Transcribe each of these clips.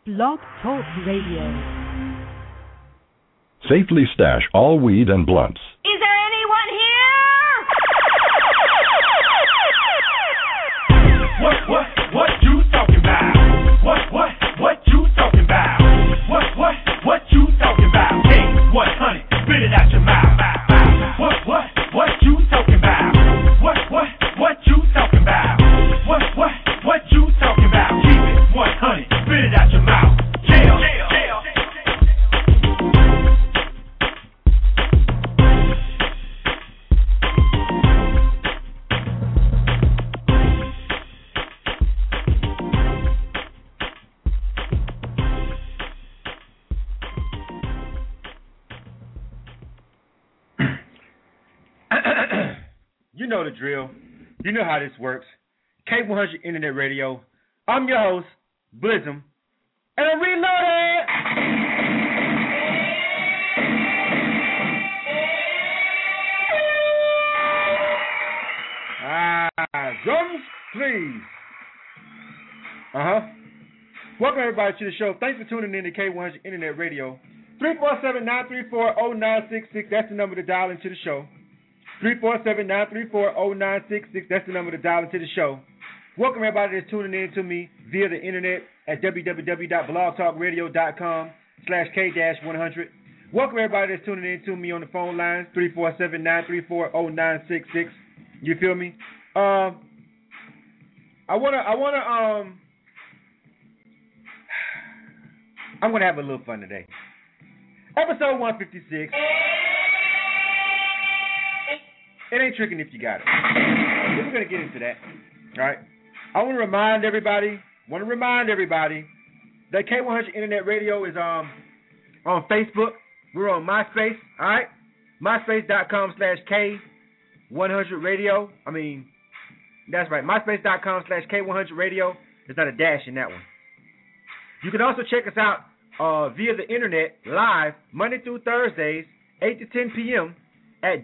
Blog Talk Radio. Safely stash all weed and blunts. Is there anyone here? What you talking about? What you talking about? What you talking about? K100, spit it out your mouth. What you talking about? What you talking about? What you talking about? Keep it 100, spit it out your mouth. You know the drill. You know how this works. K100 Internet Radio. I'm your host, Blizzum, and I'm reloaded. Drums, please. Welcome everybody to the show. Thanks for tuning in to K100 Internet Radio. 347-934-0966. That's the number to dial into the show. 347-934-0966. That's the number to dial into the show. Welcome everybody that's tuning in to me via the internet at www.blogtalkradio.com/K-100. Welcome everybody that's tuning in to me on the phone lines, 347-934-0966. You feel me? I'm gonna have a little fun today. Episode 156. It ain't tricking if you got it. We're going to get into that. All right. I want to remind everybody that K100 Internet Radio is on Facebook. We're on MySpace. All right. MySpace.com/K100Radio. That's right. MySpace.com/K100Radio. There's not a dash in that one. You can also check us out via the internet live Monday through Thursdays, 8 to 10 p.m. at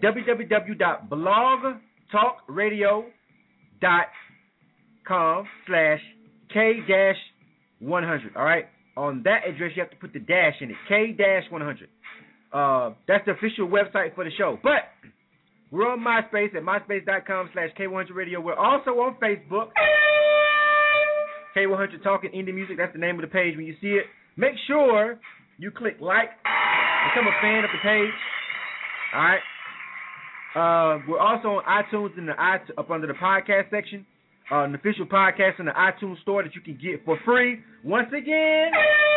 www.blogtalkradio.com/K-100. All right. On that address, you have to put the dash in it. K-100. That's the official website for the show. But we're on MySpace at MySpace.com/K100Radio. We're also on Facebook. K100 Talking Indie Music. That's the name of the page. When you see it, make sure you click like, become a fan of the page. All right. We're also on iTunes up under the podcast section. An official podcast in the iTunes store that you can get for free. Once again,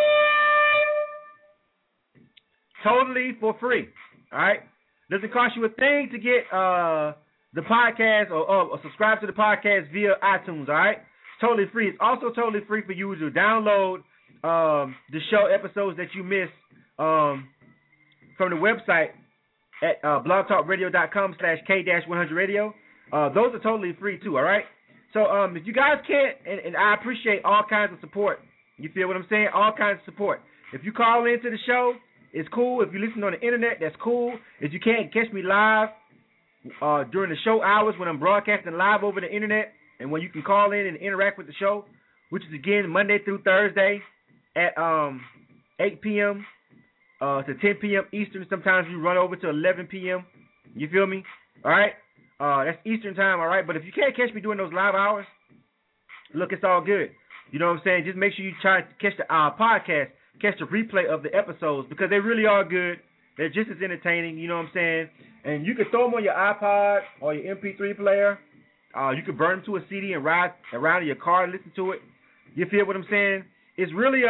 totally for free. All right. Doesn't cost you a thing to get the podcast or subscribe to the podcast via iTunes. All right. It's totally free. It's also totally free for you to download the show episodes that you missed from the website at blogtalkradio.com/K-100Radio. Those are totally free too, all right? So if you guys can't, and I appreciate all kinds of support. You feel what I'm saying? All kinds of support. If you call into the show, it's cool. If you listen on the internet, that's cool. If you can't catch me live during the show hours when I'm broadcasting live over the internet, and when you can call in and interact with the show, which is again Monday through Thursday at 8 p.m. To 10 p.m. Eastern. Sometimes we run over to 11 p.m. You feel me? All right? That's Eastern time, all right? But if you can't catch me during those live hours, look, it's all good. You know what I'm saying? Just make sure you try to catch the podcast, catch the replay of the episodes, because they really are good. They're just as entertaining, you know what I'm saying? And you can throw them on your iPod or your MP3 player. You can burn them to a CD and ride around in your car and listen to it. You feel what I'm saying? It's really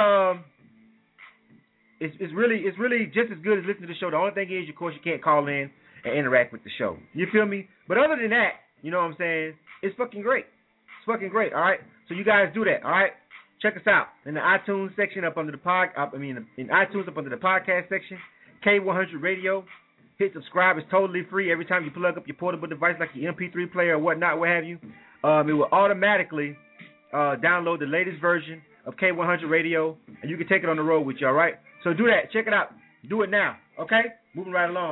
It's really just as good as listening to the show. The only thing is, of course, you can't call in and interact with the show. You feel me? But other than that, you know what I'm saying? It's fucking great. It's fucking great. All right. So you guys do that. All right. Check us out in the iTunes section in iTunes up under the podcast section. K100 Radio. Hit subscribe. It's totally free. Every time you plug up your portable device like your MP3 player or whatnot, what have you, it will automatically download the latest version of K100 Radio, and you can take it on the road with you. All right. So do that. Check it out. Do it now. Okay? Moving right along.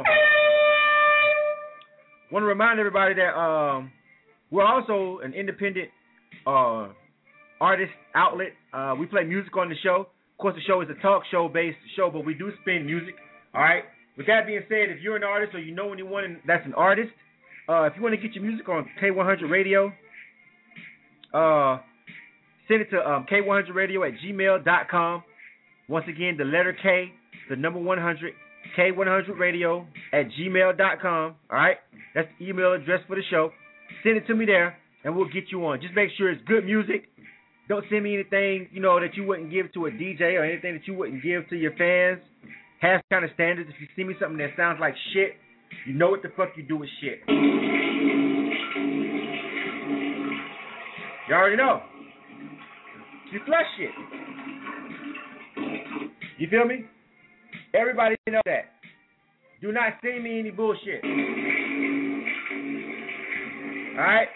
Want to remind everybody that we're also an independent artist outlet. We play music on the show. Of course, the show is a talk show-based show, but we do spin music. All right? With that being said, if you're an artist or you know anyone that's an artist, if you want to get your music on K100 Radio, send it to K100Radio@gmail.com. Once again, the letter K, the number 100, K100Radio@gmail.com. All right? That's the email address for the show. Send it to me there, and we'll get you on. Just make sure it's good music. Don't send me anything, that you wouldn't give to a DJ or anything that you wouldn't give to your fans. Have kind of standards. If you send me something that sounds like shit, you know what the fuck you do with shit. You already know. You flush shit. You feel me? Everybody know that. Do not send me any bullshit. Alright?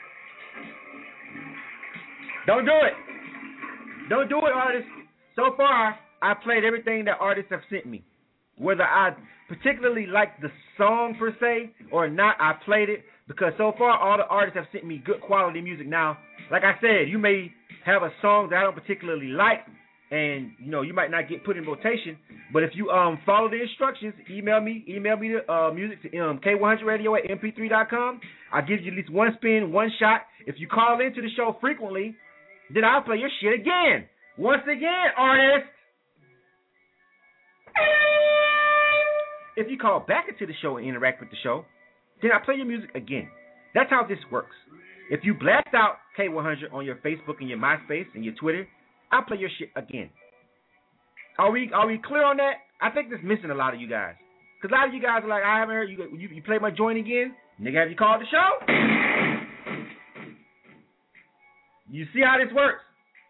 Don't do it. Don't do it, artists. So far, I played everything that artists have sent me. Whether I particularly like the song per se or not, I played it. Because so far, all the artists have sent me good quality music. Now, like I said, you may have a song that I don't particularly like, and you might not get put in rotation. But if you follow the instructions, email me the music to K100Radio@mp3.com. I'll give you at least one spin, one shot. If you call into the show frequently, then I'll play your shit again. Once again, artists. If you call back into the show and interact with the show, then I play your music again. That's how this works. If you blast out K100 on your Facebook and your MySpace and your Twitter, I'll play your shit again. Are we clear on that? I think that's missing a lot of you guys. Because a lot of you guys are like, I haven't heard you play my joint again? Nigga, have you called the show? You see how this works?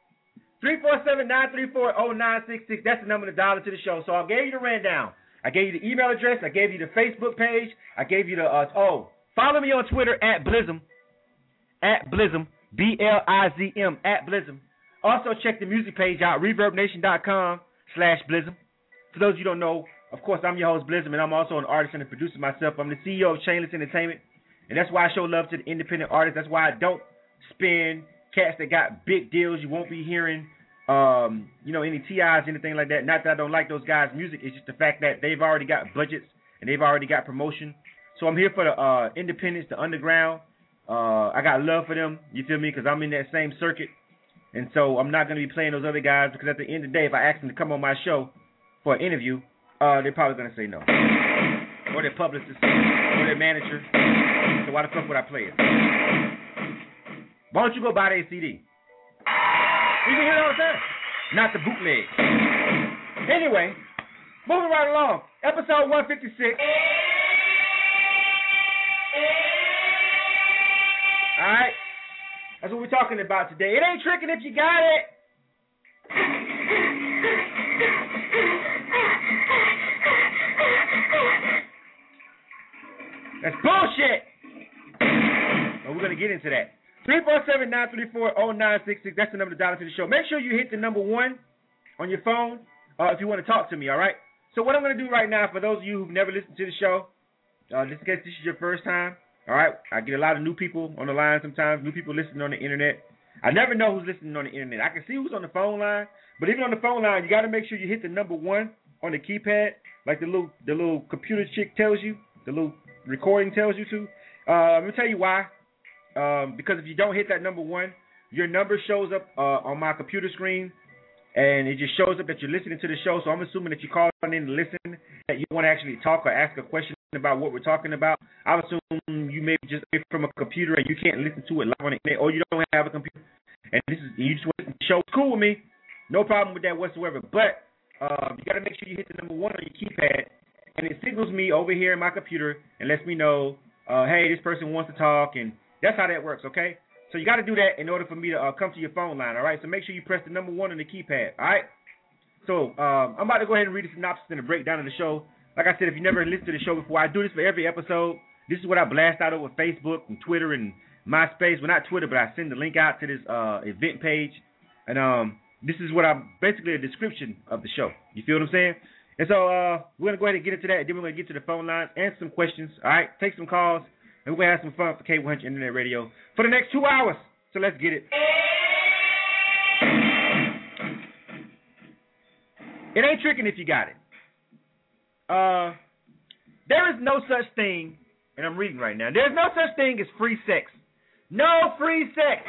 347-934-0966. That's the number to dial into the show. So I gave you the rundown. I gave you the email address. I gave you the Facebook page. I gave you the, follow me on Twitter @Blizzum. @Blizzum. BLIZM. @Blizzum. Also check the music page out, ReverbNation.com/Blizzum. For those of you who don't know, of course, I'm your host, Blizzum, and I'm also an artist and a producer myself. I'm the CEO of Chainless Entertainment, and that's why I show love to the independent artists. That's why I don't spin cats that got big deals. You won't be hearing, any TIs, anything like that. Not that I don't like those guys' music. It's just the fact that they've already got budgets and they've already got promotion. So I'm here for the independents, the underground. I got love for them. You feel me? Because I'm in that same circuit. And so I'm not going to be playing those other guys because at the end of the day, if I ask them to come on my show for an interview, they're probably going to say no. Or their publicist, or their manager. So why the fuck would I play it? Why don't you go buy their CD? You can hear it all the time. Not the bootleg. Anyway, moving right along. Episode 156. Alright? That's what we're talking about today. It ain't tricking if you got it. That's bullshit. But we're going to get into that. 347-934-0966. That's the number to dial into the show. Make sure you hit the number 1 on your phone if you want to talk to me, all right? So what I'm going to do right now, for those of you who've never listened to the show, just in case this is your first time, all right? I get a lot of new people on the line sometimes, new people listening on the internet. I never know who's listening on the internet. I can see who's on the phone line, but even on the phone line, you got to make sure you hit the number 1 on the keypad, like the little computer chick tells you, the little recording tells you to. Let me tell you why. Because if you don't hit that number 1, your number shows up on my computer screen, and it just shows up that you're listening to the show. So I'm assuming that you called in to listen, that you want to actually talk or ask a question about what we're talking about. I assume you may be just away from a computer and you can't listen to it live on the internet, or you don't have a computer, and you just want to listen to the show. It's cool with me, no problem with that whatsoever. But you got to make sure you hit the number 1 on your keypad, and it signals me over here in my computer and lets me know, hey, this person wants to talk, and that's how that works, okay? So you got to do that in order for me to come to your phone line, all right? So make sure you press the number 1 on the keypad, all right? So I'm about to go ahead and read a synopsis and a breakdown of the show. Like I said, if you never listened to the show before, I do this for every episode. This is what I blast out over Facebook and Twitter and MySpace. Well, not Twitter, but I send the link out to this event page. And this is what I'm basically a description of the show. You feel what I'm saying? And so we're going to go ahead and get into that. Then we're going to get to the phone lines, answer some questions, all right? Take some calls. And we're going to have some fun for K100 Internet Radio for the next 2 hours. So let's get it. It ain't tricking if you got it. There is no such thing, and I'm reading right now. There's no such thing as free sex. No free sex.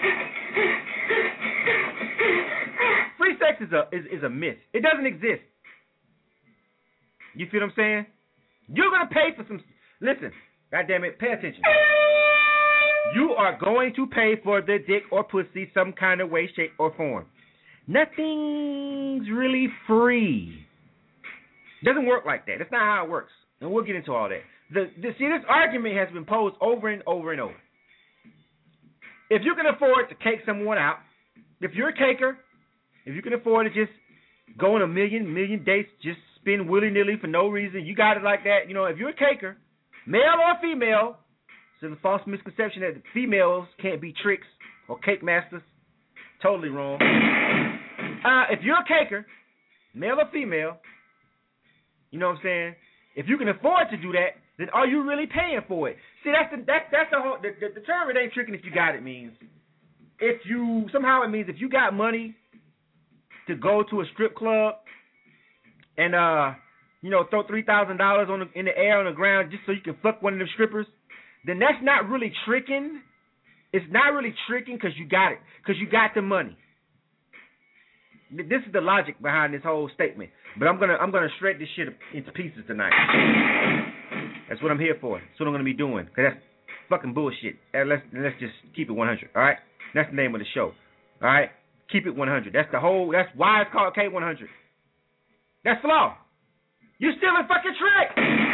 Free sex is a myth. It doesn't exist. You feel what I'm saying? You're gonna pay for some. Listen, goddamn it, pay attention. You are going to pay for the dick or pussy some kind of way, shape, or form. Nothing's really free. Doesn't work like that. That's not how it works. And we'll get into all that. See, this argument has been posed over and over and over. If you can afford to cake someone out, if you're a caker, if you can afford to just go on a million dates, just spend willy-nilly for no reason, you got it like that. You know, if you're a caker, male or female, so the false misconception that females can't be tricks or cake masters, totally wrong. If you're a caker, male or female, you know what I'm saying? If you can afford to do that, then are you really paying for it? See, that's the whole the term. It ain't tricking if you got it means if you somehow it means if you got money to go to a strip club and throw $3,000 in the air on the ground just so you can fuck one of them strippers, then that's not really tricking. It's not really tricking because you got it, because you got the money. This is the logic behind this whole statement. But I'm gonna shred this shit into pieces tonight. That's what I'm here for. That's what I'm gonna be doing. Cause that's fucking bullshit. And let's just keep it 100. All right. That's the name of the show. All right. Keep it 100. That's why it's called K100. That's flaw. You still a fucking trick.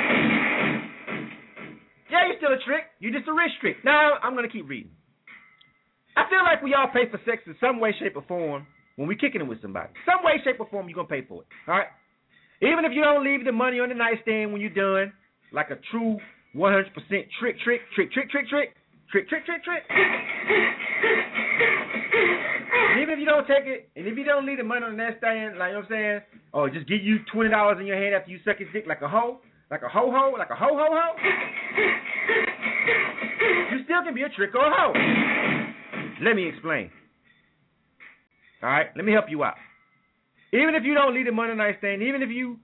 Yeah, you're still a trick. You're just a rich trick. Now I'm gonna keep reading. I feel like we all pay for sex in some way, shape, or form. When we kicking it with somebody, some way, shape, or form, you're going to pay for it, all right? Even if you don't leave the money on the nightstand when you're done, like a true 100% trick. And even if you don't take it, and if you don't leave the money on the nightstand, like, you know what I'm saying, or just give you $20 in your hand after you suck his dick like a hoe, like a ho-ho, like a ho-ho-ho, you still can be a trick or a hoe. Let me explain. All right, let me help you out. Even if you don't leave the money on the nightstand, even if you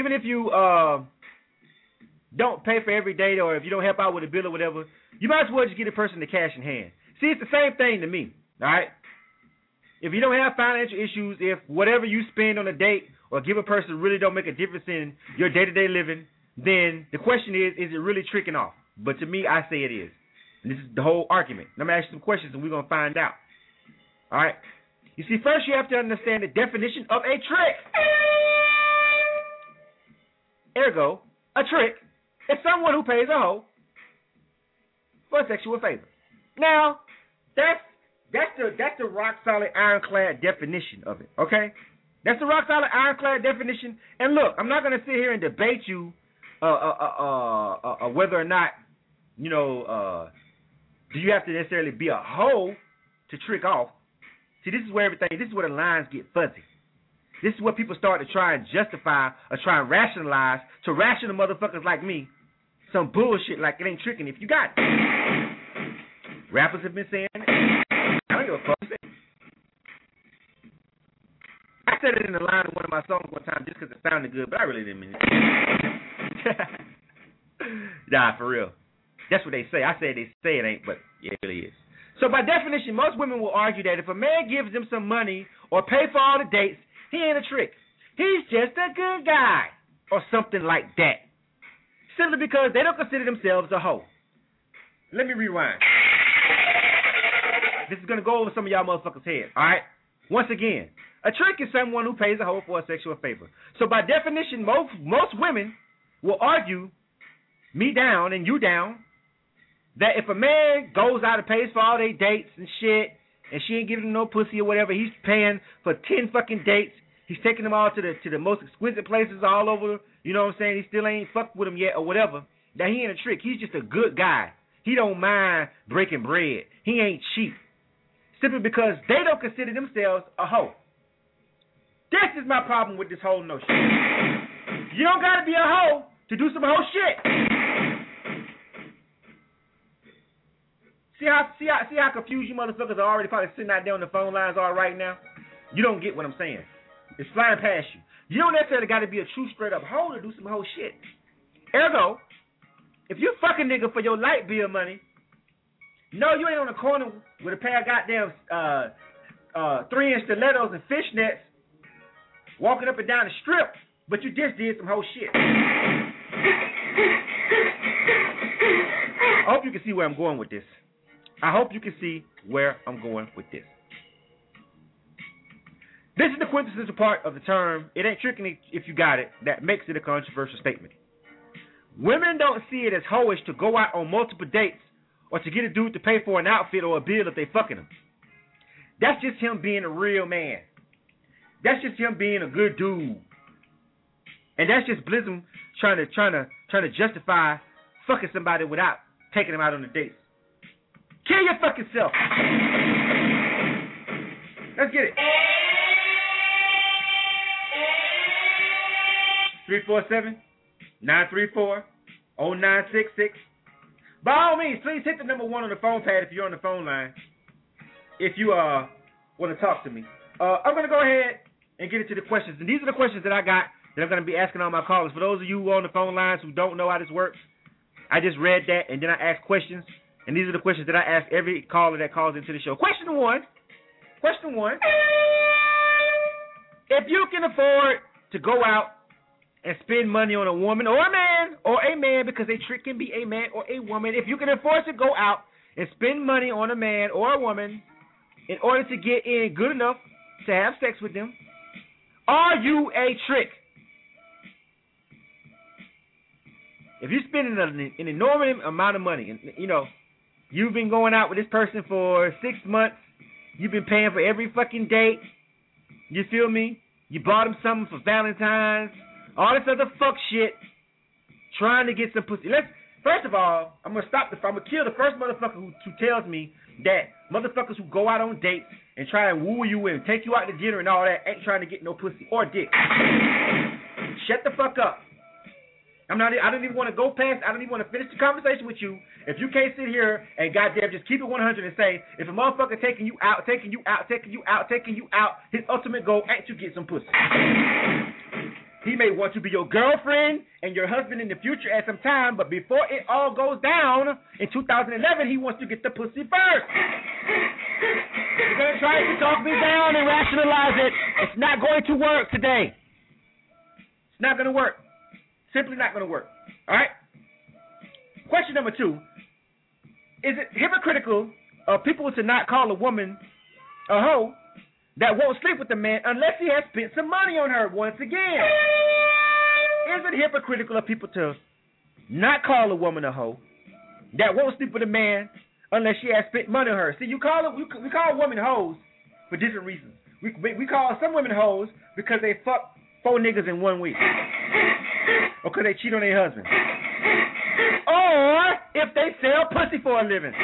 don't pay for every date, or if you don't help out with a bill or whatever, you might as well just get a person the cash in hand. See, it's the same thing to me. All right. If you don't have financial issues, if whatever you spend on a date or give a person really don't make a difference in your day-to-day living, then the question is it really tricking off? But to me, I say it is. And this is the whole argument. I'm going to ask you some questions, and we're going to find out. All right. You see, first you have to understand the definition of a trick. Ergo, a trick is someone who pays a hoe for a sexual favor. Now, that's the rock solid ironclad definition of it. Okay, that's the rock solid ironclad definition. And look, I'm not going to sit here and debate you whether or not do you have to necessarily be a hoe to trick off. See, this is where the lines get fuzzy. This is where people start to try and justify or try and rationalize to rational motherfuckers like me some bullshit like it ain't tricking if you got it. Rappers have been saying it. I don't give a fuck. I said it in the line of one of my songs one time just because it sounded good, but I really didn't mean it. Nah, for real. That's what they say. I say they say it ain't, but yeah, it really is. So by definition, most women will argue that if a man gives them some money or pay for all the dates, he ain't a trick. He's just a good guy or something like that. Simply because they don't consider themselves a hoe. Let me rewind. This is going to go over some of y'all motherfuckers' heads, all right? Once again, a trick is someone who pays a hoe for a sexual favor. So by definition, most women will argue, me down and you down, that if a man goes out and pays for all their dates and shit, and she ain't giving him no pussy or whatever, he's paying for 10 fucking dates, he's taking them all to the most exquisite places all over, you know what I'm saying, he still ain't fucked with them yet or whatever, that he ain't a trick. He's just a good guy. He don't mind breaking bread. He ain't cheap. Simply because they don't consider themselves a hoe. This is my problem with this whole notion. You don't gotta be a hoe to do some hoe shit. See how confused you motherfuckers are already probably sitting out there on the phone lines all right now? You don't get what I'm saying. is flying past you. You don't necessarily got to be a true straight up hoe to do some hoe shit. Ergo, if you fuck a nigga for your light bill money, no, you ain't on the corner with a pair of goddamn 3-inch stilettos and fishnets walking up and down the strip, but you just did some hoe shit. I hope you can see where I'm going with this. This is the quintessential part of the term, it ain't tricking if you got it, that makes it a controversial statement. Women don't see it as hoish to go out on multiple dates or to get a dude to pay for an outfit or a bill if they fucking him. That's just him being a real man. That's just him being a good dude. And that's just Blizzum trying to justify fucking somebody without taking them out on the dates. Kill your fucking self. Let's get it. 347-934-0966. By all means, please hit the number 1 on the phone pad if you're on the phone line. If you want to talk to me. I'm going to go ahead and get into the questions. And these are the questions that I got that I'm going to be asking all my callers. For those of you on the phone lines who don't know how this works, I just read that and then I asked questions. And these are the questions that I ask every caller that calls into the show. Question one. If you can afford to go out and spend money on a woman or a man, because a trick can be a man or a woman. If you can afford to go out and spend money on a man or a woman in order to get in good enough to have sex with them, are you a trick? If you're spending an enormous amount of money, and you've been going out with this person for 6 months, you've been paying for every fucking date, you feel me? You bought him something for Valentine's, all this other fuck shit, trying to get some pussy. First of all, I'm gonna kill the first motherfucker who tells me that motherfuckers who go out on dates and try and woo you and take you out to dinner and all that ain't trying to get no pussy or dick. Shut the fuck up. I don't even want to go past. I don't even want to finish the conversation with you if you can't sit here and goddamn just keep it 100 and say if a motherfucker taking you out, his ultimate goal ain't to get some pussy. He may want to be your girlfriend and your husband in the future at some time, but before it all goes down in 2011, he wants to get the pussy first. You're going to try to talk me down and rationalize it. It's not going to work today. It's not going to work. Simply not going to work. All right? Question number 2. Is it hypocritical of people to not call a woman a hoe that won't sleep with the man unless he has spent some money on her once again? Is it hypocritical of people to not call a woman a hoe that won't sleep with a man unless she has spent money on her? See, we call women hoes for different reasons. We call some women hoes because they fuck 4 niggas in 1 week. Or because they cheat on their husband. Or if they sell pussy for a living.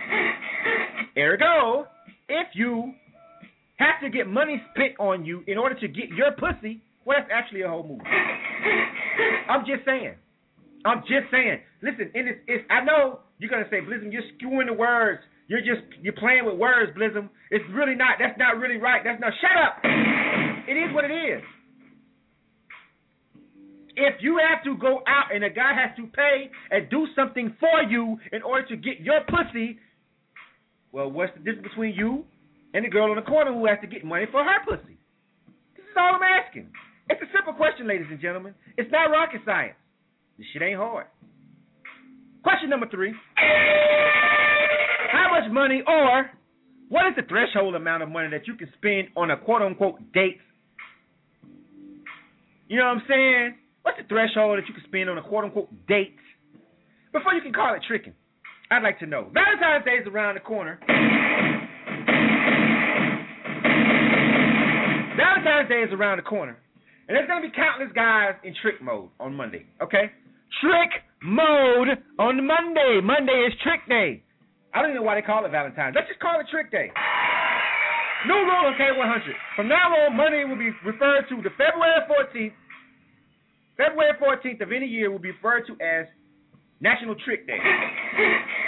Ergo, if you have to get money spent on you in order to get your pussy, well, that's actually a whole move. I'm just saying. Listen, I know you're going to say, Blizzum, you're skewing the words. You're playing with words, Blizzum. It's really not. That's not really right. Shut up. It is what it is. If you have to go out and a guy has to pay and do something for you in order to get your pussy, well, what's the difference between you and the girl in the corner who has to get money for her pussy? This is all I'm asking. It's a simple question, ladies and gentlemen. It's not rocket science. This shit ain't hard. Question number 3. How much money or what is the threshold amount of money that you can spend on a quote-unquote date? You know what I'm saying? What's the threshold that you can spend on a quote-unquote date before you can call it tricking? I'd like to know. Valentine's Day is around the corner. And there's going to be countless guys in trick mode on Monday, okay? Trick mode on Monday. Monday is trick day. I don't even know why they call it Valentine's. Let's just call it trick day. New rule on K100. From now on, Monday will be referred to the February 14th. February 14th of any year will be referred to as National Trick Day.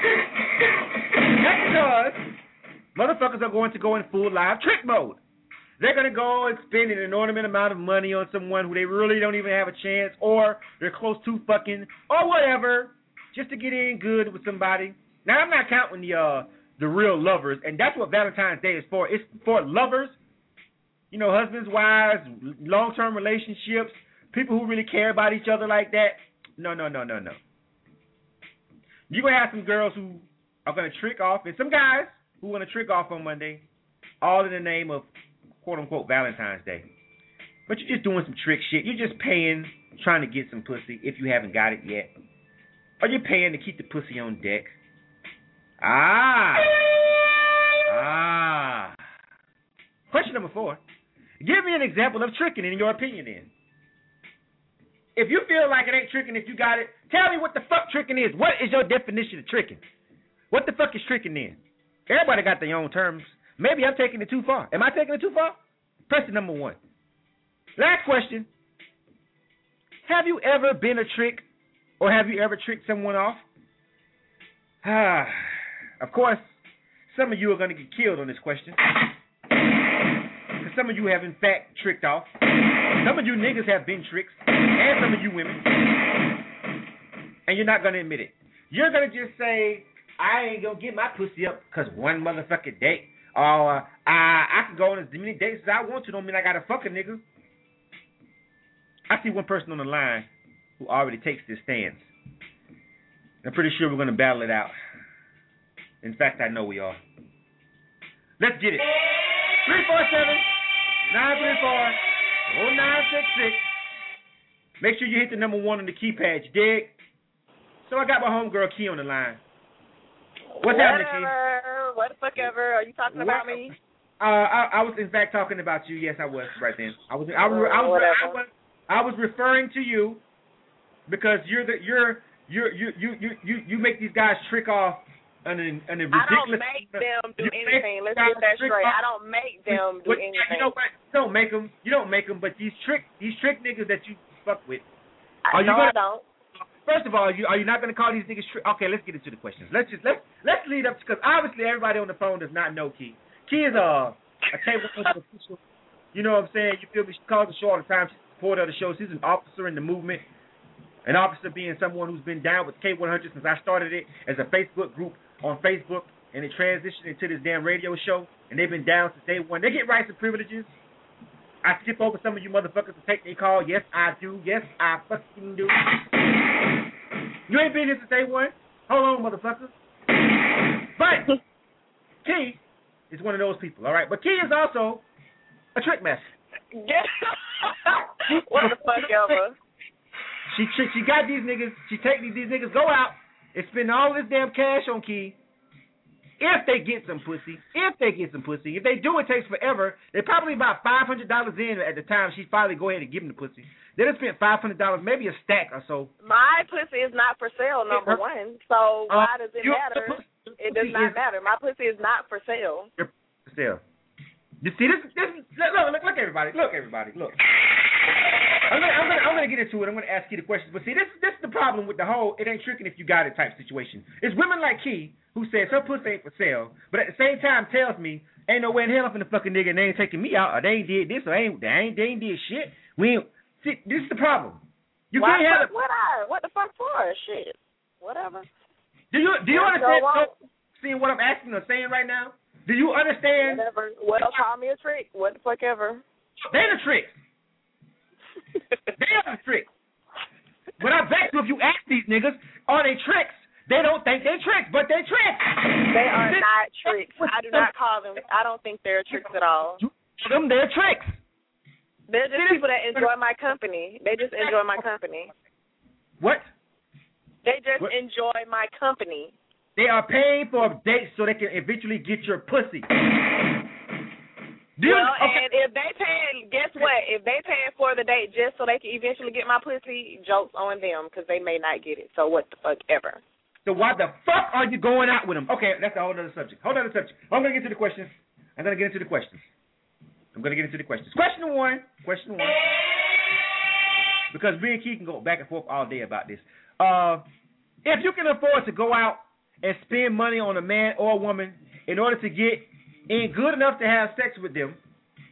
That's because motherfuckers are going to go in full live trick mode. They're going to go and spend an inordinate amount of money on someone who they really don't even have a chance, or they're close to fucking, or whatever, just to get in good with somebody. Now, I'm not counting the real lovers, and that's what Valentine's Day is for. It's for lovers, you know, husbands, wives, long-term relationships, people who really care about each other like that. No. You're going to have some girls who are going to trick off, and some guys who want to trick off on Monday, all in the name of quote-unquote Valentine's Day. But you're just doing some trick shit. You're just paying, trying to get some pussy if you haven't got it yet. Or you're paying to keep the pussy on deck. Question number 4. Give me an example of tricking in your opinion then. If you feel like it ain't tricking if you got it, tell me what the fuck tricking is. What is your definition of tricking? What the fuck is tricking then? Everybody got their own terms. Maybe I'm taking it too far. Am I taking it too far? Question number 1. Last question. Have you ever been a trick, or have you ever tricked someone off? Of course, some of you are going to get killed on this question. Because some of you have, in fact, tricked off. Some of you niggas have been tricked, and some of you women. And you're not going to admit it. You're going to just say, I ain't going to get my pussy up because one motherfucking date. Or I can go on as many dates as I want to. Don't mean I got to fuck a nigga. I see one person on the line who already takes this stance. I'm pretty sure we're going to battle it out. In fact, I know we are. Let's get it. 347-934-0966. Make sure you hit the number 1 on the keypad, you dig? So I got my homegirl Key on the line. What's happening, Key? What the fuck ever? Are you talking about me? I was in fact talking about you. Yes, I was right then. I was referring to you because you make these guys trick off on a ridiculous. I don't make them do anything. Let's get that straight. I don't make them do anything. You know what? You don't make them. But these trick niggas that you fuck with. I don't. First of all, are you not going to call these niggas trick? Okay, let's get into the questions. Let's lead up, because obviously everybody on the phone does not know Key. Key is a table official. You know what I'm saying? You feel me? She calls the show all the time. She's a supporter of the show. She's an officer in the movement. An officer being someone who's been down with K100 since I started it as a Facebook group on Facebook, and it transitioned into this damn radio show, and they've been down since day one. They get rights and privileges. I skip over some of you motherfuckers to take their call. Yes, I do. Yes, I fucking do. You ain't been here since day one. Hold on, motherfucker. But Key is one of those people, all right? But Key is also a trick master. What the fuck ever? She got these niggas. She take these niggas, go out and spend all this damn cash on Key. If they get some pussy. If they do, it takes forever. They probably about $500 in at the time she finally go ahead and give them the pussy. They done spent $500, maybe a stack or so. My pussy is not for sale, number one. So why does it matter? It does not matter. My pussy is not for sale. For sale. You see this? Look, everybody. Look. I'm gonna get into it. I'm gonna ask you the questions. But see, this is the problem with the whole "it ain't tricking if you got it" type situation. It's women like Key who says her pussy ain't for sale, but at the same time tells me ain't no way in hell I'm finna fucking nigga and they ain't taking me out, or they ain't did this, or they ain't did shit. We ain't. See, this is the problem. You can't have it. What the fuck for? Shit. Whatever. Do you understand? Seeing what I'm asking or saying right now? Do you understand? Whatever. Well, call me a trick. What the fuck ever. They the tricks. They are the tricks. But I bet you if you ask these niggas, are they tricks? They don't think they're tricks, but they're tricks. They are not tricks. I do not call them. I don't think they're tricks at all. They're tricks. They're just people that enjoy my company. They just enjoy my company. What? They just enjoy my company. They are paying for dates so they can eventually get your pussy. And if they paying, guess what? If they paying for the date just so they can eventually get my pussy, joke's on them because they may not get it. So what the fuck ever. So why the fuck are you going out with them? Okay, that's a whole other subject. I'm going to get into the questions. Question one. Because me and Key can go back and forth all day about this. If you can afford to go out and spend money on a man or a woman in order to get in good enough to have sex with them,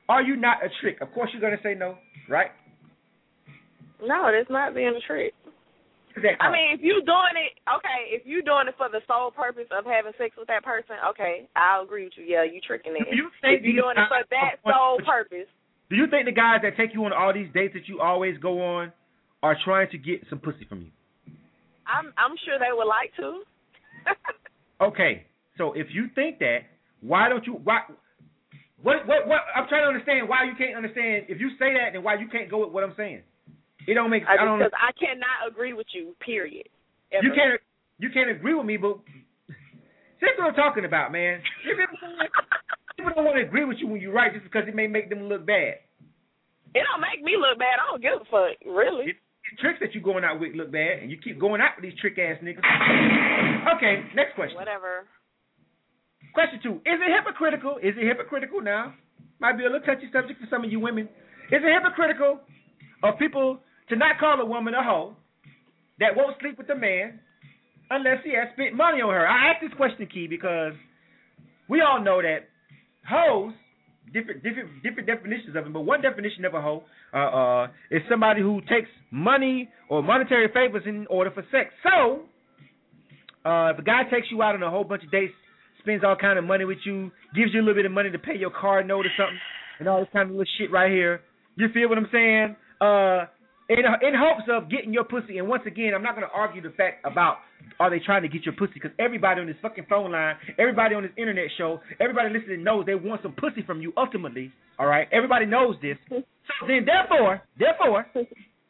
are you not a trick? Of course you're gonna say no, right? No, that's not being a trick. I mean, if you doing it for the sole purpose of having sex with that person, okay, I'll agree with you. Yeah, you tricking it. If you're doing it for that sole purpose. Do you think the guys that take you on all these dates that you always go on are trying to get some pussy from you? I'm sure they would like to. Okay, so if you think that, why don't you? What? I'm trying to understand why you can't understand. If you say that, then why you can't go with what I'm saying? It don't make. Because I cannot agree with you. Period. Ever. You can't agree with me, but that's what I'm talking about, man. People don't want to agree with you when you're right just because it may make them look bad. It don't make me look bad. I don't give a fuck, really. The tricks that you going out with look bad, and you keep going out with these trick ass niggas. Okay, next question. Whatever. Question 2: Is it hypocritical? Is it hypocritical now? Might be a little touchy subject for some of you women. Is it hypocritical of people to not call a woman a hoe that won't sleep with a man unless he has spent money on her? I asked this question, Key, because we all know that hoes, different definitions of them, but one definition of a hoe is somebody who takes money or monetary favors in order for sex. So, if a guy takes you out on a whole bunch of dates, spends all kind of money with you, gives you a little bit of money to pay your car note or something, and all this kind of little shit right here, you feel what I'm saying? In hopes of getting your pussy. And once again, I'm not going to argue the fact about are they trying to get your pussy, because everybody on this fucking phone line, everybody on this internet show, everybody listening knows they want some pussy from you ultimately, all right? Everybody knows this. So then, therefore, is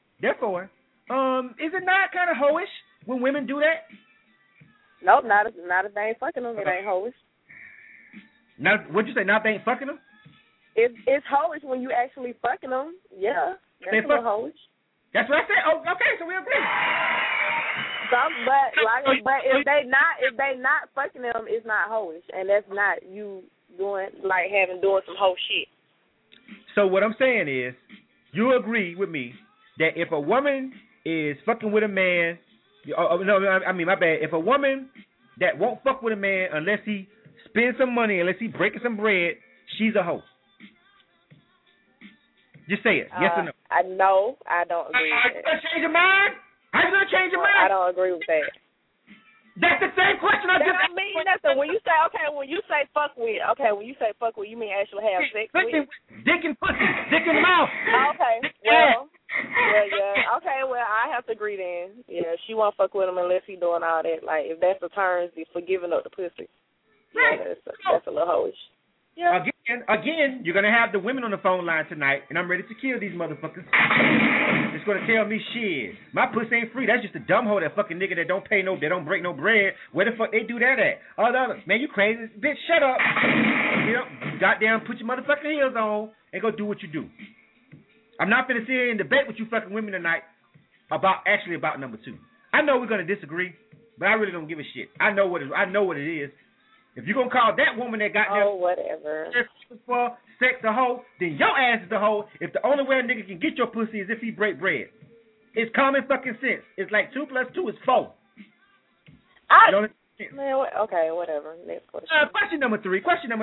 it not kind of hoish when women do that? Nope, not if they ain't fucking them. It ain't hoish. Not, what'd you say, not if they ain't fucking them? It's hoish when you actually fucking them. Yeah, that's a little hoish. That's what I said. Oh, okay, so we agree. But if they not fucking them, it's not hoish, and that's not you doing some hoe shit. So what I'm saying is, you agree with me that if a woman is fucking with a man, if a woman that won't fuck with a man unless he spends some money, unless he breaking some bread, she's a hoe. Just say it. Yes or no? No, I don't agree with that. How you gonna change your mind? How you gonna change your mind? I don't agree with that. That's the same question I just asked. That don't mean nothing. When you say fuck with, you mean actually have sex with? Dick and pussy, dick and mouth. Okay, well, yeah. Okay, well, I have to agree then. Yeah, she won't fuck with him unless he doing all that. Like, if that's the terms for giving up the pussy. Yeah, that's a little hoish. Yeah. Again, you're gonna have the women on the phone line tonight, and I'm ready to kill these motherfuckers. It's gonna tell me shit. My pussy ain't free. That's just a dumb hoe, that fucking nigga that don't break no bread. Where the fuck they do that at? Oh, no, man, you crazy, bitch. Shut up. Goddamn, put your motherfucking heels on and go do what you do. I'm not finna sit here and debate with you fucking women tonight about number 2. I know we're gonna disagree, but I really don't give a shit. I know what it is. If you're going to call that woman that got whatever for sex a hoe, then your ass is a hoe. If the only way a nigga can get your pussy is if he break bread. It's common fucking sense. It's like 2 + 2 is 4. Okay, whatever. Next question. Question number 3.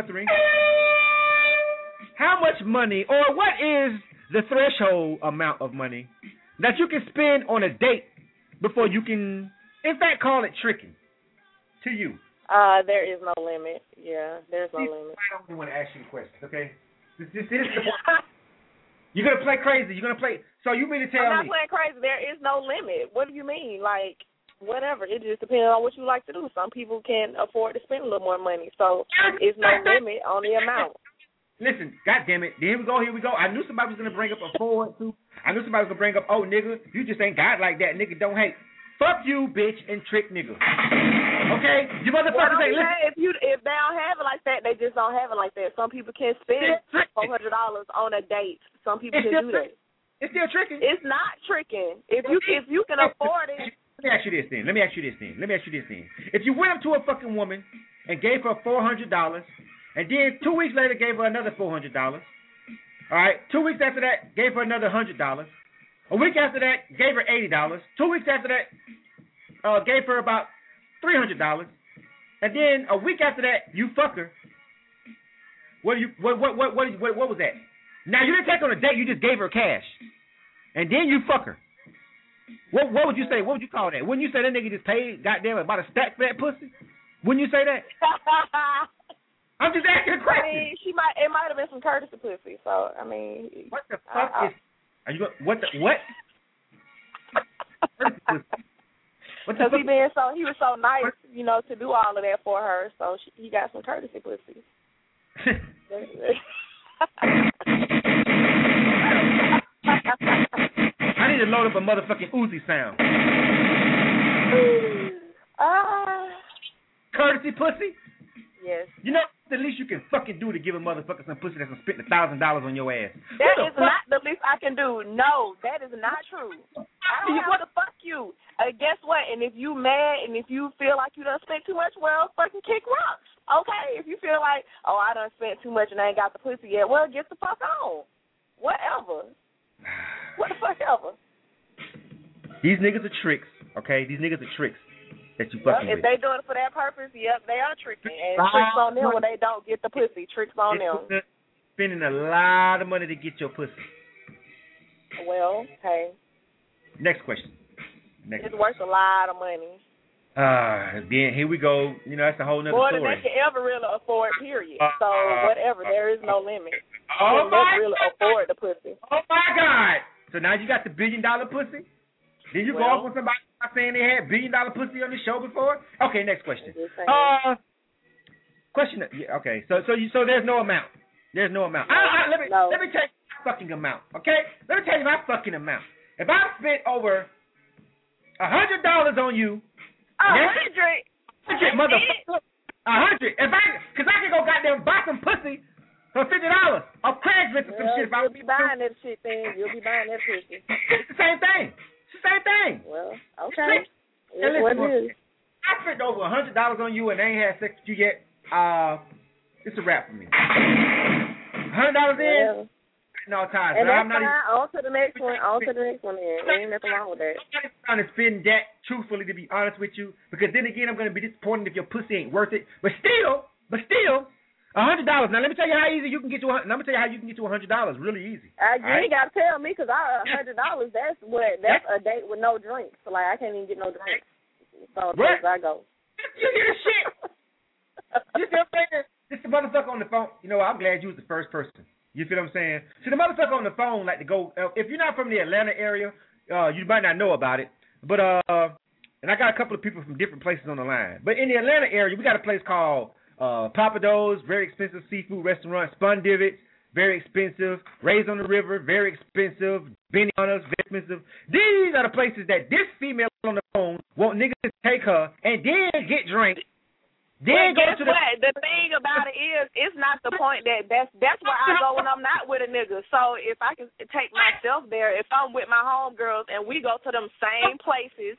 How much money, or what is the threshold amount of money that you can spend on a date before you can, in fact, call it tricking to you? There is no limit. Yeah, there's no limit. I don't want to ask you questions, okay? This is the point. You're going to play crazy. So you mean to tell me? I'm not playing crazy. There is no limit. What do you mean? Like, whatever. It just depends on what you like to do. Some people can afford to spend a little more money. So it's no limit on the amount. Listen, goddamn it. Here we go. I knew somebody was going to bring up a forward, too. I knew somebody was going to bring up, oh, nigga, you just ain't got like that. Nigga, don't hate. Fuck you, bitch, and trick nigga. Okay? You motherfuckers ain't listen. If they don't have it like that, they just don't have it like that. Some people can spend $400 on a date. Some people can do that. It's still tricking. It's not tricking. If you can afford it. Let me ask you this then. If you went up to a fucking woman and gave her $400, and then 2 weeks later gave her another $400, all right? 2 weeks after that, gave her another $100. A week after that, gave her $80. 2 weeks after that, gave her about $300. And then a week after that, you fuck her. What was that? Now you didn't take her on a date. You just gave her cash, and then you fuck her. What would you say? What would you call that? Wouldn't you say that nigga just paid goddamn about a stack for that pussy? Wouldn't you say that? I'm just asking a question. I mean, it might have been some courtesy pussy. So I mean, what the fuck is? Are you what? Because he was so nice, you know, to do all of that for her. So he got some courtesy pussy. I need to load up a motherfucking Uzi sound. Courtesy pussy? Yes. You know the least you can fucking do to give a motherfucker some pussy that's gonna spend $1,000 on your ass. That is not the least I can do. No, that is not true. I don't have to fuck you. Guess what? And if you mad and if you feel like you done spent too much, well, fucking kick rocks. Okay? If you feel like, oh, I done spent too much and I ain't got the pussy yet, well, get the fuck on. Whatever. What the fuck ever. These niggas are tricks, okay? These niggas are tricks that you fucking if they doing it for that purpose, yep, they are tricking. And tricks on them when they don't get the pussy. Tricks on them. Spending a lot of money to get your pussy. Well, hey. Next question. It's worth a lot of money. Again, here we go. You know, that's a whole nother more story. More than they can ever really afford, period. So, whatever. There is no limit. Oh, you can never really afford the pussy. Oh, my God. So now you got the $1 billion pussy? Did you go off on somebody saying they had $1 billion pussy on the show before? Okay, next question. Question. Yeah, okay, so there's no amount. There's no amount. Let me tell you my fucking amount. Okay, let me tell you my fucking amount. If I spent over $100 on you, 100 motherfucker, 100. Because I can go goddamn buy some pussy for $50 off Craigslist or some shit. If you'll be buying that shit, then you'll be buying that pussy. It's the same thing. Well, okay. It's what it is. I spent over $100 on you and they ain't had sex with you yet. It's a wrap for me. $100 in. No ties. And that's fine. On to the next one. There ain't nothing wrong with that. I'm trying to spend that truthfully, to be honest with you, because then again, I'm going to be disappointed if your pussy ain't worth it. But still, $100. Now let me tell you how easy you can get to. Let me tell you how you can get to $100. Really easy. You ain't got to tell me, because $100. That's a date with no drinks. So like I can't even get no drinks. So as I go. You hear the shit? You feel saying? This the motherfucker on the phone. You know, I'm glad you was the first person. You feel what I'm saying? See, the motherfucker on the phone like to go. If you're not from the Atlanta area, you might not know about it. But and I got a couple of people from different places on the line. But in the Atlanta area, we got a place called Papados, very expensive seafood restaurant. Spun Divots, very expensive. Rays on the River, very expensive. Benihana's, very expensive. These are the places that this female on the phone want niggas to take her and then get drinks. Then guess what? The thing about it is, it's not the point that's where I go when I'm not with a nigga. So if I can take myself there, if I'm with my homegirls and we go to them same places.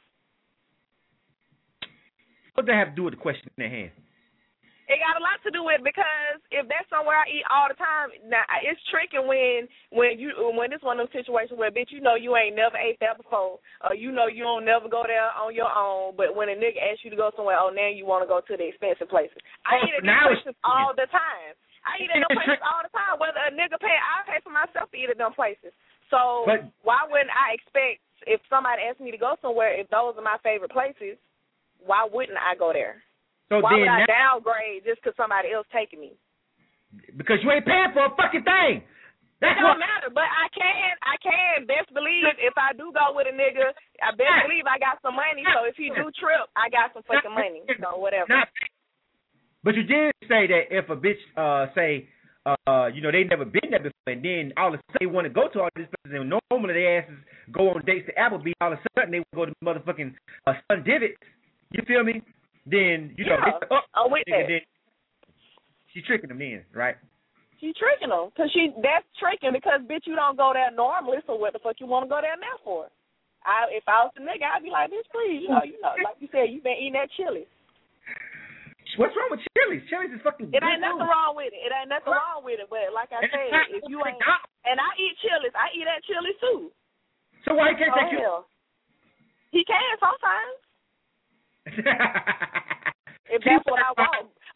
What does that have to do with the question in hand? It got a lot to do with it, because if that's somewhere I eat all the time, now it's tricky when it's one of those situations where, bitch, you know you ain't never ate there before, or you know you don't never go there on your own, but when a nigga asks you to go somewhere, oh, now you want to go to the expensive places. I eat at them places all the time. Whether a nigga pay, I pay for myself to eat at them places. So why wouldn't I expect, if somebody asks me to go somewhere, if those are my favorite places, why wouldn't I go there? So why would I downgrade just because somebody else taking me? Because you ain't paying for a fucking thing. It don't matter, but I can best believe if I do go with a nigga, I best believe I got some money. So if he do trip, I got some fucking money. So whatever. But you did say that if a bitch say, you know, they never been there before, and then all of a sudden they want to go to all these places, and normally their asses go on dates to Applebee's, all of a sudden they go to motherfucking Spun Divots. You feel me? Then, you know, I'm with that. Then she's tricking them then, right? She's tricking them. That's tricking because, bitch, you don't go there normally, so what the fuck you want to go there now for? If I was the nigga, I'd be like, bitch, please, you know, like you said, you been eating that Chili's. What's wrong with Chili's? Chili's is fucking good. It ain't nothing wrong with it. But like I said, if you ain't, and I eat Chili's, I eat at Chili's too. So why he can't take you? He can sometimes. If that's what I want.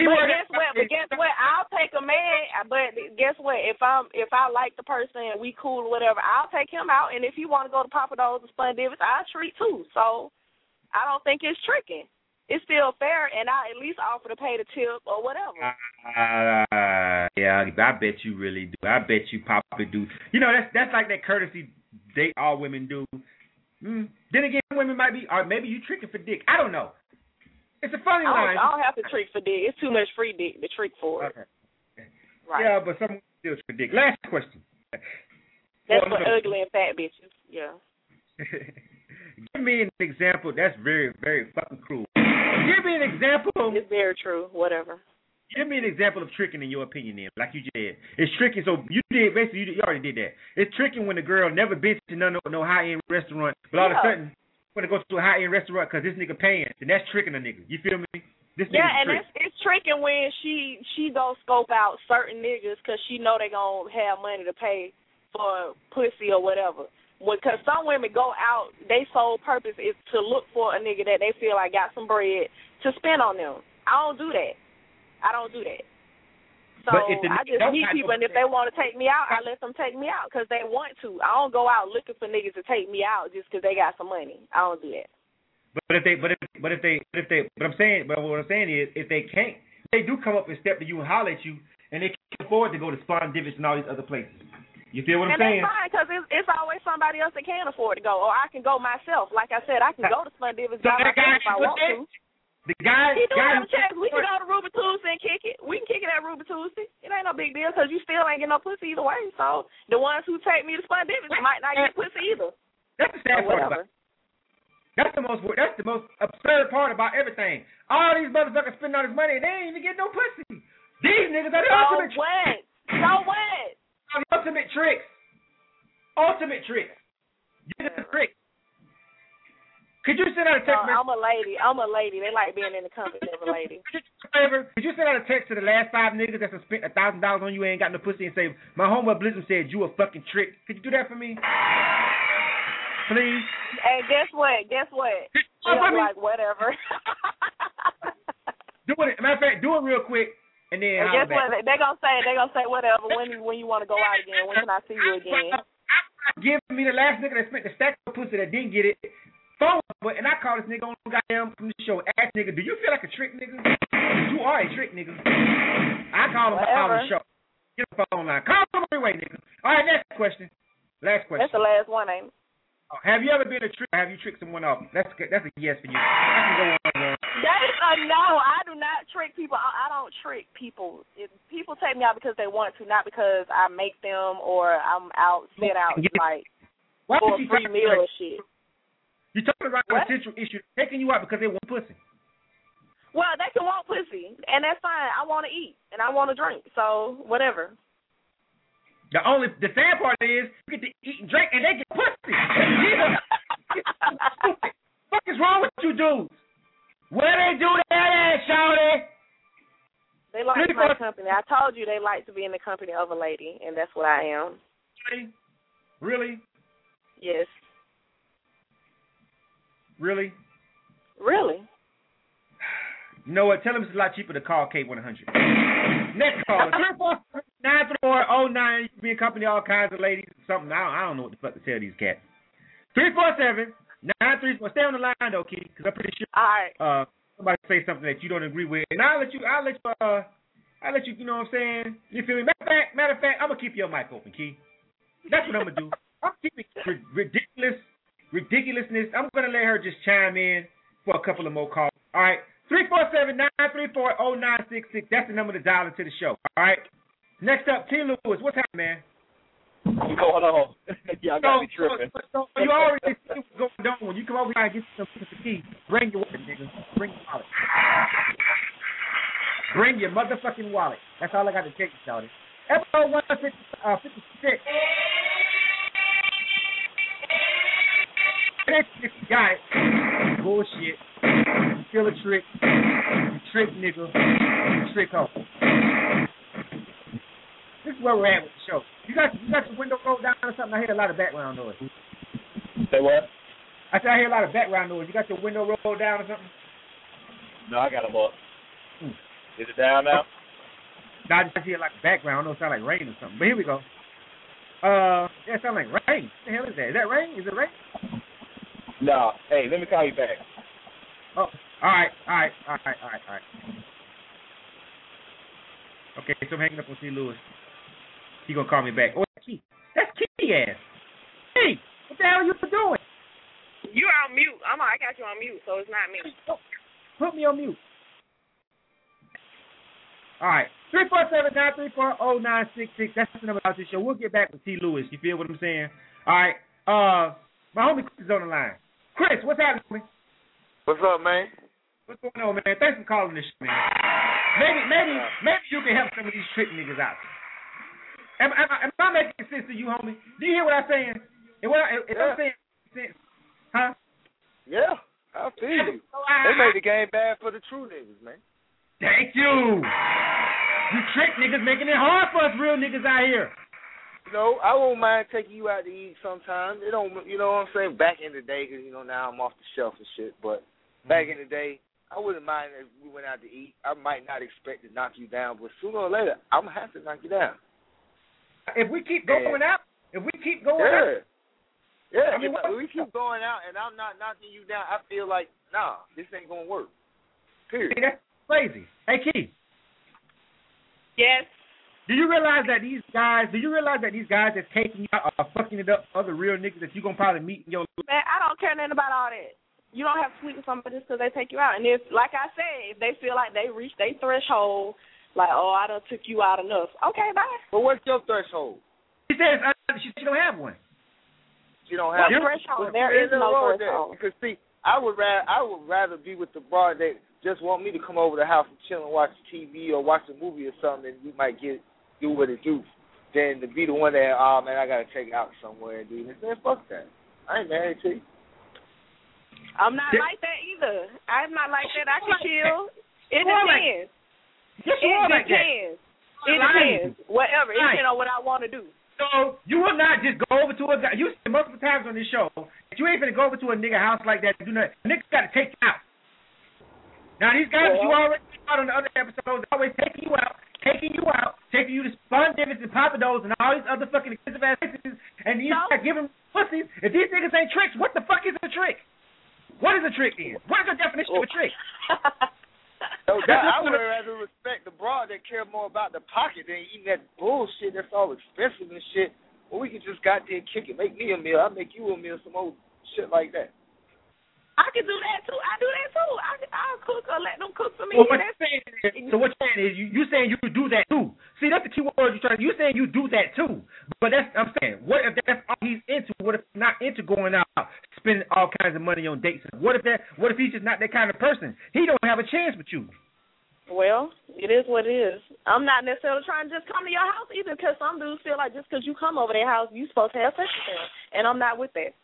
guess what? I'll take a man. But guess what? If I like the person and we cool or whatever, I'll take him out. And if he want to go to Papa Do's and Spun Divots, I'll treat too. So I don't think it's tricking. It's still fair, and I at least offer to pay the tip or whatever. Yeah, I bet you really do. I bet you probably do. You know, that's like that courtesy date all women do. Then again, women might be, or maybe you tricking for dick. I don't know. It's a funny line. I don't have to trick for dick. It's too much free dick to trick for it. Okay. Right. Yeah, but some still trick for dick. Last question. That's for ugly and fat bitches. Yeah. Give me an example. That's very, very fucking cruel. Give me an example. It's very true. Whatever. Give me an example of tricking in your opinion, then, like you just did. It's tricking. So you did basically. You already did that. It's tricking when the girl never been to no high end restaurant, but all of a sudden when it goes to a high end restaurant because this nigga paying, and that's tricking a nigga. You feel me? It's tricking when she go scope out certain niggas because she know they gonna have money to pay for pussy or whatever. Because some women go out, their sole purpose is to look for a nigga that they feel like got some bread to spend on them. I don't do that. So I just meet people, and if they want to take me out, I let them take me out because they want to. I don't go out looking for niggas to take me out just because they got some money. I don't do that. But what I'm saying is, if they can't, they do come up and step to you and holler at you, and they can't afford to go to Spun Divots and all these other places. You feel what I'm saying? And that's fine, because it's always somebody else that can afford to go, or I can go myself. Like I said, I can go to Spun Divots by myself if I want to. The guy, we can go to Ruby Tuesday and kick it. We can kick it at Ruby Tuesday. It ain't no big deal because you still ain't getting no pussy either way. So the ones who take me to Spun Divots might not get pussy either. That's the sad part about it. That's the most absurd part about everything. All these motherfuckers spending all this money and they ain't even get no pussy. These niggas are the ultimate tricks. So what? Ultimate tricks. Ultimate tricks. You get the tricks. Could you send out a text? I'm a lady. They like being in the company of a lady. Could you send out a text to the last 5 niggas that spent $1,000 on you and ain't got no pussy and say, my homeboy Blizzard said you a fucking trick? Could you do that for me? Please. And guess what? Like whatever. Do it. Matter of fact, do it real quick. And then guess what? They gonna say whatever. When you want to go out again? When can I see you again? Give me the last nigga that spent the stack of pussy that didn't get it. Phone number, and I call this nigga on goddamn from the show. Ask nigga, do you feel like a trick nigga? You are a trick nigga. I call him on the show. Get the phone line. Call him anyway, nigga. All right, next question. Last question. That's the last one, ain't it? Have you ever been a trick? Have you tricked someone off? That's a yes for you. I can go on. That is a no. I do not trick people. I don't trick people. People take me out because they want to, not because I make them or I'm set out like for a free meal or shit. You're talking about a central issue, taking you out because they want pussy. Well, they can want pussy, and that's fine. I want to eat and I want to drink, so whatever. The sad part is you get to eat and drink and they get pussy. What is wrong with you dudes? Where they do that at, shawty? They like my company. I told you they like to be in the company of a lady, and that's what I am. Really? Yes. Really? Really? You know what? Tell them it's a lot cheaper to call K100. Next caller. 934-09. You can be in company of all kinds of ladies. Something. I don't know what the fuck to tell these cats. 347-934. Stay on the line though, Key, because I'm pretty sure. All right. Somebody say something that you don't agree with, and I'll let you. You know what I'm saying? You feel me? Matter of fact, I'm gonna keep your mic open, Key. That's what I'm gonna do. I'm keeping ridiculousness. I'm gonna let her just chime in for a couple of more calls. All right. 347-934-0966. That's the number to dial into the show. All right. Next up, T. Lewis. What's happening, man? What's going on? Y'all got me tripping. So you already see what's going on. When you come over here and get some key, bring your wallet, nigga. Bring your wallet. Bring your motherfucking wallet. That's all I got to tell you, Shawty. Episode 156. This guy, bullshit. You feel a trick. You trick nigga. You trick hoe. This is where we're at with the show. You got your window rolled down or something? I hear a lot of background noise. Say what? I said I hear a lot of background noise. You got your window rolled down or something? No, I got them up. Is it down now? No, I just hear like background. I don't know, it sound like rain or something. But here we go. Yeah, it sound like rain. What the hell is that? Is that rain? Is it rain? No. Hey, let me call you back. Oh, all right. Okay, so I'm hanging up on C. Lewis. He gonna call me back. Oh, that's Key. That's Key ass. Hey, what the hell are you doing? You on mute. I got you on mute, so it's not me. Put me on mute. All right. 347-934-0966. That's the number of this show. We'll get back with T. Lewis. You feel what I'm saying? All right. My homie Chris is on the line. Chris, what's happening, homie? What's up, man? What's going on, man? Thanks for calling this shit, man. Maybe you can help some of these trick niggas out. Am I making sense to you, homie? Do you hear what I'm saying? I'm saying sense, huh? Yeah, I feel you. They made the game bad for the true niggas, man. Thank you. You trick niggas making it hard for us real niggas out here. You know, I won't mind taking you out to eat sometimes. It don't, you know what I'm saying? Back in the day, because, you know, now I'm off the shelf and shit. But back in the day, I wouldn't mind if we went out to eat. I might not expect to knock you down, but sooner or later, I'm going to have to knock you down. If we keep going out, Yeah, I mean, if we keep going out and I'm not knocking you down, I feel like, nah, this ain't going to work. Period. See, that's crazy. Hey, Key. Yes. Do you realize that these guys that's taking you out are fucking it up other real niggas that you're going to probably meet in your life? Man, I don't care nothing about all that. You don't have to sleep with somebody just because they take you out. And if, like I said, if they feel like they reached their threshold, like, oh, I done took you out enough. Okay, bye. But what's your threshold? She says she don't have one. She don't have one. Threshold? There is no threshold. Because, see, I would rather be with the broad that just want me to come over the house and chill and watch TV or watch a movie or something, and we might do what it do, than to be the one that, oh, man, I got to take it out somewhere and do this. Man, fuck that. I ain't married to you. I'm not like that either. I'm not like that. I can chill. It depends. It depends. Whatever. It depends on what I want to do. So you will not just go over to a guy. You said multiple times on this show that you ain't gonna go over to a nigga house like that to do nothing. A nigga got to take you out. Now these guys that you already out on the other episodes, always taking you out to Spun Divots and Papa Do's and all these other fucking expensive ass places, and you start giving pussies. If these niggas ain't tricks, what the fuck is a trick? What is a trick then? What is the definition of a trick? I would rather respect the broad that care more about the pocket than eating that bullshit that's all expensive and shit. Well, we can just goddamn kick it. Make me a meal. I'll make you a meal, some old shit like that. I can do that too. I do that too. I'll cook or let them cook for me. Well, what you're saying is you saying you do that too. See, that's the key word you're trying. You're saying you do that too. But I'm saying, what if that's all he's into? What if he's not into going out, spending all kinds of money on dates? What if he's just not that kind of person? He don't have a chance with you. Well, it is what it is. I'm not necessarily trying to just come to your house either, because some dudes feel like just because you come over their house, you supposed to have sex with them, and I'm not with that.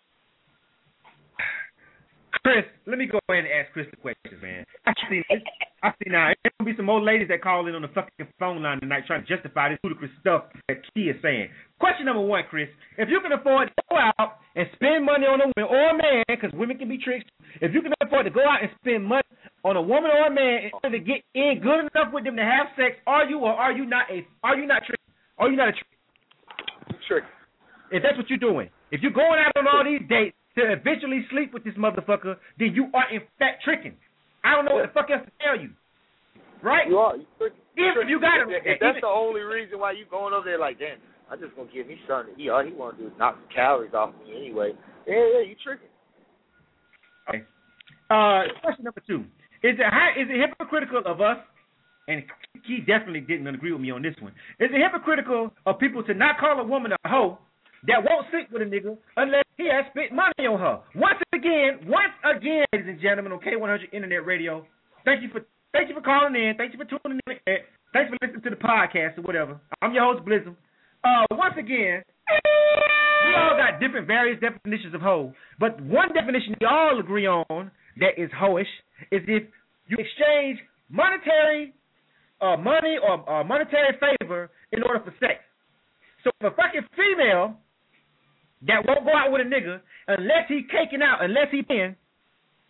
Chris, let me go ahead and ask Chris the question, man. I see now. There's going to be some old ladies that call in on the fucking phone line tonight trying to justify this ludicrous stuff that Key is saying. Question number one, Chris. If you can afford to go out and spend money on a woman or a man, because women can be tricked, if you can afford to go out and spend money on a woman or a man in order to get in good enough with them to have sex, are you not tricked? Are you not a trick? Trick. If that's what you're doing. If you're going out on all these dates to eventually sleep with this motherfucker, then you are in fact tricking. I don't know what the fuck else to tell you. Right? You are. If you got him. If that's the only reason why you going over there like, damn, I'm just going to give me something to eat. All he want to do is knock the calories off me anyway. Yeah, you tricking. Okay. Question number two. Is it hypocritical of us, and he definitely didn't agree with me on this one, is it hypocritical of people to not call a woman a hoe that won't sleep with a nigga unless he has spent money on her? Once again, ladies and gentlemen, on K100 Internet Radio, thank you for calling in. Thank you for tuning in. Thanks for listening to the podcast or whatever. I'm your host, Blizzum. Once again, we all got different various definitions of hoe, but one definition we all agree on that is hoish is if you exchange monetary money or monetary favor in order for sex. So if a fucking female that won't go out with a nigga unless he caking out, unless he paying,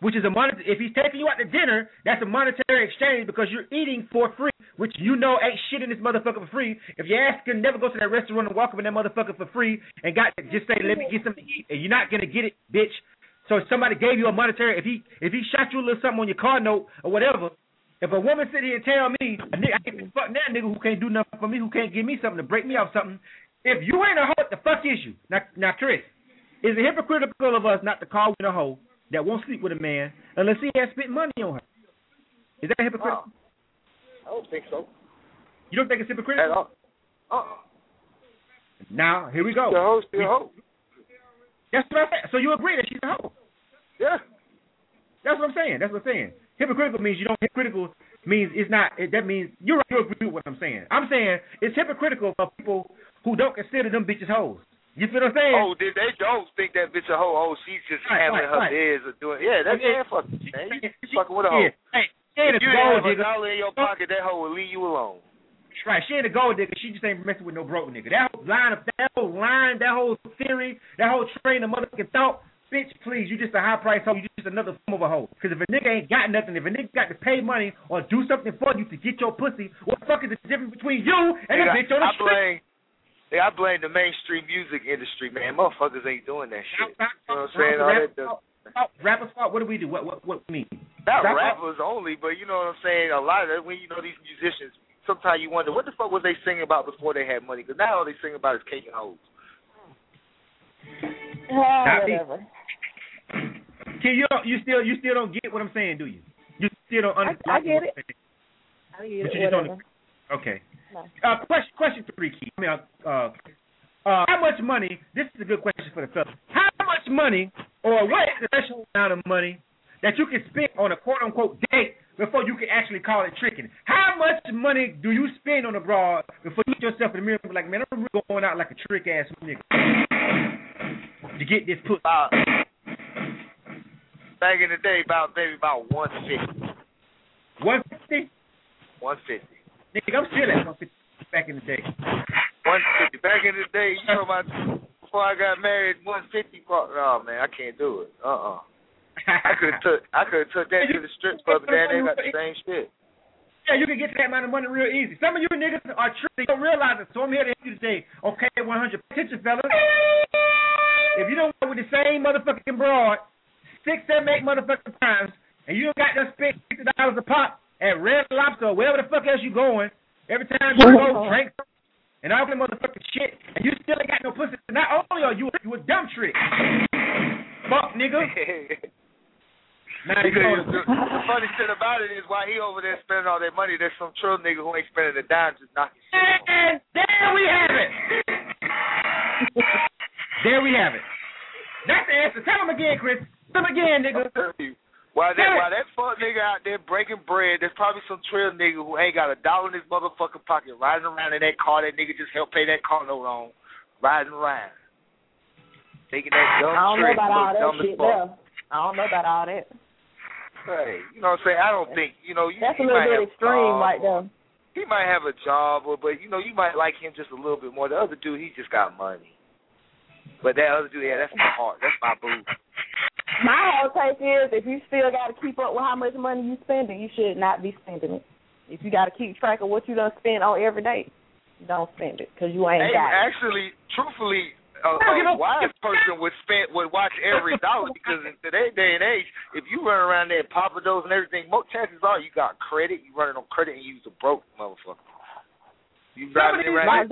which is if he's taking you out to dinner, that's a monetary exchange because you're eating for free, which you know ain't shit in this motherfucker for free. If your ass can never go to that restaurant and walk up in that motherfucker for free and just say, let me get something to eat, and you're not going to get it, bitch. So if somebody gave you a monetary, if he shot you a little something on your car note or whatever, if a woman sit here and tell me, I can't fuck that nigga who can't do nothing for me, who can't give me something to break me off something, if you ain't a hoe, what the fuck is you? Now, Chris, is it hypocritical of us not to call women a hoe that won't sleep with a man unless he has spent money on her? Is that hypocritical? I don't think so. You don't think it's hypocritical? Now, here we go. The hoe's still a hoe. That's what I'm saying. So you agree that she's a hoe? Yeah. That's what I'm saying. Hypocritical means you don't. Hypocritical means it's not. That means you're right. You agree with what I'm saying. I'm saying it's hypocritical for people who don't consider them bitches hoes. You feel what I'm saying? Oh, they don't think that bitch a hoe. Oh, she's just handling her biz or doing. Yeah, that's fucking. Man, you fucking with a hoe. Hey, if you have a dollar in your pocket, that hoe will leave you alone. Right, she ain't a gold digger. She just ain't messing with no broke nigga. That whole theory, that whole train of motherfucking thought. Bitch, please, you just a high price hoe. You just another form of a hoe. Because if a nigga ain't got nothing, if a nigga got to pay money or do something for you to get your pussy, what the fuck is the difference between you and a bitch on the street? I blame the mainstream music industry, man. Motherfuckers ain't doing that shit. You know what I'm saying? Rappers fault. What do we do? What mean? Not rappers only, but you know what I'm saying? A lot of that, when you know these musicians, sometimes you wonder, what the fuck was they singing about before they had money? Because now all they sing about is cake and hoes. Whatever. You still don't get what I'm saying, do you? You still don't understand. I get it. I get it. Whatever. Okay. No. Question 3, Keith. How much money? This is a good question for the fellas. How much money, or what is the threshold amount of money that you can spend on a quote unquote date before you can actually call it tricking? How much money do you spend on a broad before you look yourself in the mirror and be like, man, I'm really going out like a trick ass nigga to get this pussy? Back in the day, about $150. 150? 150. Nigga, I'm still at 150 back in the day. 150. Back in the day, you know about before I got married, 150. Oh man, I can't do it. I could have took that to the strip club, but they got the same shit. Yeah, you can get to that amount of money real easy. Some of you niggas are tricky. You don't realize it. So I'm here to help you today. Okay, 100. Attention, fellas. If you don't go with the same motherfucking broad 6, 7, 8 motherfucking times, and you got to spend $60 a pop at Red Lobster or wherever the fuck else you going, every time you go drink and all that motherfucking shit, and you still ain't got no pussy, not only are you a dumb trick. Fuck, nigga. The funny shit about it is why he over there spending all that money, there's some trill nigga who ain't spending a dime just knocking shit. And there we have it. There we have it. That's the answer. Tell him again, Chris. Tell him again, nigga. While that fuck nigga out there breaking bread, there's probably some trail nigga who ain't got $1 in his motherfucking pocket riding around in that car that nigga just helped pay that car note on, riding around. Taking that dumb trick. I don't know about all that. Hey, you know what I'm saying? I don't think, that's a little bit extreme right there. He might have a job, but, you might like him just a little bit more. The other dude, he just got money. But that other dude, that's my heart. That's my boo. My whole take is if you still got to keep up with how much money you spending, you should not be spending it. If you got to keep track of what you done spend on every day, don't spend it because you ain't got it. Actually, truthfully, a wise person would watch every dollar because in today's day and age, if you run around there and Papados and everything, most chances are you got credit. You running on credit and you use a broke motherfucker. You driving around.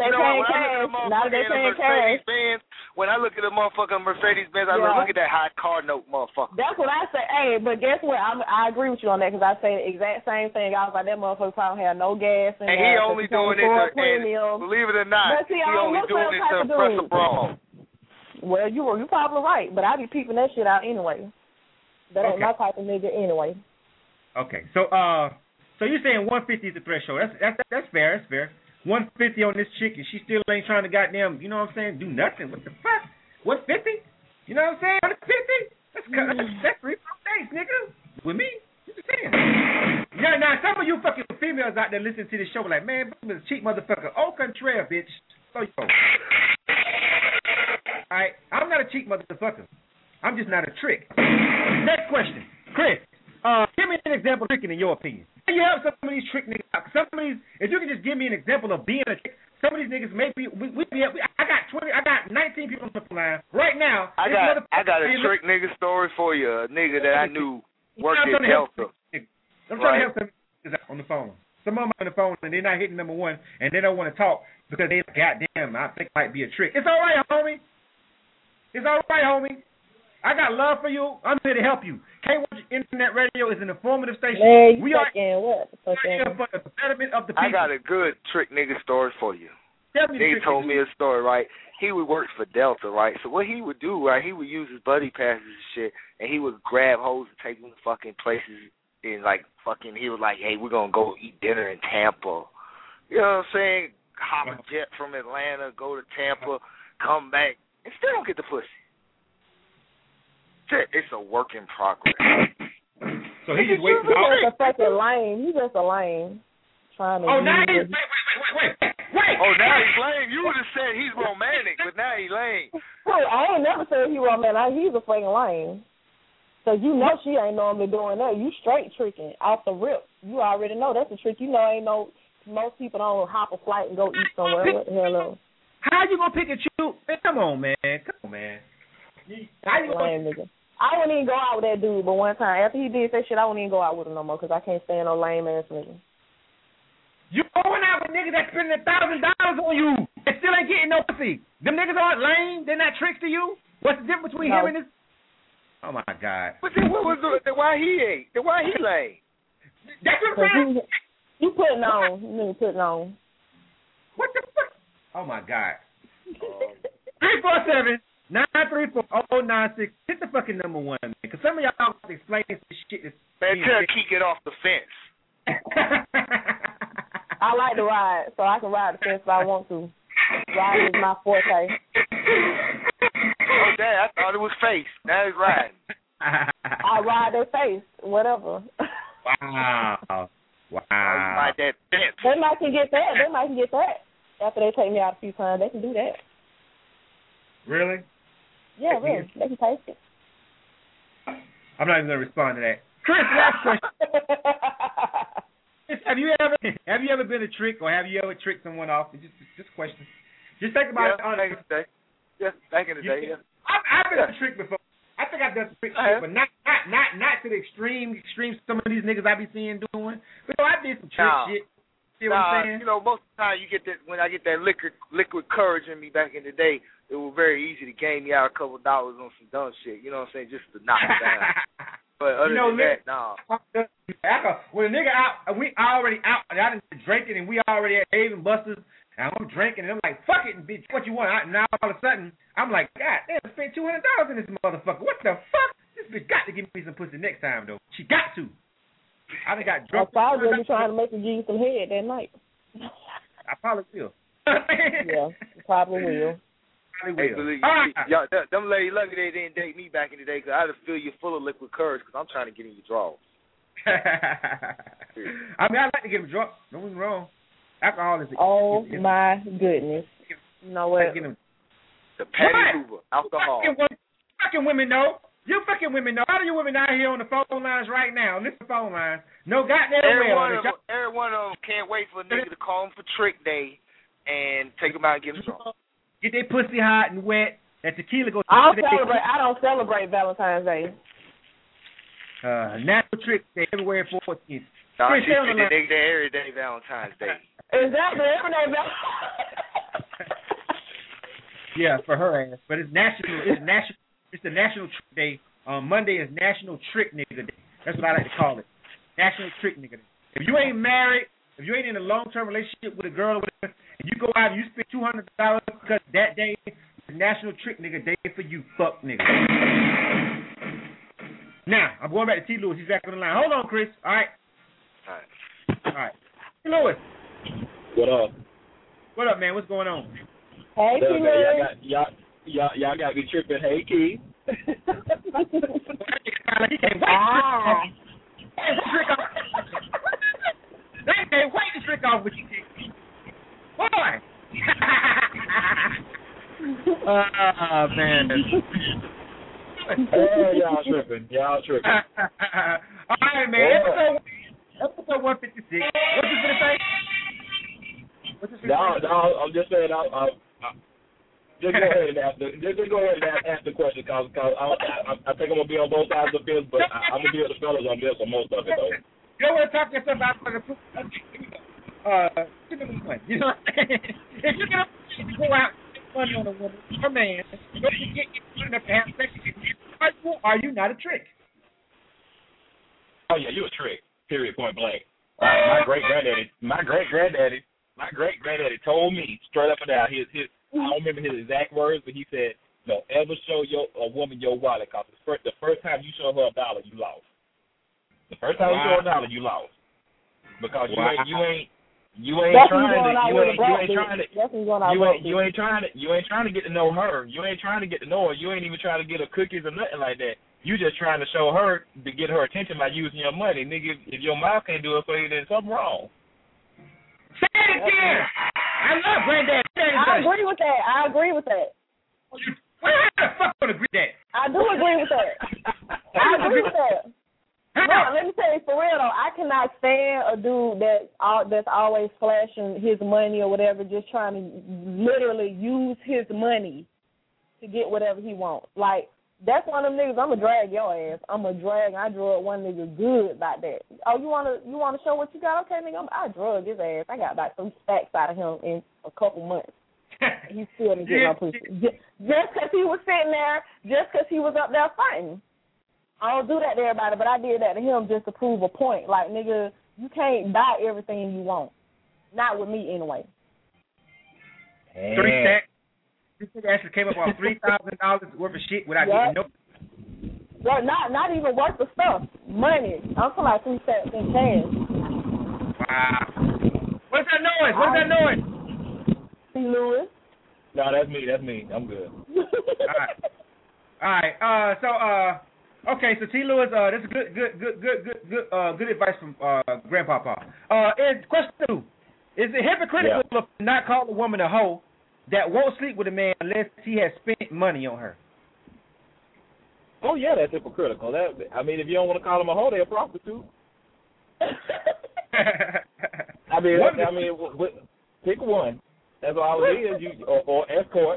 When I look at a motherfucking Mercedes-Benz, I look at that high car note motherfucker. That's what I say. Hey, but guess what? I agree with you on that because I say the exact same thing. I was like, that motherfucker probably have no gas. And he only doing it to, believe it or not, he only doing it to impress a broad. Well, you're probably right, but I be peeping that shit out anyway. That ain't my type of nigga anyway. Okay, so you're saying 150 is the threshold. That's fair. That's fair. 150 on this chick, and she still ain't trying to goddamn, you know what I'm saying, do nothing. What the fuck? What, 50? You know what I'm saying? 150? That's 3 days, nigga. With me? What you saying? Yeah, now some of you fucking females out there listening to this show like, man, this cheap motherfucker. Au contraire, bitch. So yo. Alright, I'm not a cheap motherfucker. I'm just not a trick. Next question. Chris, give me an example of tricking in your opinion. You have some of these trick niggas. Some of these, if you can just give me an example of being a trick. Some of these niggas maybe I got 19 people on the line right now. I got a trick nigga story for you. A nigga that I knew worked at Delta. I'm trying to help some niggas on the phone. Some of them on the phone and they're not hitting number one and they don't want to talk because they goddamn I think it might be a trick. It's all right, homie. It's all right, homie. I got love for you. I'm here to help you. K1 Internet Radio is an informative station. Man, we are here for the betterment of the people. I got a good trick nigga story for you. Nigga told me a story, right? He would work for Delta, right? So what he would do, right, he would use his buddy passes and shit, and he would grab hoes and take them to fucking places and, like, fucking, he was like, hey, we're going to go eat dinner in Tampa. You know what I'm saying? Hop a jet from Atlanta, go to Tampa, come back, and still don't get the pussy. It's a work in progress. So he just waits. He's just a fucking lame. He's just a lame. Trying to. Oh, now he's wait. Oh, now he's lame. You would have said he's romantic, but now he's lame. Hey, I ain't never said he romantic. He's a fucking lame. So you know she ain't normally doing that. You straight tricking off the rip. You already know that's a trick. You know ain't no most people don't hop a flight and go eat somewhere. What the hell? How you gonna pick and choose? Come on, man. Nigga. I wouldn't even go out with that dude, but one time after he did that shit, I wouldn't even go out with him no more because I can't stand no lame ass nigga. You going out with niggas that spending $1,000 on you and still ain't getting no pussy. Them niggas aren't lame. They're not tricks to you. What's the difference between him and this? Oh my God. But then what was why he ain't? Then why he lame? That's what I'm saying. You putting on. You mean putting on. What the fuck? Oh my God. 347-934-096. Hit the fucking number one, man. Because some of y'all explain this shit. Man, tell Key get off the fence. I like to ride, so I can ride the fence if I want to. Riding is my forte. Oh, damn, I thought it was face. Now it's riding. I ride their face, whatever. Wow. Ride that fence. They might can get that. After they take me out a few times, they can do that. Really? Yeah, really. They can taste it. I'm not even going to respond to that. Chris, last question. Have you ever been a trick or have you ever tricked someone off? Just a question. Just think about it. Back in the day. Yeah, back in the day, yeah. I've been a trick before. I think I've done some trick shit, but not to the extreme some of these niggas I be seeing doing. But I did some trick shit. See what I'm saying? You know, most of the time you get that when I get that liquid courage in me back in the day, it was very easy to game me out a couple dollars on some dumb shit. You know what I'm saying? Just to knock it down. But other than that, nah. When a nigga out, we already out. I done drinking and we already at Dave and Buster's. And I'm drinking and I'm like, fuck it, bitch, what you want? Now all of a sudden, I'm like, God damn, I spent $200 in this motherfucker. What the fuck? This bitch got to give me some pussy next time, though. She got to. I done got drunk. I probably be trying to make her give you some head that night. I probably will. Yeah, probably will. Y'all, them lady lucky they didn't date me back in the day because I'd have filled you full of liquid courage because I'm trying to get in your drawers. I mean, I like to get them drunk. No one's wrong. Alcohol is. My goodness. You know what? The Patty Hoover, alcohol. Fucking women know. You fucking women know. All of you women out here on the phone lines right now. Listen to the phone lines. No goddamn way. Every one of them can't wait for a nigga to call them for trick day and take them out and get them drunk. Get their pussy hot and wet. That tequila goes. I don't celebrate Valentine's Day. National Trick Day, February 14th. No, she treat the nigga every day Valentine's Day. Exactly, every day Valentine's. Yeah, for her ass. But it's national. It's the National Trick Day. Monday is National Trick Nigga Day. That's what I like to call it. National Trick Nigga Day. If you ain't married, if you ain't in a long-term relationship with a girl or whatever, and you go out and you spend $200 because that day is National Trick Nigga Day for you, fuck nigga. Now, I'm going back to T. Lewis. He's back on the line. Hold on, Chris. All right. T. Lewis. What up? What up, man? What's going on? Hey, T. Lewis. Y'all got me tripping. Hey, Key. They can't wait to trick off with you, Key. Boy. Man. Y'all tripping. Y'all tripping. All right, man. Episode 156. What's you gonna say? No, I'm just saying. Just go ahead and ask the question, cause I think I'm gonna be on both sides of the fence, but I'm gonna be with the fellas on this for most of it though. You don't want to talk to yourself about the you know what I'm saying? If you're gonna go out and spend money on a woman, or man, don't you get good enough to have sex with you? Are you not a trick? Oh yeah, you a trick. Period. Point blank. My great granddaddy told me straight up and down. I don't remember his exact words, but he said, "Don't ever show a woman your wallet, cause the first time you show her $1, you lost. The first time you show her $1, you lost, because you ain't trying to get to know her. You ain't trying to get to know her. You ain't even trying to get her cookies or nothing like that. You just trying to show her to get her attention by using your money, nigga. If your mouth can't do it for you, then something wrong." Say it again. I love granddad. I agree with that. How the fuck would agree with that? I do agree with that. I agree with that. No, let me tell you for real though, I cannot stand a dude that's always flashing his money or whatever, just trying to literally use his money to get whatever he wants. Like, that's one of them niggas, I'm going to drag your ass. I drug one nigga good about that. Oh, you want to show what you got? Okay, nigga, I drug his ass. I got about 3 stacks out of him in a couple months. He still didn't get my pussy. Just because he was sitting there, just because he was up there fighting. I don't do that to everybody, but I did that to him just to prove a point. Like, nigga, you can't buy everything you want. Not with me, anyway. 3 stacks. This nigga actually came up on $3,000 worth of shit without getting no. Well, not even worth the stuff. Money. I'm talking about 3 stacks in cash. Wow. What's that noise? C. Lewis. No, that's me. I'm good. All right. Okay. So T. Lewis, this is good advice from Grandpapa. Question 2: Is it hypocritical to not call a woman a hoe that won't sleep with a man unless he has spent money on her? Oh yeah, that's hypocritical. I mean, if you don't want to call them a hoe, they're a prostitute. Pick one. That's all it is. Or escort.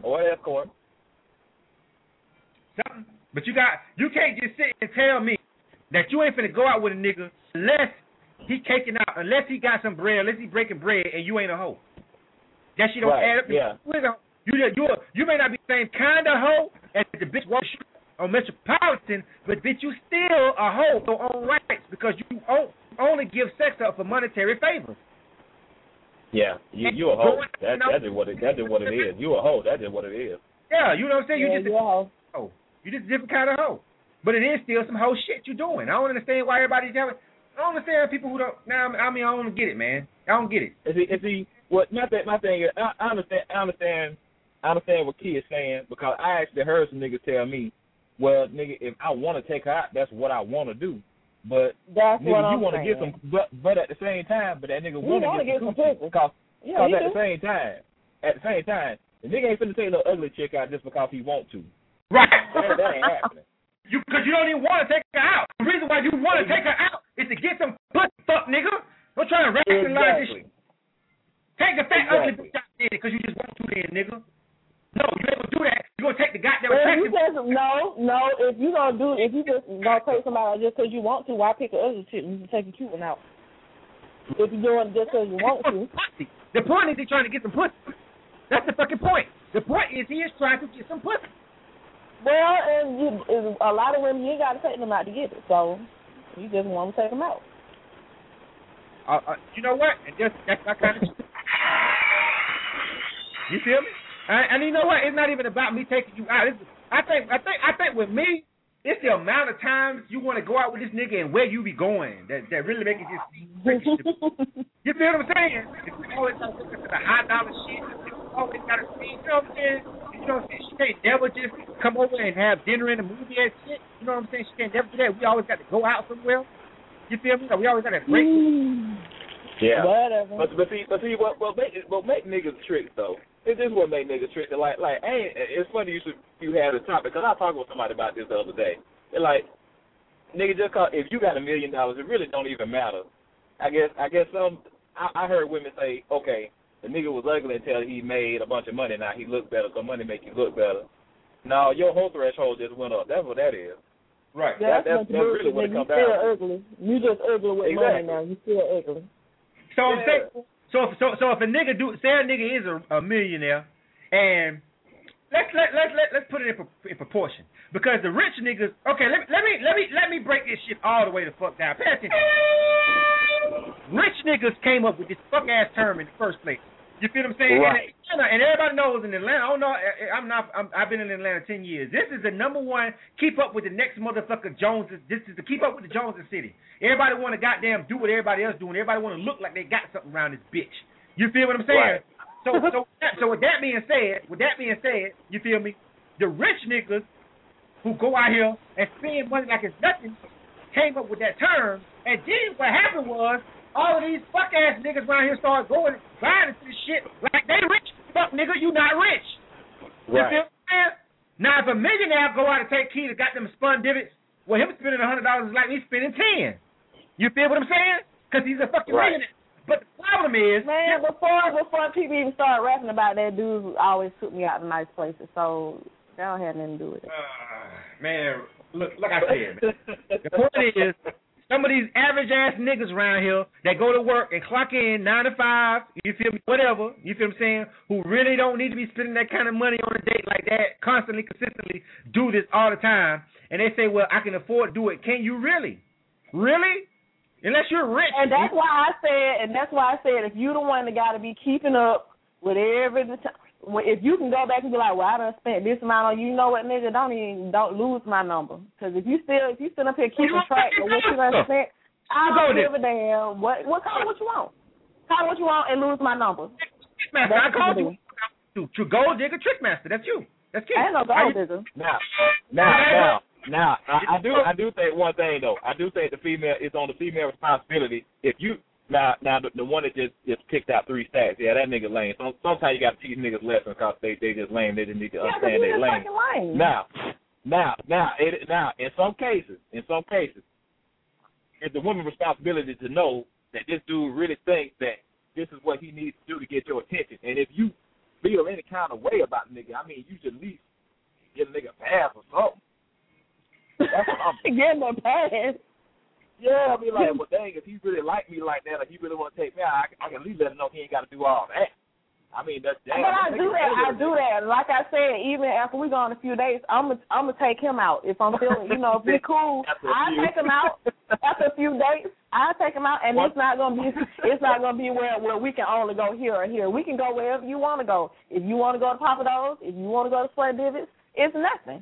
Something. But you can't just sit and tell me that you ain't finna go out with a nigga unless he caking out, unless he got some bread, unless he breaking bread, and you ain't a hoe. That shit don't add up. Yeah. You may not be the same kind of hoe as the bitch on Metropolitan, but bitch, you still a hoe for your own rights because you only give sex up for monetary favors. Yeah, you a hoe. That's what it is. You a hoe. That's just what it is. Yeah, you know what I'm saying? You're a hoe. You're just a different kind of hoe. But it is still some hoe shit you're doing. I don't understand why everybody's telling. I don't understand people who don't. Now, I mean, I don't get it, man. I don't get it. My thing is, I understand what Key is saying, because I actually heard some niggas tell me, well, nigga, if I want to take her out, that's what I want to do. But that's nigga, what you want to get some, but at the same time, that nigga want to get some pussy, because at the same time, the nigga ain't finna take a little ugly chick out just because he want to. Right. That ain't happening. Because you don't even want to take her out. The reason why you want to take her out is to get some pussy, fuck nigga. Don't try to rationalize this shit. Take the fat ugly bitch out there because you just want to then, nigga. No, you ain't gonna do that. You gonna take the goddamn attractive. No. If you just gonna take somebody just because you want to, why pick an ugly chick? You can take a cute one out. If you're doing it just because you want to. The point is he's trying to get some pussy. That's the fucking point. The point is he is trying to get some pussy. Well, and a lot of women, you ain't got to take them out to get it, so you just want to take them out. You know what? That's that kind of shit. You feel me? And you know what? It's not even about me taking you out. I think with me, it's the amount of times you want to go out with this nigga and where you be going that really make it just freaky. You feel what I'm saying? If we always got to look at the high dollar shit, if we always got to see, you know what I'm saying? You know what I'm saying? She can't never just come over and have dinner in a movie and shit. You know what I'm saying? She can't never do that. We always got to go out somewhere. You feel me? We always got to break. Yeah. Whatever. But see, what make niggas tricks though? This what make niggas tricky. Like, it's funny you had a topic because I talked with somebody about this the other day. They're like, nigga, just cause if you got $1 million, it really don't even matter. I guess I heard women say, okay, the nigga was ugly until he made a bunch of money. Now he look better, so money make you look better. No, your whole threshold just went up. That's what that is. Right. Yeah, that's really what it comes down to. You still ugly. You just ugly with money now. You still ugly. So if a nigga say a nigga is a millionaire, and let's put it in proportion, because the rich niggas. Okay, let me break this shit all the way the fuck down. Pay attention. Rich niggas came up with this fuck ass term in the first place. You feel what I'm saying? Right. And everybody knows in Atlanta. I don't know. I've been in Atlanta 10 years. This is the number one. Keep up with the next motherfucker Joneses. This is the keep up with the Joneses city. Everybody want to goddamn do what everybody else doing. Everybody want to look like they got something around this bitch. You feel what I'm saying? Right. So with that being said, you feel me? The rich niggas who go out here and spend money like it's nothing came up with that term. And then what happened was, all of these fuck ass niggas around here started going buying into this shit like they rich. Fuck nigga, you not rich. You Right. feel what I'm saying? Now if a millionaire go out and take key to got them spun divots, well him spending $100 is like me spending 10. You feel what I'm saying? Because he's a fucking millionaire. But the problem is, man, before people even started rapping about that, dude always took me out to nice places, so that don't have nothing to do with it. Man, look, like I said, man. The point is, some of these average-ass niggas around here that go to work and clock in 9 to 5, you feel me, whatever, you feel what I'm saying, who really don't need to be spending that kind of money on a date like that, constantly, consistently, do this all the time, and they say, well, I can afford to do it. Can you really? Really? Unless you're rich. And that's why I said, if you the one that got to be keeping up with if you can go back and be like, well, I done spent this amount on you, know what, nigga, don't lose my number. Because if you still up here keeping track of what you done spent, I don't give a damn. Call it what you want. Call it what you want and lose my number. Trickmaster, I called you. Gold digger Trickmaster, that's you. That's key. I ain't no gold digger. Now, I do think one thing though. I do think it's on the female responsibility. If you now the one that just picked out 3 stacks, yeah, that nigga lame. Sometimes you got to teach niggas lessons because they just lame. They just need to understand they lame. Now, in some cases, it's the woman's responsibility to know that this dude really thinks that this is what he needs to do to get your attention. And if you feel any kind of way about the nigga, I mean, you should at least give a nigga a pass or something. That's what I'm getting a pass. Yeah, I mean, like, well, dang, if he really like me like that, or he really want to take me out, I can at least let him know he ain't got to do all that. I mean, that's damn. But I do that. Like I said, even after we go on a few dates, I'm gonna take him out if I'm feeling, if we cool. I take him out after a few dates. I take him out, and it's not gonna be where we can only go here or here. We can go wherever you want to go. If you want to go to Papa Do's, if you want to go to Sweat Divots, it's nothing.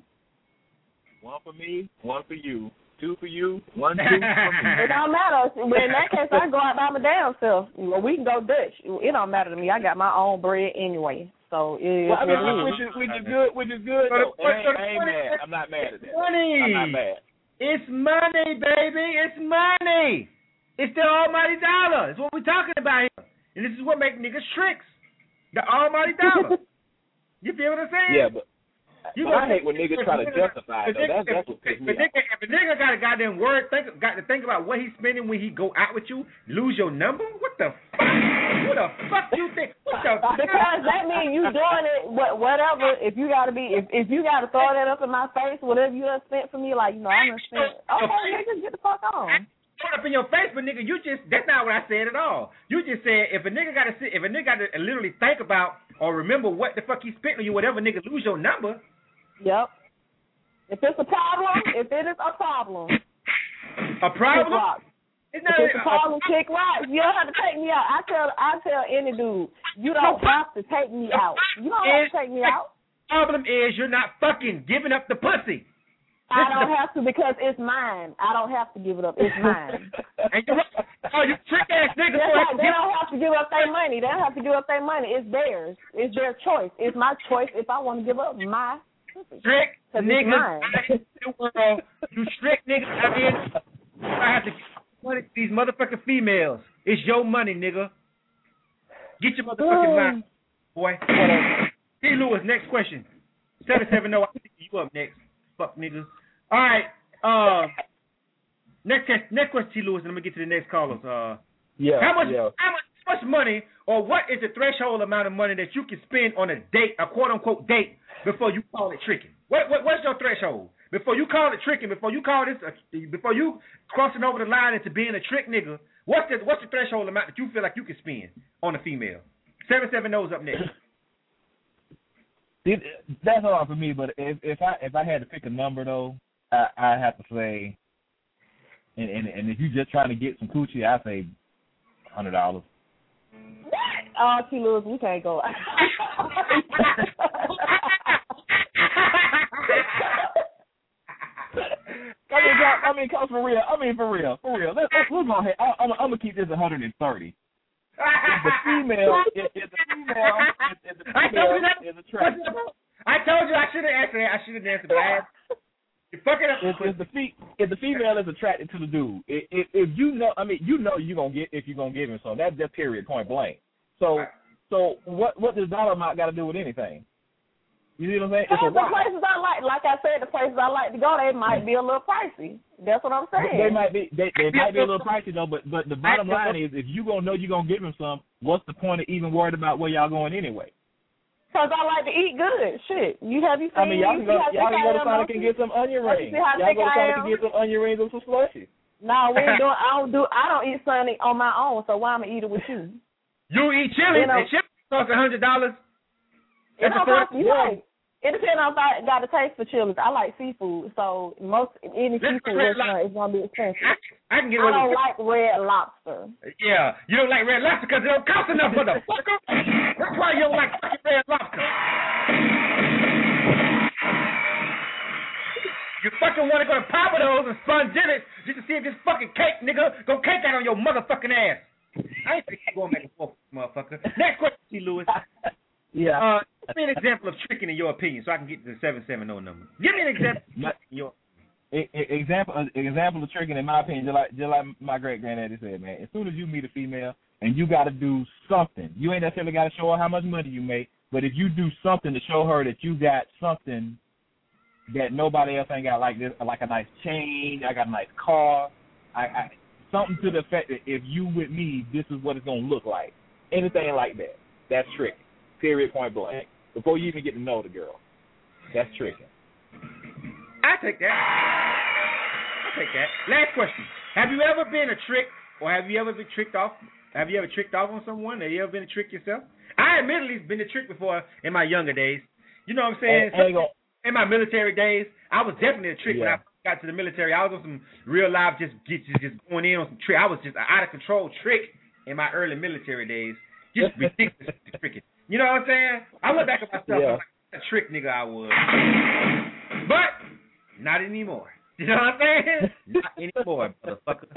1 for me, 1 for you. 2 for you, 1, 2 for me. It don't matter. In that case, I go out by my damn self. Well, we can go Dutch. It don't matter to me. I got my own bread anyway. So which is good. Though. I ain't mad. I'm not mad at that. I'm not mad. It's money, baby. It's money. It's the almighty dollar. It's what we're talking about here. And this is what makes niggas tricks. The almighty dollar. You feel what I'm saying? Yeah, but I hate when niggas try to justify it, though. That's what pisses me off. If a nigga got a goddamn word, got to think about what he's spending when he go out with you, lose your number? What the fuck? What the fuck you think? What the fuck? Because that means you doing it, whatever, if you got to throw that up in my face, whatever you done spent for me, like, I'm going to spend, okay, nigga, get the fuck on. Throw it up in your face, but nigga, that's not what I said at all. You just said if a nigga got to literally think about or remember what the fuck he spent on you, whatever, nigga, lose your number. Yep. If it's a problem, if it is a problem. A problem? It's a problem, kick rocks. You don't have to take me out. I tell any dude, you don't have to take me out. You don't have to take me out. The problem is you're not fucking giving up the pussy. I don't have to because it's mine. I don't have to give it up. It's mine. You trick ass niggas. They don't have to give up their money. They don't have to give up their money. It's theirs. It's their choice. It's my choice if I want to give up my trick niggas. You trick niggas. I have to give money to these motherfucking females. It's your money, nigga. Get your motherfucking mind. boy. T. Lewis, next question. 770. I think you up next. Fuck niggas. All right. Next question, T. Lewis, and I'm gonna get to the next callers. How much money, or what is the threshold amount of money that you can spend on a date, a quote unquote date, before you call it tricking? What's your threshold? Before you call it tricking, before you crossing over the line into being a trick nigga, what's the threshold amount that you feel like you can spend on a female? 770's up next. That's hard for me, but if I had to pick a number though, I have to say, and if you're just trying to get some coochie, I say $100. Oh, T. Lewis, we can't go. I mean, come for real. For real. Let's go ahead. I'm gonna keep this 130. If the female is attractive. I told you I should have answered that. I should have answered that. You fucking up. If the female is attracted to the dude, if you know, you're gonna get if you're gonna give him some. That's just period, point blank. So what does dollar amount got to do with anything? You see what I'm saying? The places I like I said, the places I like to go, they might be a little pricey. That's what I'm saying. They might be a little pricey though, but the bottom line is, if you gonna know you're gonna give him some, what's the point of even worried about where y'all going anyway? Because I like to eat good. Shit, y'all can go to Sonic and get some onion rings. Y'all go to Sonic and get some onion rings and some slushies. No, we ain't doing. I don't eat Sonic on my own. So why am I eating with you? You eat chili, and chili costs $100. It depends on if I got a taste for chilies. I like seafood, so any seafood restaurant is gonna be expensive. I don't like Red Lobster. Yeah, you don't like Red Lobster because it don't cost enough, motherfucker. That's why you don't like fucking Red Lobster. You fucking want to go to Papados and Spongili's just to see if this fucking cake, nigga, go cake out on your motherfucking ass. I ain't going back and forth, motherfucker. Next question, T. Lewis. Yeah. Give me an example of tricking in your opinion, so I can get to the 770 number. Give me an example. Example of tricking in my opinion, just like my great granddaddy said, man. As soon as you meet a female and you got to do something, you ain't necessarily got to show her how much money you make, but if you do something to show her that you got something that nobody else ain't got, like this, like a nice chain, I got a nice car, I something to the effect that if you with me, this is what it's gonna look like. Anything like that, that's tricking. Period, point blank. Before you even get to know the girl. That's tricking. I take that. Last question. Have you ever been a trick, or have you ever been tricked off? Have you ever tricked off on someone? Have you ever been a trick yourself? I admittedly been a trick before in my younger days. You know what I'm saying? In my military days, I was definitely a trick when I got to the military. I was on some real life, just going in on some trick. I was just an out of control trick in my early military days. Just ridiculous tricking. You know what I'm saying? I look back at myself, I'm like, a trick nigga I was. But, not anymore. You know what I'm saying? Not anymore, motherfucker.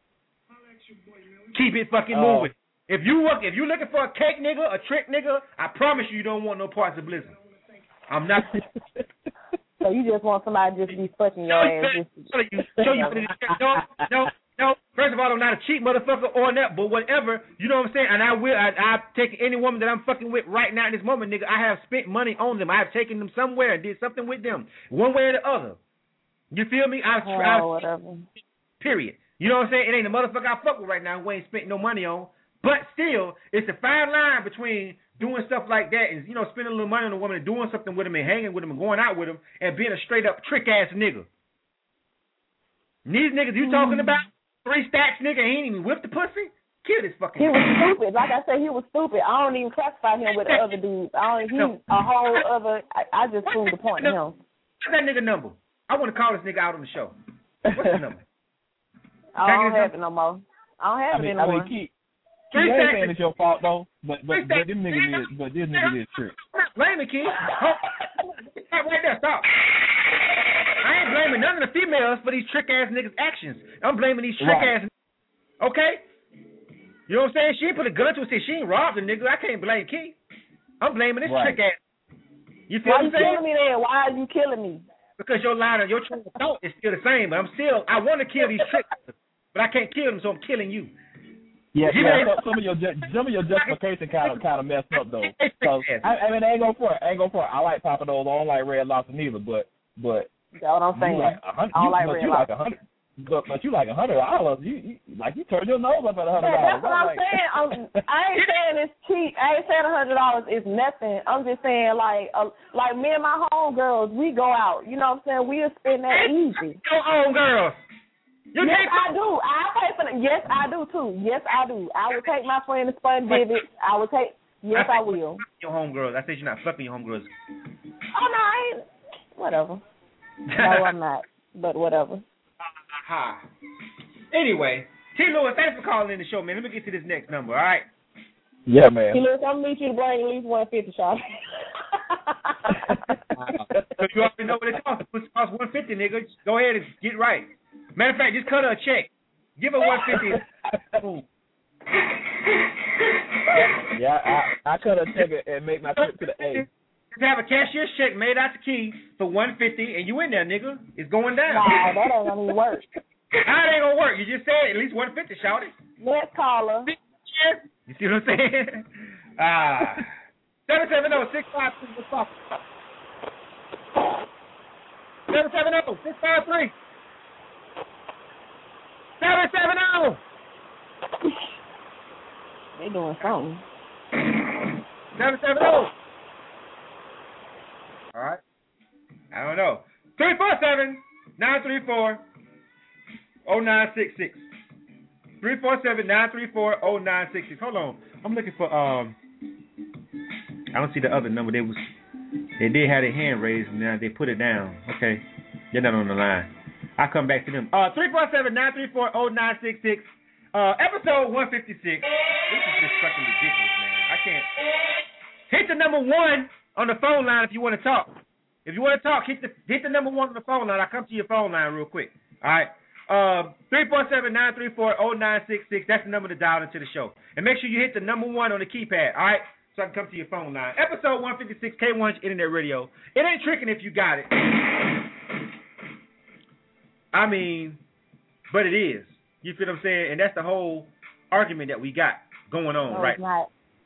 Keep it fucking moving. If you looking for a cake nigga, a trick nigga, I promise you don't want no parts of Blizzard. I'm not. So you just want somebody just to be fucking your ass. Show you. No. First of all, I'm not a cheap motherfucker or that, but whatever. You know what I'm saying? And I've taken any woman that I'm fucking with right now in this moment, nigga. I have spent money on them. I have taken them somewhere and did something with them, one way or the other. You feel me? Whatever. Period. You know what I'm saying? It ain't the motherfucker I fuck with right now who ain't spent no money on. But still, it's a fine line between doing stuff like that and, spending a little money on a woman and doing something with them and hanging with them and going out with them and being a straight up trick ass nigga. And these niggas you talking about, 3 stacks nigga, he ain't even whipped the pussy? Kill this fucking He was stupid. Like I said, he was stupid. I don't even classify him with the other dudes. He's a whole other. I just proved the point to him. What's that nigga number? I want to call this nigga out on the show. What's the number? I don't have it no more. I don't have it anymore. Keith, I ain't saying it's your fault though, but this nigga is trick. Blame me, Keith. Stop right there. Stop. I ain't blaming none of the females for these trick ass niggas' actions. I'm blaming these trick ass. Okay. You know what I'm saying? She ain't put a gun to it. She ain't robbed a nigga. I can't blame Keith. I'm blaming this trick ass. You feel what I'm saying? Why you killing me then? Why are you killing me? Because your train of thought is still the same. But I want to kill these tricks, but I can't kill them, so I'm killing you. Yeah, some of your justification kind of messed up though. Cause I mean, I ain't going for it. I like Papa Do's. I don't like Red Lobster neither. But that's what I'm saying. Like I don't like Red Lobster. But you like $100. You turn your nose up at $100. That's what I'm saying. I ain't saying it's cheap. I ain't saying $100 is nothing. I'm just saying like me and my homegirls, we go out. You know what I'm saying? We'll spend that easy. Your homegirls. Yes, I do. I pay for them. Yes, I do too. Yes, I do. I will take my friend to Spun Divots. I will take. Yes, I will. Your homegirls. I said you're not fucking your homegirls. Oh no, I ain't. Whatever. No, I'm not. But whatever. Anyway, T. Lewis, thanks for calling in the show, man. Let me get to this next number, all right? Yeah, man. T. Lewis, I'm going to need you to bring at least 150 shots. So you already know what it costs. It costs 150, nigga. Just go ahead and get right. Matter of fact, just cut her a check. Give her 150. Yeah, I cut her a check and make my trip to the A. Just have a cashier's check made out the key for 150, and you in there, nigga. It's going down. Nah, that ain't gonna work. How it ain't gonna work? You just said at least 150, shout it. Next caller. You see what I'm saying? 770-653. 770-653. 770. They doing something. 770. All right. I don't know. 347-934-0966. 347-934-0966. Hold on. I'm looking for I don't see the other number. They did have their hand raised and now they put it down. Okay. They're not on the line. I'll come back to them. 347-934-0966. Episode 156. This is just fucking ridiculous, man. I can't. Hit the number 1 on the phone line if you want to talk. If you want to talk, hit the number 1 on the phone line. I'll come to your phone line real quick. All right. 347-934-0966. That's the number to dial into the show. And make sure you hit the number 1 on the keypad. All right. So I can come to your phone line. Episode 156, K1 Internet Radio. It ain't tricking if you got it. I mean, but it is. You feel what I'm saying? And that's the whole argument that we got going on right now.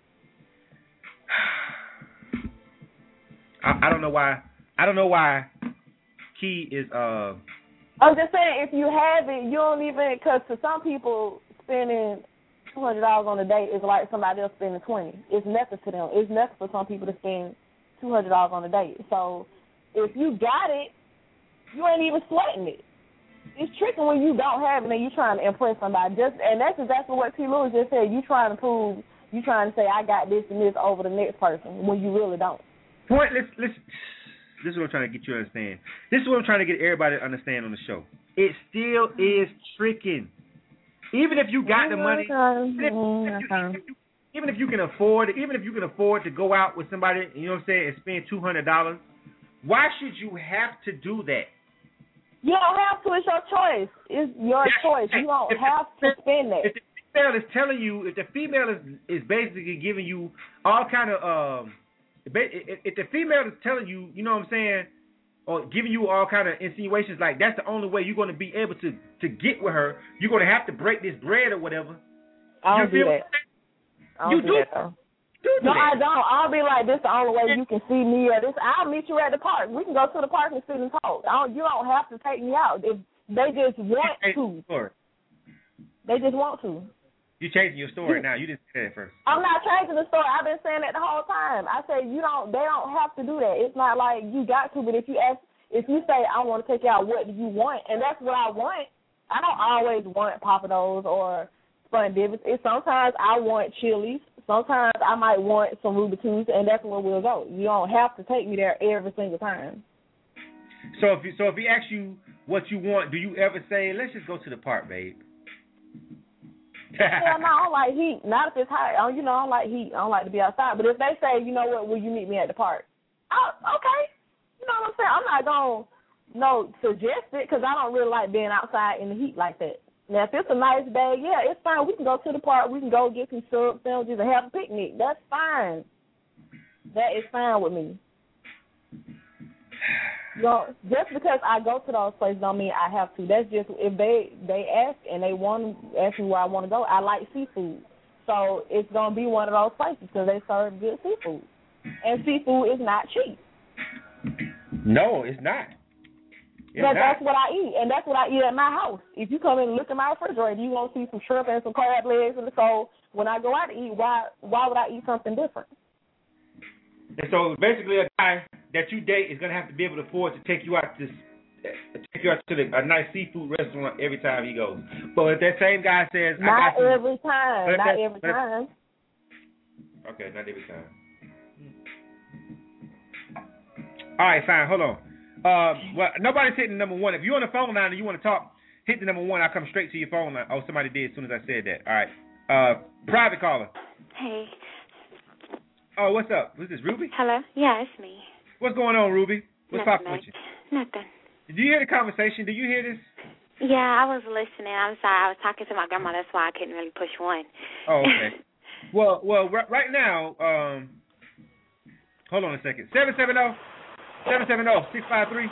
I don't know why. I don't know why Key is. I'm just saying, if you have it, you don't even. Because to some people, spending $200 on a date is like somebody else spending $20. It's nothing to them. It's nothing for some people to spend $200 on a date. So if you got it, you ain't even sweating it. It's tricky when you don't have it and you're trying to impress somebody. And that's exactly what T. Lewis just said. You trying to prove, you trying to say I got this and this over the next person when you really don't. This is what I'm trying to get you to understand. This is what I'm trying to get everybody to understand on the show. It still is tricking. Even if you got the money, even if you can afford it, even if you can afford to go out with somebody, you know what I'm saying, and spend $200, why should you have to do that? You don't have to. It's your choice. It's your choice. You don't have to spend that. If the female is telling you, if the female is basically giving you all kind of, if the female is telling you, you know what I'm saying, or giving you all kind of insinuations like that's the only way you're going to be able to get with her, you're going to have to break this bread or whatever. I don't do that. I don't do that, though. No, I don't. I'll be like, this is the only way you can see me or this. I'll meet you at the park. We can go to the park and sit and talk. You don't have to take me out. If they just want to. They just want to. You're changing your story now. You didn't say that first. I'm not changing the story. I've been saying that the whole time. I say they don't have to do that. It's not like you got to, but if you say I want to take you out, what do you want? And that's what I want. I don't always want Papa Do's or Spun Divots. Sometimes I want Chili's. Sometimes I might want some Rubitus, and that's where we'll go. You don't have to take me there every single time. So if he asks you what you want, do you ever say, let's just go to the park, babe? Hell no, I don't like heat. Not if it's hot. I don't like heat. I don't like to be outside. But if they say, you know what, will you meet me at the park? Okay. You know what I'm saying? I'm not going to suggest it because I don't really like being outside in the heat like that. Now, if it's a nice day, yeah, it's fine. We can go to the park. We can go get some syrup sandwiches and have a picnic. That's fine. That is fine with me. just because I go to those places don't mean I have to. That's just if they ask and they want to ask me where I want to go. I like seafood, so it's gonna be one of those places because they serve good seafood, and seafood is not cheap. No, it's not. But that's what I eat, and that's what I eat at my house. If you come in and look at my refrigerator, you're going to see some shrimp and some crab legs. And so when I go out to eat, why would I eat something different? And so basically a guy that you date is going to have to be able to afford to take you out to a nice seafood restaurant every time he goes. But if that same guy says... Not every time. Not every time. Okay, not every time. All right, fine. Hold on. Well, nobody's hitting number one. If you're on the phone line and you want to talk, hit the number one. I'll come straight to your phone line. Oh, somebody did as soon as I said that. All right. Private caller. Hey. Oh, what's up? Who's this, Ruby? Hello. Yeah, it's me. What's going on, Ruby? What's popping with you? Nothing. Did you hear the conversation? Did you hear this? Yeah, I was listening. I'm sorry. I was talking to my grandma. That's why I couldn't really push one. Oh, okay. well, right now, hold on a second. 770-653.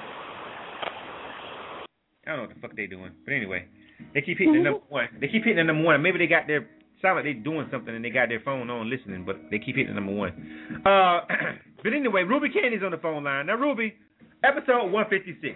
I don't know what the fuck they doing. But anyway, they keep hitting the number one. Maybe they got their... sound like they doing something and they got their phone on listening, but they keep hitting the number one. But anyway, Ruby Candy's on the phone line. Now, Ruby, episode 156.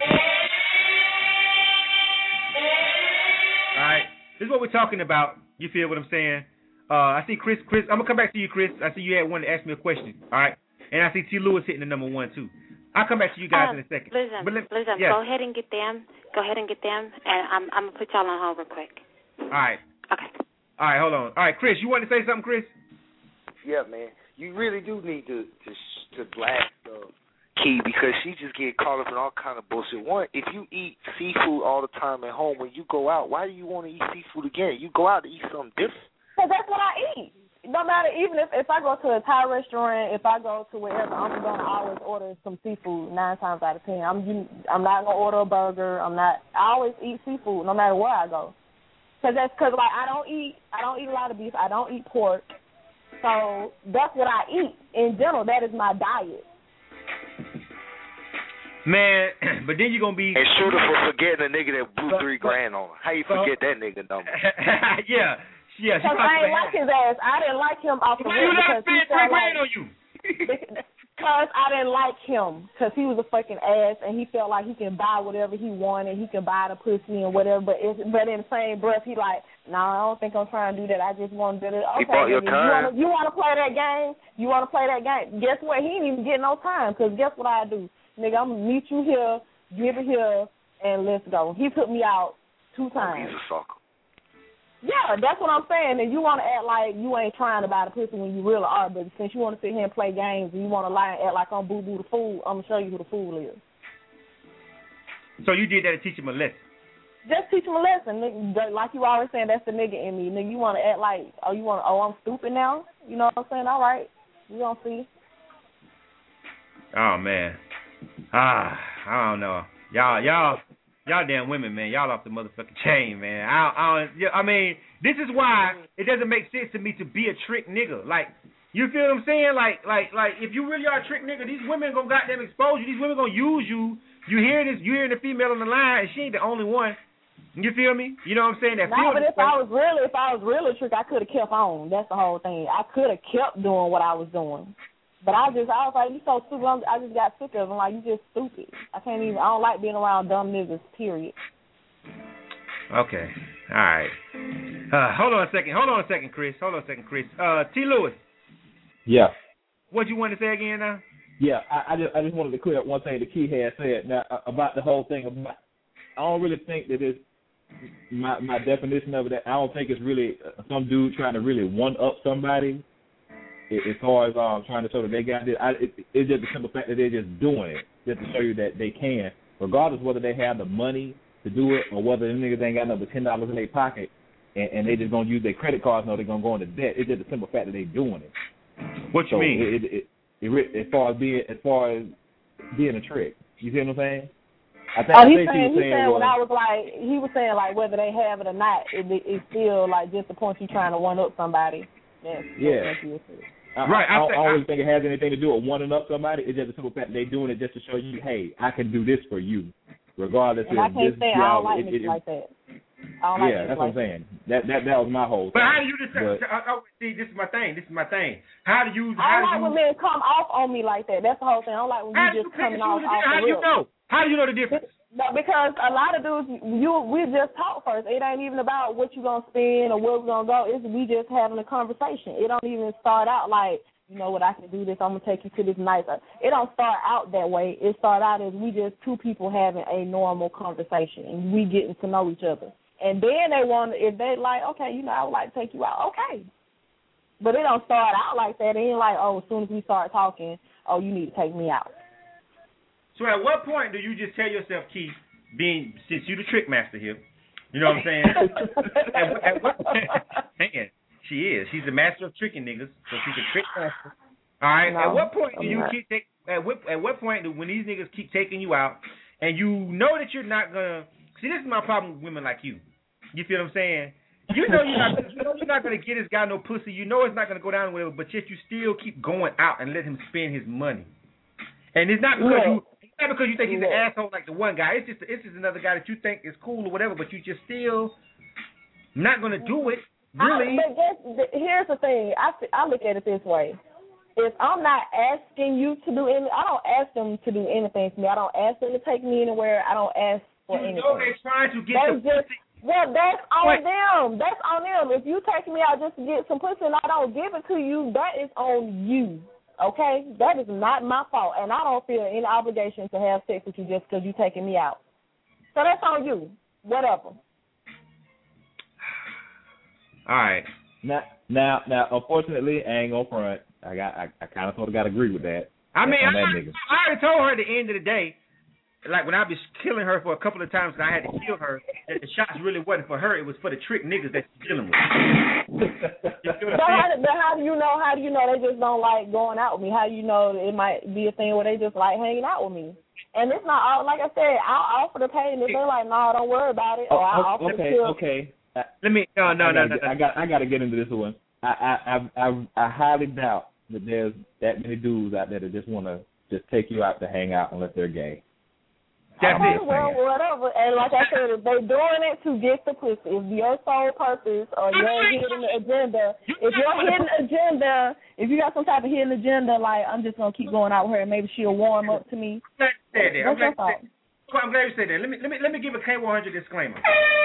All right. This is what we're talking about. You feel what I'm saying? I see Chris, I'm going to come back to you, Chris. I see you had one to ask me a question. All right. And I see T. Lewis hitting the number one, too. I'll come back to you guys in a second. Listen, yes. Go ahead and get them. And I'm going to put y'all on hold real quick. All right. Okay. All right, hold on. All right, Chris, you want to say something, Chris? Yeah, man. You really do need to blast Key because she just get caught up in all kind of bullshit. One, if you eat seafood all the time at home, when you go out, why do you want to eat seafood again? You go out to eat something different. Because that's what I eat. No matter, even if I go to a Thai restaurant, if I go to wherever, I'm going to always order some seafood 9 times out of 10. I'm not going to order a burger. I always eat seafood no matter where I go. Because I don't eat a lot of beef. I don't eat pork. So that's what I eat. In general, that is my diet. Man, but then you're going to be... And shoot her for forgetting a nigga that blew $3,000 on her. How you forget that nigga number? Yeah. Because I didn't like his ass. I didn't like him off the rip because he felt $3,000 on you. Because I didn't like him because he was a fucking ass and he felt like he can buy whatever he wanted. He can buy the pussy and whatever. But in the same breath, he like, no, I don't think I'm trying to do that. I just want to do it. Okay, he bought your time. You want to play that game? You want to play that game? Guess what? He ain't even getting no time because guess what I do? Nigga, I'm going to meet you here, give it here, and let's go. He took me out 2 times. He's a sucker. Yeah, that's what I'm saying. And you want to act like you ain't trying to buy the pussy when you really are. But since you want to sit here and play games and you want to lie and act like I'm boo-boo the fool, I'm going to show you who the fool is. So you did that to teach him a lesson? Just teach him a lesson. Like you always saying, that's the nigga in me. Nigga, you want to act like, I'm stupid now? You know what I'm saying? All right. We going to see. Oh, man. I don't know. Y'all damn women, man. Y'all off the motherfucking chain, man. I mean, this is why it doesn't make sense to me to be a trick nigga. Like, you feel what I'm saying? Like, if you really are a trick nigga, these women gonna goddamn expose you. These women gonna use you. You hear this? You hearing the female on the line, and she ain't the only one. You feel me? You know what I'm saying? That no, but if I was really a trick, I could have kept on. That's the whole thing. I could have kept doing what I was doing. But I was like, you so stupid. I just got sick of him. Like, you just stupid. I don't like being around dumb niggas, period. Okay. All right. Hold on a second, Chris. T. Lewis. Yeah. What you want to say again now? Yeah, I just wanted to clear up one thing the Key had said now about the whole thing about. I don't really think that it's my definition of it. I don't think it's really some dude trying to really one up somebody. As far as trying to show that they got it, it's just the simple fact that they're just doing it, just to show you that they can, regardless whether they have the money to do it or whether them niggas ain't got another $10 in their pocket and they just gonna use their credit cards or they're gonna go into debt. It's just the simple fact that they're doing it. What you mean? As far as being a trick, you see what I'm saying? He was saying like whether they have it or not, it's still like just the point you trying to one up somebody. Yeah. I always think it has anything to do with wanting up somebody. It's just a simple fact they're doing it just to show you, hey, I can do this for you, regardless and of I can't this say job. I don't like niggas like that. I don't like that's what I'm saying. That was my whole But thing. how do you see, this is my thing. How do you... I don't like when men come off on me like that. That's the whole thing. I don't like when you just coming off the How do you know? How do you know the difference? Because a lot of dudes, we just talk first. It ain't even about what you gonna spend or where we're gonna go. It's we just having a conversation. It don't even start out like, you know what, I can do this. I'm gonna take you to this nice. It don't start out that way. It start out as we just two people having a normal conversation and we getting to know each other. And then they want, if they like, okay, you know, I would like to take you out. Okay. But it don't start out like that. It ain't like, oh, as soon as we start talking, oh, you need to take me out. So at what point do you just tell yourself, Keith, since you the trick master here, you know what I'm saying? at what man, she is. She's the master of tricking niggas, so she's a trick master. All right. No, at what point do you not. at what point when these niggas keep taking you out and you know that you're not gonna see, this is my problem with women like you. You feel what I'm saying? You know you're not gonna get this guy no pussy. You know it's not gonna go down with it, but yet you still keep going out and let him spend his money. And it's not because you think he's an asshole like the one guy. It's just another guy that you think is cool or whatever, but you just still not gonna do it. Really? Here's the thing. I look at it this way. If I'm not asking you to do anything, I don't ask them to do anything for me. I don't ask them to take me anywhere. I don't ask for anything. You know they're trying to get the pussy. Well, that's on them. That's on them. If you take me out just to get some pussy and I don't give it to you, that is on you. Okay? That is not my fault, and I don't feel any obligation to have sex with you just because you're taking me out. So that's on you. Whatever. All right. Now, unfortunately, I ain't gonna front. I kind of sort of got to agree with that. I mean, I already told her at the end of the day, like when I was killing her for a couple of times and I had to kill her, that the shots really wasn't for her. It was for the trick niggas that she's dealing with. But how do you know? How do you know they just don't like going out with me? How do you know it might be a thing where they just like hanging out with me? And it's not all, like I said, I'll offer to pay, and if they're like, no, don't worry about it, or I'll offer to kill. Okay. Let me no. I got to get into this one. I highly doubt that there's that many dudes out there that just want to just take you out to hang out unless they're gay. That's it. Well, whatever. And like I said, if they're doing it to get the pussy, if your sole purpose or your hidden agenda, if you got some type of hidden agenda, like I'm just gonna keep going out with her and maybe she'll warm up to me. I'm glad you said that. Let me give a K100 disclaimer.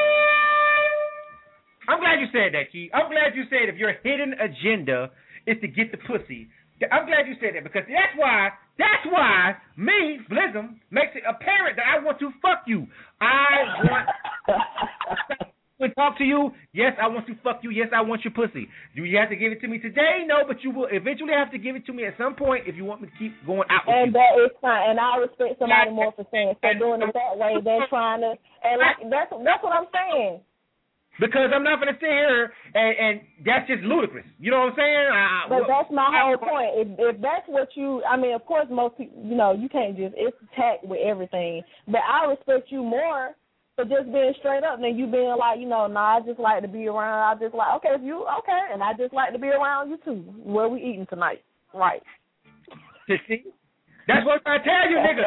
I'm glad you said that, Keith. I'm glad you said if your hidden agenda is to get the pussy. I'm glad you said that because that's why me, Blizzum, makes it apparent that I want to fuck you. I want to talk to you. Yes, I want to fuck you. Yes, I want your pussy. Do you have to give it to me today? No, but you will eventually have to give it to me at some point if you want me to keep going out with you. And that is fine. And I respect somebody more for saying so doing it that way. They're trying to, and like that's what I'm saying. Because I'm not going to sit here and that's just ludicrous. You know what I'm saying? But that's my whole point. If that's what you, I mean, of course, most people, you know, you can't just, it's tact with everything. But I respect you more for just being straight up than you being like, you know, nah, I just like to be around. I just like, okay, if you, okay, and I just like to be around you too. Where we eating tonight? Right. See? That's what I tell you, nigga.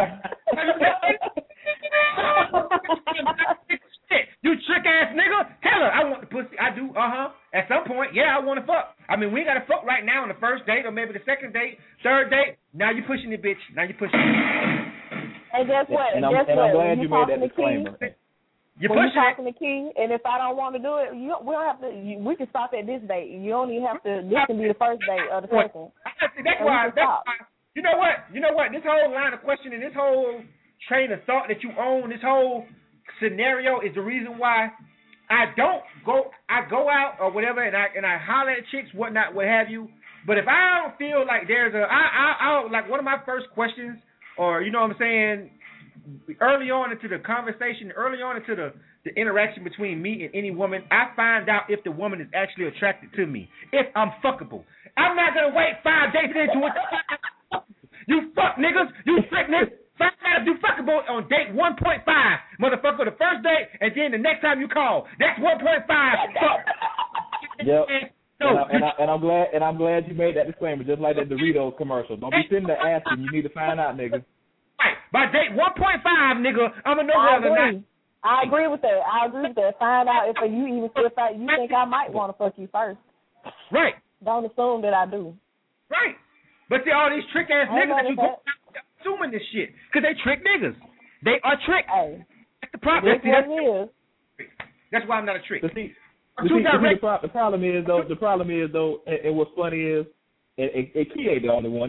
You trick ass nigga, tell her I want the pussy. I do, At some point, yeah, I want to fuck. I mean, we ain't got to fuck right now on the first date or maybe the second date, third date. Now you pushing it, bitch. Now you pushing it. And guess what? And I'm glad you made that disclaimer. You're talking to Key, and if I don't want to do it, we don't have to. We can stop at this date. You don't even have to. This can be the first date or the second. That's why. You know what? This whole line of questioning, this whole train of thought that you own, this whole scenario is the reason why I go out or whatever and I holler at chicks, whatnot, what have you. But if I don't feel like there's I'll like one of my first questions, or you know what I'm saying, early on into the conversation, early on into the interaction between me and any woman, I find out if the woman is actually attracted to me, if I'm fuckable. I'm not gonna wait 5 days into it. You fuck niggas, you trick niggas. Find out if you fuckable on date 1.5, motherfucker, the first date, and then the next time you call. That's 1.5. Fuck. Yep. No, and I'm glad you made that disclaimer, just like that Doritos commercial. Don't be sitting there asking. You need to find out, nigga. Right. By date 1.5, nigga, I'm gonna know whether or not. I agree with that. Find out if you think I might want to fuck you first. Right. Don't assume that I do. Right. But see all these trick ass niggas that you go assuming this shit because they trick niggas. They are tricked. Hey, that's the problem. That's why I'm not a trick. The problem is though, and what's funny is, and Key ain't the only one.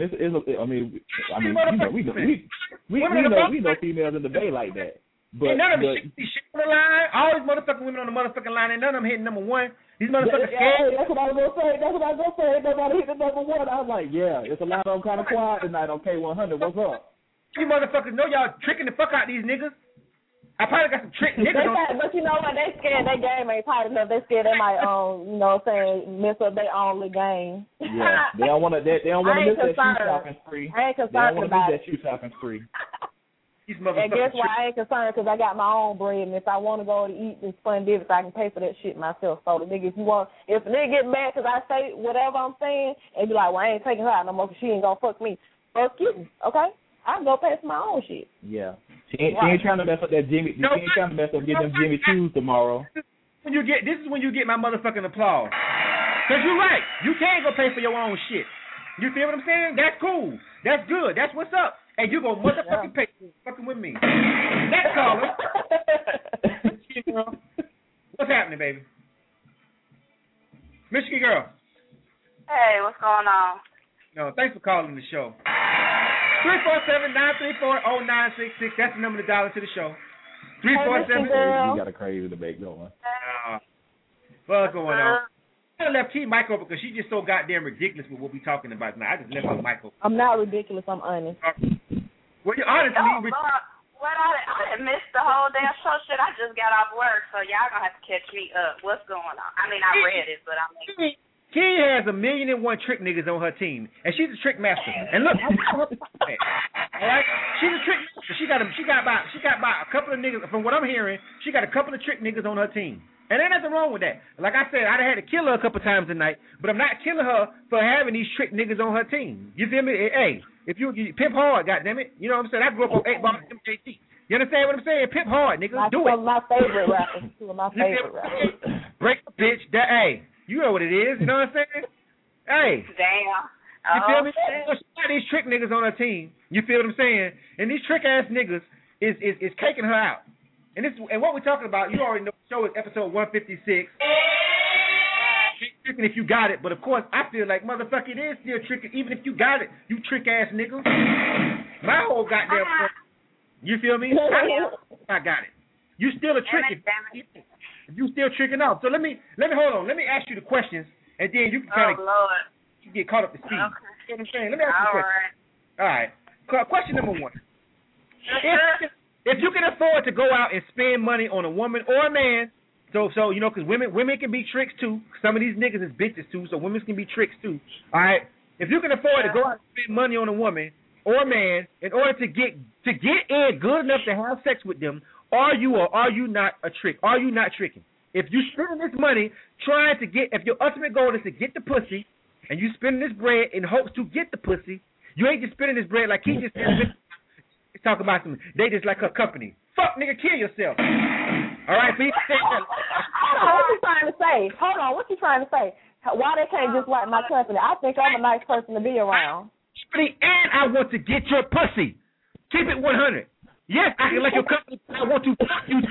We know females in the Bay like that. But and none of them shit on the line. All these motherfucking women on the motherfucking line, and none of them hitting number one. These motherfuckers scared. That's what I was gonna say. Nobody hit the number one. I was like, yeah, it's a lot of them kind of quiet tonight on K100. What's up? You motherfuckers know y'all tricking the fuck out these niggas. I probably got some trick niggas on. But you know what? They scared their game ain't tight enough. They scared they might, mess up their only game. Yeah, they don't want to. They don't want to miss that shoe shopping spree. I ain't concerned about that shoe shopping spree. And guess why I ain't concerned? Because I got my own bread, and if I want to go to eat and Spun Divots, I can pay for that shit myself. So the nigga, if a nigga get mad because I say whatever I'm saying, and be like, well, I ain't taking her out no more because she ain't gonna fuck me. Fuck you, okay? I can go pay for my own shit. Yeah. She ain't trying to mess up that Jimmy. She ain't trying to mess up getting them Jimmy Choos tomorrow. This is when you get my motherfucking applause. Cause you're right. You can go pay for your own shit. You feel what I'm saying? That's cool. That's good. That's what's up. And you go motherfucking pay fucking with me. Next caller. What's happening, baby? Michigan girl. Hey, what's going on? No, thanks for calling the show. 347-934-0966. That's the number to dial into the show. 347. You got a crazy debate going. What's going on? I left Key mic open because she's just so goddamn ridiculous with what we talking about now. I just left her mic open. I'm not ridiculous. I'm honest. Well, you're honest. I didn't miss the whole damn show. Shit, I just got off work, so y'all gonna have to catch me up. What's going on? I mean, I read it, but I mean. Key has 1,000,001 trick niggas on her team, and she's a trick master. And look, all right, she's a trick master. She got about a couple of niggas. From what I'm hearing, she got a couple of trick niggas on her team, and ain't nothing wrong with that. Like I said, I'd have had to kill her a couple times tonight, but I'm not killing her for having these trick niggas on her team. You feel me? Hey, if you pimp hard, goddammit, you know what I'm saying? I grew up on 8 Ball MJT. You understand what I'm saying? Pimp hard, nigga. Do it. My favorite rappers. Two of my favorite rappers. Break the bitch. Hey. You know what it is, you know what I'm saying? Hey. Damn. You feel me? So she got these trick niggas on her team. You feel what I'm saying? And these trick ass niggas is caking her out. And what we're talking about, you already know the show is episode 156. Tricking if you got it, but of course I feel like motherfucker it is still tricking even if you got it, you trick ass niggas. My whole goddamn you feel me? I got it. You still a trick if you still tricking out. So let me hold on. Let me ask you the questions, and then you can kind of get caught up to speed. Okay. You know what I'm saying? Let me ask you a question. All right. Question number 1. If you can afford to go out and spend money on a woman or a man, so you know, because women can be tricks too. Some of these niggas is bitches too, so women can be tricks too. All right. If you can afford to go out and spend money on a woman or a man in order to get in good enough to have sex with them, are you or are you not a trick? Are you not tricking? If you spending this money trying to get, if your ultimate goal is to get the pussy, and you spending this bread in hopes to get the pussy, you ain't just spending this bread like he just said. He's talking about some, they just like her company. Fuck, nigga, kill yourself. All right, please. What you trying to say? Hold on, what you trying to say? Why they can't just like my company? I think I'm a nice person to be around. And I want to get your pussy. Keep it 100. Yes, I can like your company, but I want to fuck you.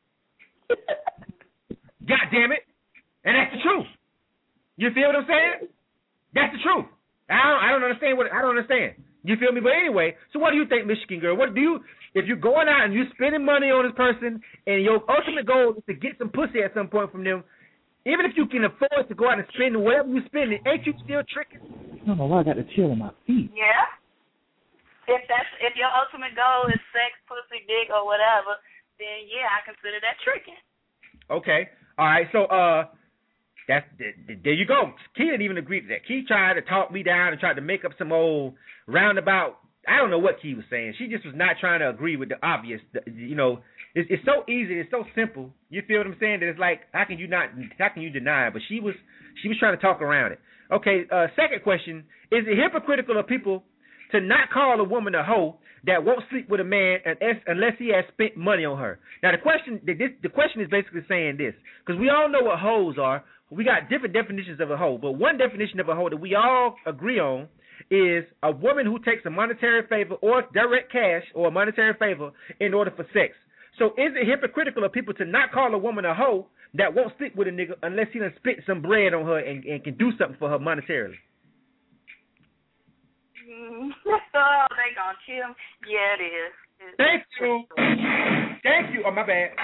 God damn it. And that's the truth. You feel what I'm saying? That's the truth. I don't understand I don't understand. You feel me? But anyway, so what do you think, Michigan girl? What do you, if you're going out and you're spending money on this person and your ultimate goal is to get some pussy at some point from them, even if you can afford to go out and spend whatever you spend, ain't you still tricking? I don't know why I got to chill on my feet. Yeah. If your ultimate goal is sex, pussy, dick, or whatever, then yeah, I consider that tricking. Okay. All right. So there you go. Key didn't even agree to that. Key tried to talk me down and tried to make up some old roundabout. I don't know what Key was saying. She just was not trying to agree with the obvious. You know, It's so easy. It's so simple. You feel what I'm saying? That it's like, how can you deny it? But she was trying to talk around it. Okay. Second question: is it hypocritical of people to not call a woman a hoe that won't sleep with a man unless he has spent money on her? Now the question is basically saying this, because we all know what hoes are. We got different definitions of a hoe, but one definition of a hoe that we all agree on is a woman who takes a monetary favor or direct cash or a monetary favor in order for sex. So is it hypocritical of people to not call a woman a hoe that won't sleep with a nigga unless he done spit some bread on her and can do something for her monetarily? Oh, they gonna kill me. Yeah, it is. Thank you. Oh, my bad.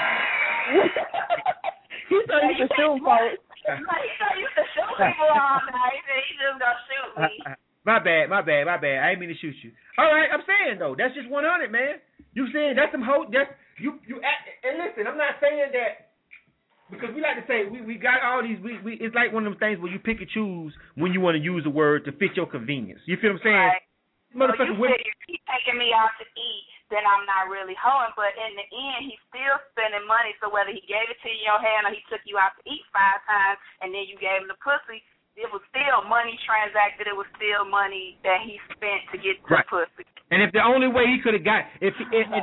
He thought you could shoot folks. He thought you could shoot people all night. He just gonna shoot me. My bad. I ain't mean to shoot you. All right, I'm saying though, that's just 100, man. You saying that's some hoe? That's you. And listen, I'm not saying that because we like to say we got all these. We it's like one of them things where you pick and choose when you want to use a word to fit your convenience. You feel what I'm saying? Right. Motherfucker, so you said if he's taking me out to eat, then I'm not really hoeing. But in the end, he's still spending money. So whether he gave it to you in your hand or he took you out to eat 5 times and then you gave him the pussy, it was still money transacted. It was still money that he spent to get the pussy. And if the only way he could have got, and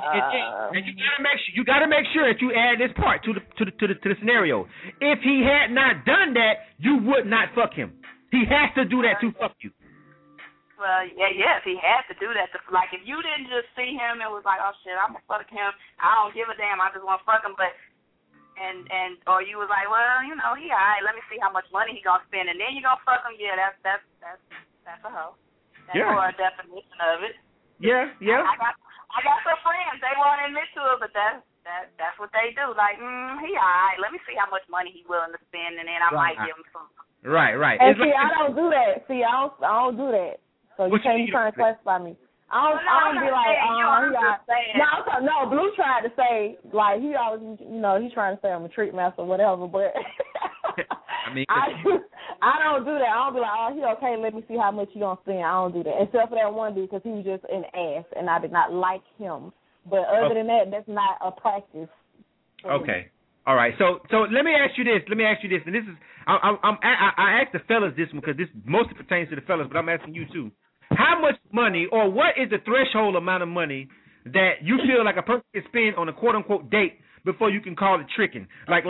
you gotta make sure that you add this part to the scenario. If he had not done that, you would not fuck him. He has to do that to fuck you. Well, yeah, if he had to do that, like if you didn't just see him and was like, oh shit, I'm gonna fuck him, I don't give a damn, I just want to fuck him, but or you was like, well, you know, he alright, let me see how much money he gonna spend, and then you gonna fuck him, yeah, that's a hoe. That's more a definition of it. Yeah. I got some friends, they won't admit to it, but that's what they do. Like, he alright, let me see how much money he's willing to spend, and then I might give him some. Right. And see, I don't do that. I don't do that. So you can't be trying to classify me. I don't be like, no, Blue tried to say, like, he always, you know, he's trying to say I'm a trick master or whatever, but I don't do that. I don't be like, oh, he okay, let me see how much you gonna spend. I don't do that. Except for that one dude, because he was just an ass, and I did not like him. But other than that, that's not a practice. Okay. All right. So let me ask you this. And this is, I asked the fellas this one because this mostly pertains to the fellas, but I'm asking you too. How much money, or what is the threshold amount of money that you feel like a person can spend on a quote unquote date before you can call it tricking? Like,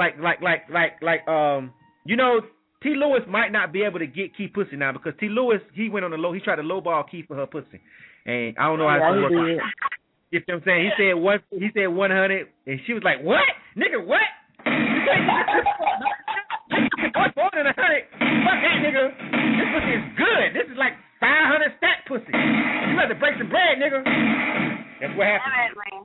you know, T. Lewis might not be able to get Key pussy now because T. Lewis, he went on the low, he tried to lowball Key for her pussy, and I don't know how to work. You know what I'm saying? He said 100, and she was like, "What, nigga? What? What's more than 100? Fuck that, nigga. This pussy is good. This is like 500 stack pussy. You have to break some bread, nigga." That's what happened.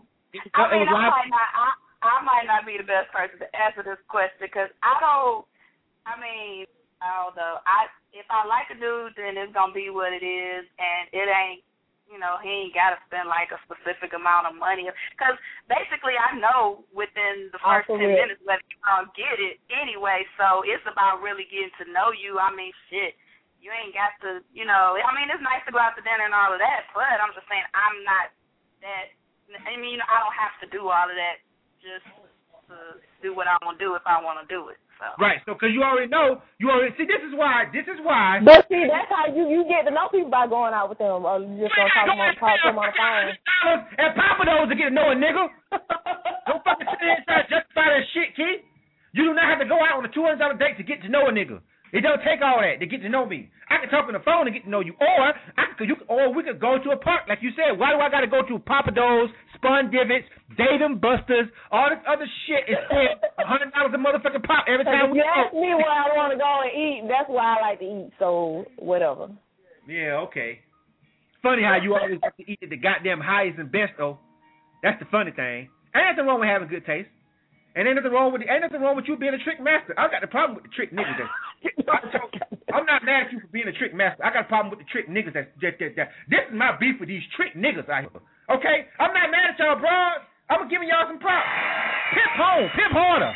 I might not be the best person to answer this question because I don't know. If I like a dude, then it's gonna be what it is, and it ain't. You know, he ain't got to spend like a specific amount of money. Because basically I know within the first 10 minutes whether you're going to get it anyway. So it's about really getting to know you. I mean, shit, you ain't got to, you know, I mean, it's nice to go out to dinner and all of that, but I'm just saying I'm not that, I mean, I don't have to do all of that just to do what I want to do if I want to do it. So. Right, so because you already see, this is why. But see, that's how you get to know people by going out with them, or you just gonna talk to them on the phone. And Papa knows to get to know a nigga. Don't fucking sit there and try to justify that shit, kid. You do not have to go out on a $200 date to get to know a nigga. It don't take all that to get to know me. I can talk on the phone and get to know you, or we could go to a park, like you said. Why do I got to go to Papa Do's, Spun Divots, Dave & Buster's, all this other shit, and spend $100 a motherfucking pop every time we go? If you ask me where I want to go and eat, that's where I like to eat. So whatever. Yeah, okay. Funny how you always have to eat at the goddamn highest and best, though. That's the funny thing. Ain't nothing wrong with having good taste. And ain't nothing wrong with you being a trick master. I got the problem with the trick niggas. I'm not mad at you for being a trick master. I got a problem with the trick niggas. That. This is my beef with these trick niggas out here. Okay? I'm not mad at y'all, bro. I'm giving y'all some props. Pimp home. Pimp harder.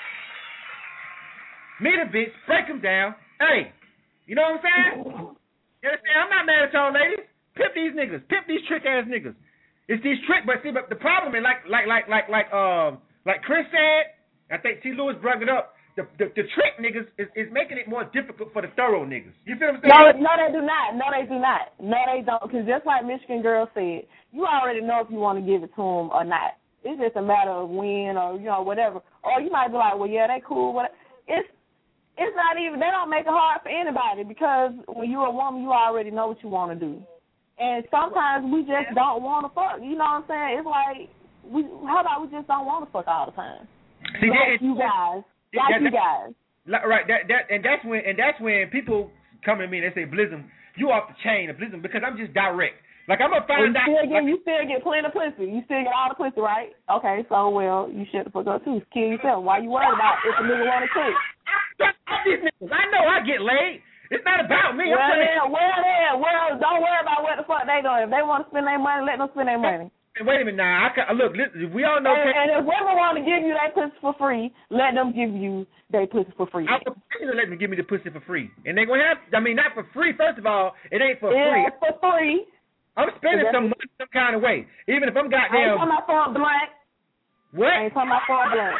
Meet a bitch. Break them down. Hey. You know what I'm saying? You understand? I'm not mad at y'all, ladies. Pimp these niggas. Pimp these trick ass niggas. It's these trick, but the problem is like Chris said. I think T. Lewis brought it up. The trick niggas is making it more difficult for the thorough niggas. You feel what I'm saying? No, they do not. No, they do not. No, they don't. Because just like Michigan Girl said, you already know if you want to give it to them or not. It's just a matter of when or whatever. Or you might be like, well, yeah, they cool. Whatever. It's not even. They don't make it hard for anybody because when you're a woman, you already know what you want to do. And sometimes we just don't want to fuck. You know what I'm saying? It's like, how about we just don't want to fuck all the time? See, you guys. Right. That's when people come to me and they say, Blizzum, you off the chain of Blizzum because I'm just direct. Like, I'm going to find out. You still get plenty of pussy. You still get all the pussy, right? Okay, so, well, you shut the fuck up, too. Kill yourself. Why you worried about if a nigga want to kick? I know I get laid. It's not about me. Well, don't worry about what the fuck they doing. If they want to spend their money, let them spend their money. Wait a minute now. Look, listen, we all know. And if women want to give you their pussy for free, let them give you their pussy for free. I would let them give me the pussy for free. And they're going to have, not for free. First of all, it ain't for free. It's for free. I'm spending some money some kind of way. Even if I'm goddamn. I ain't talking about for a blunt. What? I ain't talking about for a blunt.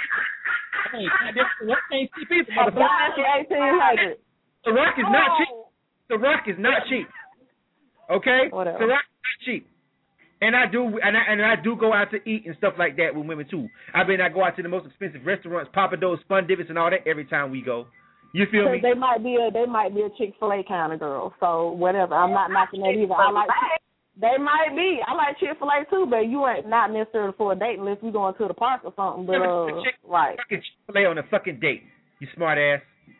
A blunt is $1,800. The Rock is not cheap. The Rock is not cheap. Okay? Whatever. The Rock is not cheap. And I do go out to eat and stuff like that with women too. I go out to the most expensive restaurants, Papa Do's, Spun Divots, and all that every time we go. You feel me? They might be a Chick-fil-A kind of girl. So whatever. I'm not knocking that either. They might be. I like Chick-fil-A too, but you ain't not necessarily for a date unless we going to the park or something. But right. Chick-fil-A on a fucking date. You smart ass.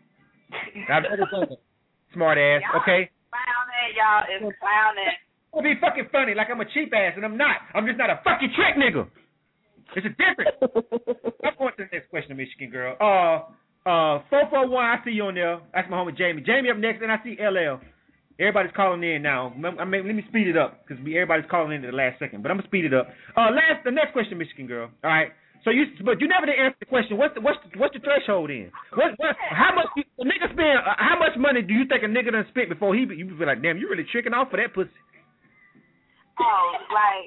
Smart ass, okay? Clowning, y'all. It's clowning. It'll be fucking funny like I'm a cheap ass, and I'm not. I'm just not a fucking trick nigga. It's a difference. I'm going to the next question, Michigan Girl. 441, I see you on there. That's my homie Jamie. Jamie up next, and I see LL. Everybody's calling in now. Let me speed it up because everybody's calling in at the last second. But I'm gonna speed it up. The next question, Michigan Girl. All right. But you never did answer the question. What's the threshold in? How much a nigga spend? How much money do you think a nigga done spent before you feel like, damn, you really tricking off for that pussy? Oh, like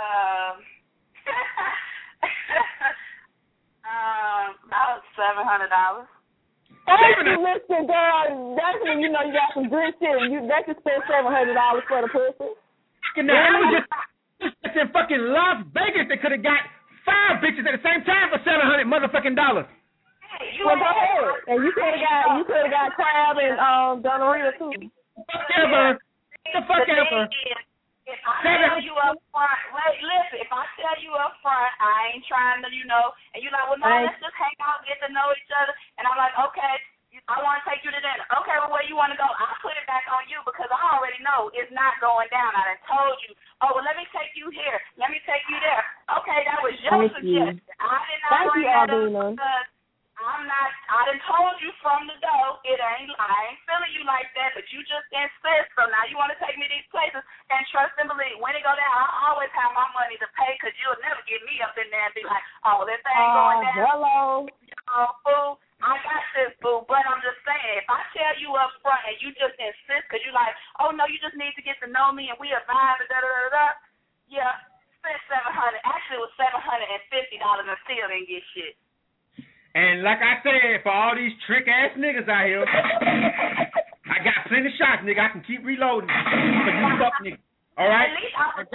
about $700. Listen, girl, that's when you know you got some good shit. They can spend $700 for the pussy. Now, I was just in fucking Las Vegas. They could have got 5 bitches at the same time for $700 motherfucking dollars. Well, go ahead. And you could have got Crab and Donorita too. Whatever. The fuck ever. If I tell you up front, listen, if I tell you up front, I ain't trying to, and you're like, well, no, let's just hang out, get to know each other, and I'm like, okay, I want to take you to dinner. Okay, well, where you want to go? I'll put it back on you because I already know it's not going down. I done told you. Oh, well, let me take you here. Let me take you there. Okay, that was your suggestion. I did not bring that up because I done told you from the go, I ain't feeling you like that, but you just insist. So now you want to take me these places, and trust and believe, when it go down, I always have my money to pay because you'll never get me up in there and be like, oh, this thing going down. Hello. Boo, I got this, boo, but I'm just saying, if I tell you up front and you just insist because you're like, oh, no, you just need to get to know me and we are vibe and da-da-da-da, yeah, spend $700. Actually, it was $750 and still didn't get shit. And like I said, for all these trick-ass niggas out here, I got plenty of shots, nigga. I can keep reloading for you fuck niggas. All right? At least I was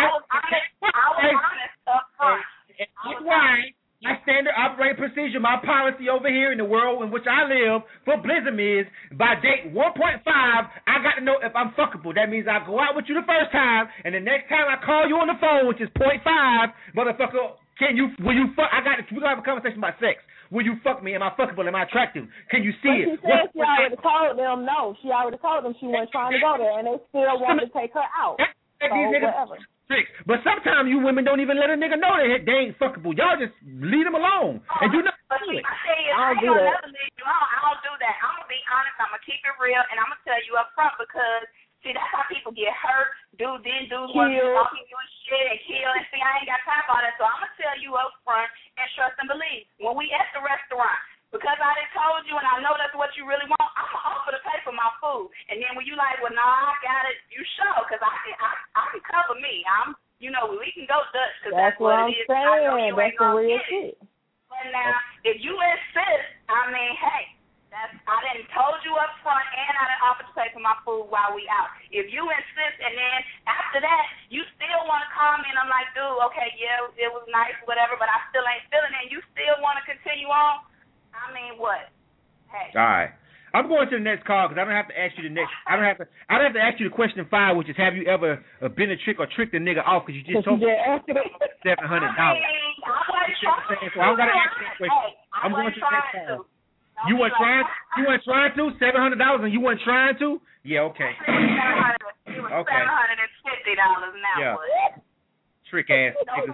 honest up front. That's why my standard operating procedure, my policy over here in the world in which I live for Blizzum is, by date 1.5, I got to know if I'm fuckable. That means I go out with you the first time, and the next time I call you on the phone, which is 0.5, motherfucker, will you fuck? We're going to have a conversation about sex. Will you fuck me? Am I fuckable? Am I attractive? Can you see it? She said she already told them no. She already told them she wasn't trying to go there, and they still wanted to take her out. So whatever. Tricks. But sometimes you women don't even let a nigga know they ain't fuckable. Y'all just leave them alone. And you know but see, I don't do that. I don't do that. I'm going to be honest. I'm going to keep it real, and I'm going to tell you up front because, see, that's how people get hurt. Dudes want to talking you and shit and kill. And see, I ain't got time for that. So I'm going to tell you up front and trust and believe. When we at the restaurant, because I done told you and I know that's what you really want, I'm going to offer to pay for my food. And then when you like, well, nah, I got it, you show. Because I can cover me. you know, we can go Dutch because that's what I'm it is. Saying. I know you that's ain't gonna real get shit. it. But now, if you insist, I mean, hey, I didn't told you up front, and I didn't offer to pay for my food while we out. If you insist, and then after that, you still want to call me, and I'm like, dude, okay, yeah, it was nice, whatever, but I still ain't feeling it, and you still want to continue on, I mean, what? Hey. All right. I'm going to the next call because I don't have to ask you the next. I don't have to ask you the question 5, which is, have you ever been a trick or tricked a nigga off? Because you just told me $700. I wasn't trying to. So I don't got to ask you that question. I'm going to the next call. You weren't trying to $700, and you weren't trying to. Yeah, okay. It was $750 now. Yeah. Trick ass.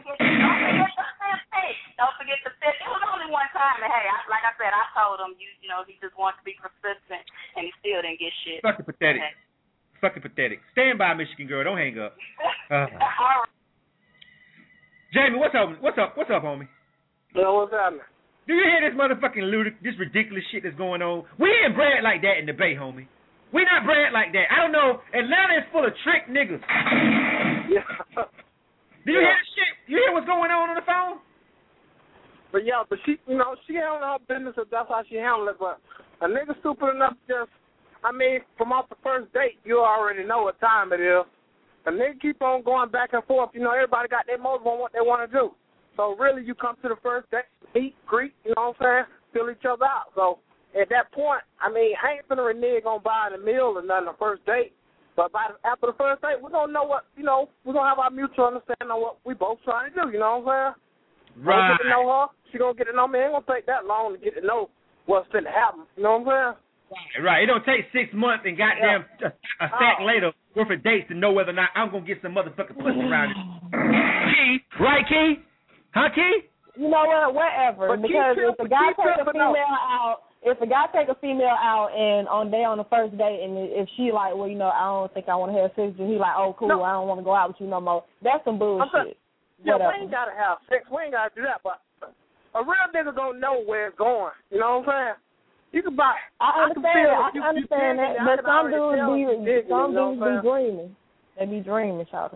Don't forget the fifth. It was only one time, and hey, like I said, I told him, you know, he just wants to be persistent, and he still didn't get shit. Fucking pathetic. Okay. Fucking pathetic. Stand by, Michigan girl. Don't hang up. All right. Jamie, what's up? What's up, homie? Yo, what's happening? Do you hear this motherfucking this ridiculous shit that's going on? We ain't bred like that in the Bay, homie. We not bred like that. I don't know. Atlanta is full of trick niggas. Yeah. Do you hear this shit? You hear what's going on the phone? But yeah, she handled her business if that's how she handled it. But a nigga stupid enough to from off the first date, you already know what time it is. A nigga keep on going back and forth. You know, everybody got their motive on what they want to do. So really, you come to the first date, meet, greet, you know what I'm saying, fill each other out. So at that point, I ain't finna renege on buying a meal or nothing the first date. But after the first date, we're going to know what, you know, we're going to have our mutual understanding on what we both trying to do, you know what I'm saying? Right. Get to know her. She going to get to know me. It ain't going to take that long to get to know what's going to happen, you know what I'm saying? Right. It don't take 6 months and goddamn a sack later worth of dates to know whether or not I'm going to get some motherfucking pussy around it. Key. Right, Key? Huh, Key? You know what? Whatever. But because if a guy take a female out, and on the first date, and if she like, well, you know, I don't think I want to have sex, and he like, oh, cool, I don't want to go out with you no more. That's some bullshit. Yeah, we ain't got to have sex. We ain't got to do that. But a real nigga gonna know where it's going. You know what I'm saying? You can buy. I understand that. But some dudes be dreaming. They be dreaming, shout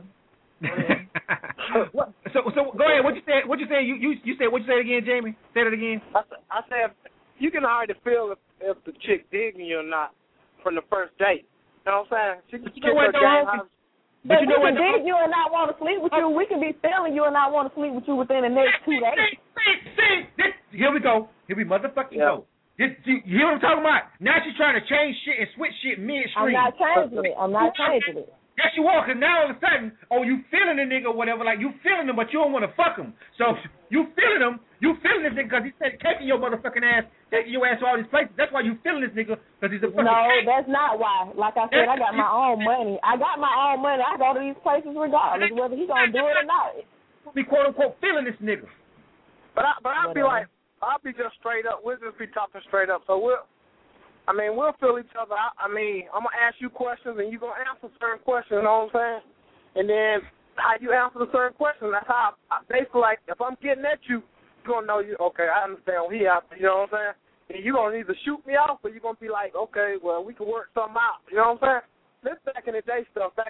So go ahead. What you say? You said what you say again, Jamie? Say that again. I said you can already feel if the chick digging you or not from the first date. You know what I'm saying? She can get her game. But you know what? Dig you and not want to sleep with you. We can be feeling you and not want to sleep with you within the next 2 days. Here we go. Here we motherfucking go. You hear what I'm talking about? Now she's trying to change shit and switch shit midstream. I'm not changing it. Yes, you are, because now all of a sudden, you feeling the nigga or whatever, like you feeling him, but you don't want to fuck him. So you feeling him, you feeling this nigga because he said taking your motherfucking ass, taking your ass to all these places. That's why you feeling this nigga, because he's a fucking that's not why. Like I said, I got my own money. I go to these places regardless, whether he going to do it or not. Be quote-unquote feeling this nigga. But I'll be like, I'll be just straight up. We'll just be talking straight up. So we'll fill each other out. I'm going to ask you questions, and you're going to answer certain questions, you know what I'm saying? And then how you answer the certain questions, that's how I basically, like, if I'm getting at you, you're going to know, okay, I understand what he after, you know what I'm saying? And you're going to either shoot me off, or you're going to be like, okay, well, we can work something out, you know what I'm saying? This back in the day stuff, I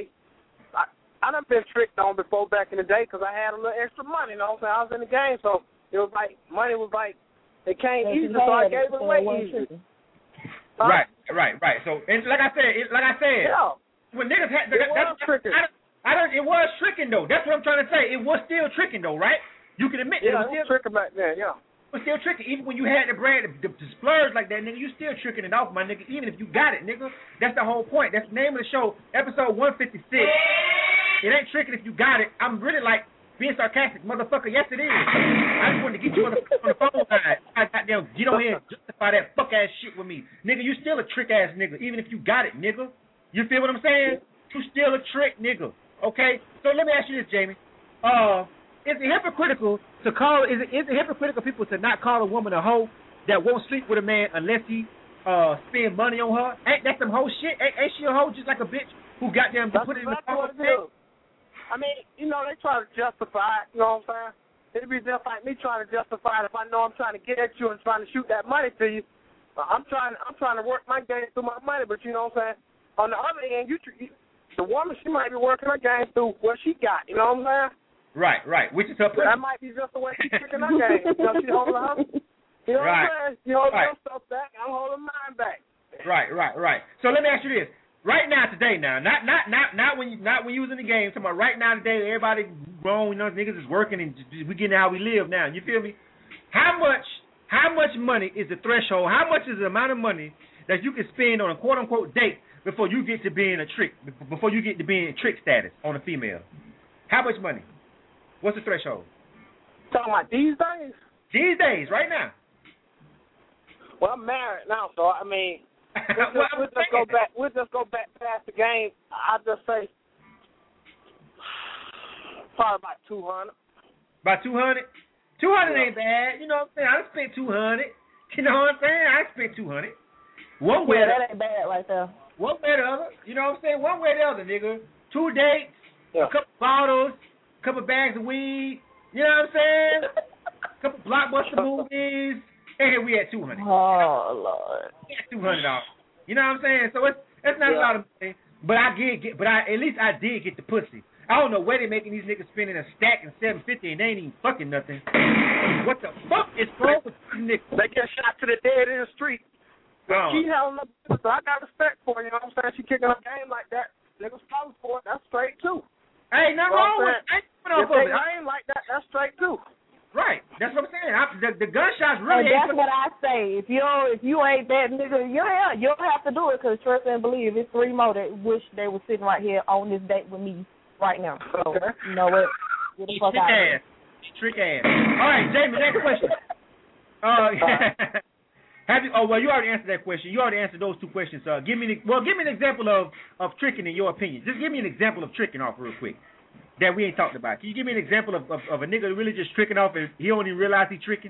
done been tricked on before back in the day because I had a little extra money, you know what I'm saying? I was in the game, so it was like, money was like, it came easy, so I gave it away easy. Right. So, and like I said, when niggas had it was tricking though. That's what I'm trying to say. It was still tricking though, right? You can admit it was still tricking back then. Yeah, it was still tricking. Even when you had the bread, the splurge like that, nigga, you still tricking it off, my nigga. Even if you got it, nigga. That's the whole point. That's the name of the show, episode 156. It ain't tricking if you got it. I'm really like being sarcastic, motherfucker. Yes, it is. I just wanted to get you on the phone line. I goddamn get on here and justify that fuck ass shit with me, nigga. You still a trick ass nigga, even if you got it, nigga. You feel what I'm saying? You still a trick nigga. Okay. So let me ask you this, Jamie. Is it hypocritical to call? Is it hypocritical people to not call a woman a hoe that won't sleep with a man unless he spend money on her? Ain't that some hoe shit? Ain't she a hoe just like a bitch who goddamn put it in the phone? I mean, you know, they try to justify it, you know what I'm saying? It'd be just like me trying to justify it if I know I'm trying to get at you and trying to shoot that money to you. I'm trying to work my game through my money, but you know what I'm saying? On the other hand, you the woman, she might be working her game through what she got. You know what I'm saying? Right. Which is her pussy. That might be just the way she's tricking her game. You know, she holding her. You know what I'm saying? You hold your stuff back, I'm holding mine back. Right. So let me ask you this. Right now, today, not when you was in the game. Talking about right now, today, everybody grown, you know, niggas is working and we getting how we live now. You feel me? How much money is the threshold? How much is the amount of money that you can spend on a quote unquote date before you get to being a trick? Before you get to being trick status on a female? How much money? What's the threshold? Talking about these days? These days, right now. Well, I'm married now, so I mean. We'll just go back past the game. I'll just say probably about 200. About 200? 200 ain't bad. You know what I'm saying? I done spent 200. You know what I'm saying? I spent 200. One way that ain't bad right there. One way or the other. You know what I'm saying? One way or the other, nigga. 2 dates, a couple bottles, a couple bags of weed. You know what I'm saying? A couple blockbuster movies. And here we at 200. Oh, Lord. We at $200. You know what I'm saying? So it's not a lot of money, but at least I did get the pussy. I don't know where they making these niggas spending a stack and $750 and they ain't even fucking nothing. What the fuck is wrong with these niggas? They get shot to the dead in the street. Oh. She held up, so I got respect for her. You know what I'm saying? She kicking her game like that. Niggas falling for it. That's straight too. Hey, nothing wrong with it. I ain't like that. That's straight too. Right, that's what I'm saying. The gunshots really. And that's what I say. If you ain't that nigga, you don't have to do it because trust and believe it's 3 more that wish they were sitting right here on this date with me right now. So you know what? Get the fuck out of here. Trick ass. All right, Jamie. Next question. You already answered that question. You already answered those 2 questions. Give me an example of tricking in your opinion. Just give me an example of tricking off real quick. That we ain't talked about. Can you give me an example of a nigga really just tricking off and he don't even realize he tricking?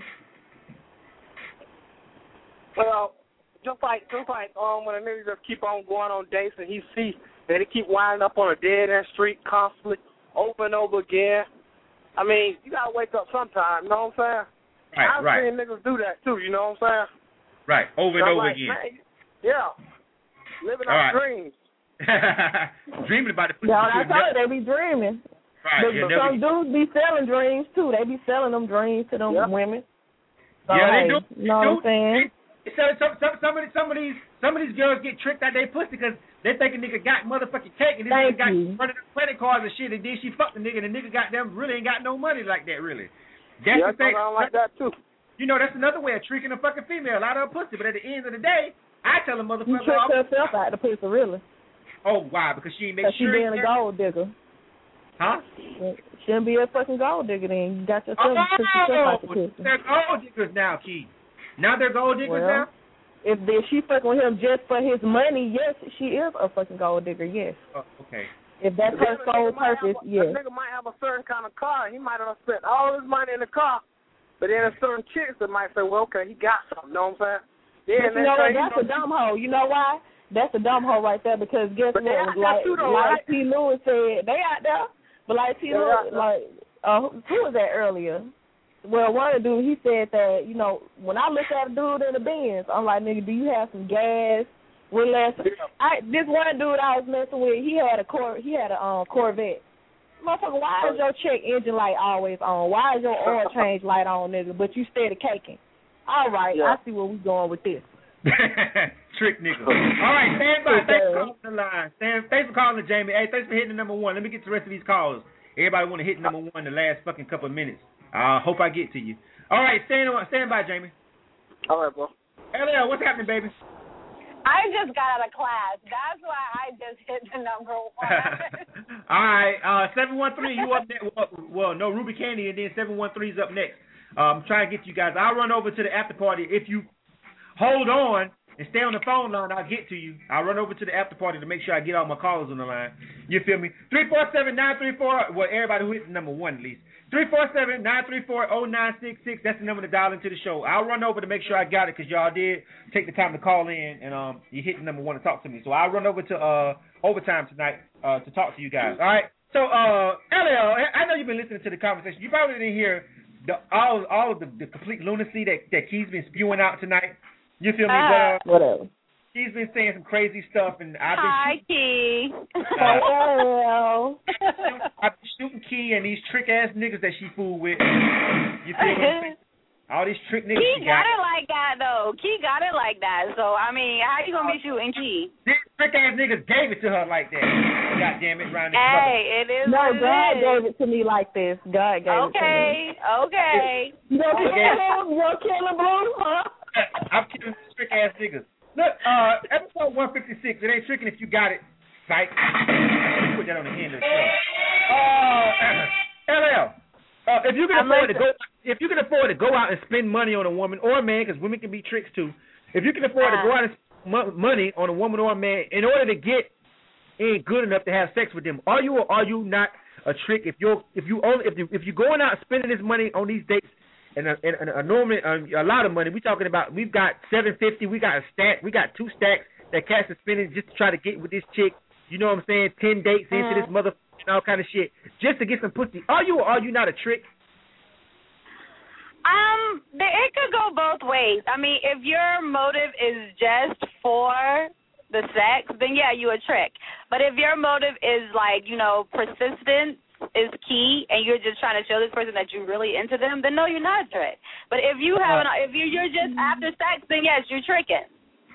Well, just like when a nigga just keep on going on dates and he see that he keep winding up on a dead end street constantly over and over again. I mean, you gotta wake up sometime, you know what I'm saying? I've seen niggas do that too, you know what I'm saying? Right, over and over again. Man, yeah. Living our dreams. Dreaming about it. Yeah, I told you, they be dreaming. Right, some dudes be selling dreams too. They be selling them dreams to them women. So, they do. You know what I'm saying? Some of these girls get tricked out their pussy because they think a nigga got motherfucking cake and this nigga got running credit cards and shit, and then she fucked the nigga and the nigga got them really ain't got no money like that really. That's the thing. I like that too. You know, that's another way of tricking a fucking female out of her pussy. But at the end of the day, I tell a motherfucker, you tricked herself out the pussy, really. Oh, why? Because she ain't make sure. She being a gold digger. Huh? Shouldn't be a fucking gold digger then. You got yourself out the pussy. They're gold diggers now, Key. Now they're gold diggers now? If she fucking with him just for his money, yes, she is a fucking gold digger, yes. Okay. If that's her sole purpose, yes. A nigga might have a certain kind of car. He might have spent all his money in the car. But then there's certain chicks that might say, well, okay, he got something. You know what I'm saying? Yeah, but you know what? That's a dumb hoe. You know why? That's a dumb hoe right there because guess what? Like T. Lewis said, they out there. But like T. Lewis, who was that earlier? Well, one of the dudes, he said that, you know, when I look at a dude in the Benz, I'm like, nigga, do you have some gas? This one dude I was messing with, he had a Corvette. Motherfucker, why is your check engine light always on? Why is your oil change light on, nigga? But you steady caking. All right, I see where we going with this. Trick nigga. All right, stand by. Thanks for calling the line. Thanks for calling, Jamie. Hey, thanks for hitting the number 1. Let me get to the rest of these calls. Everybody want to hit number 1 the last fucking couple of minutes. I hope I get to you. All right, stand by, Jamie. All right, bro. Hello, what's happening, baby? I just got out of class. That's why I just hit the number 1. All right, 713, you up next. Well, no, Ruby Candy, and then 713's up next. I'm trying to get you guys. I'll run over to the after party. If you hold on and stay on the phone line, I'll get to you. I'll run over to the after party to make sure I get all my callers on the line. You feel me? 347-934, well, everybody who hit the number 1 at least. 347-934-0966. That's the number to dial into the show. I'll run over to make sure I got it because y'all did take the time to call in and you hit the number 1 to talk to me. So I'll run over to overtime tonight to talk to you guys. All right. So LL, I know you've been listening to the conversation. You probably didn't hear all of the complete lunacy that Key's been spewing out tonight. You feel me? Whatever. She's been saying some crazy stuff, and I've been Hi, Key. Hello. I've been shooting Key and these trick ass niggas that she fooled with. You feel what I'm saying? All these trick niggas. Key got it like that though. Key got it like that. So I mean, how you gonna be shooting Key? These trick ass niggas gave it to her like that. God damn it, round this Hey, it is. No, what God it is. gave it to me like this. God gave it to me. Okay. You're killing Blue, huh? I'm killing these trick ass niggas. Look, episode 156. It ain't tricking if you got it. Psych. Put that on the end of the show. LL. If you can afford to go out and spend money on a woman or a man, because women can be tricks too. If you can afford to go out and spend money on a woman or a man in order to get in good enough to have sex with them, are you or are you not a trick? If you're going out and spending this money on these dates and a lot of money, we've got $750, we got a stack, we got 2 stacks that cats are spending just to try to get with this chick. You know what I'm saying? 10 dates into this motherfucker. All kind of shit just to get some pussy. Are you or are you not a trick? It could go both ways. I mean, if your motive is just for the sex, then yeah, you a trick. But if your motive is like, persistence is key, and you're just trying to show this person that you're really into them, then no, you're not a trick. But if you're just after sex, then yes, you're tricking.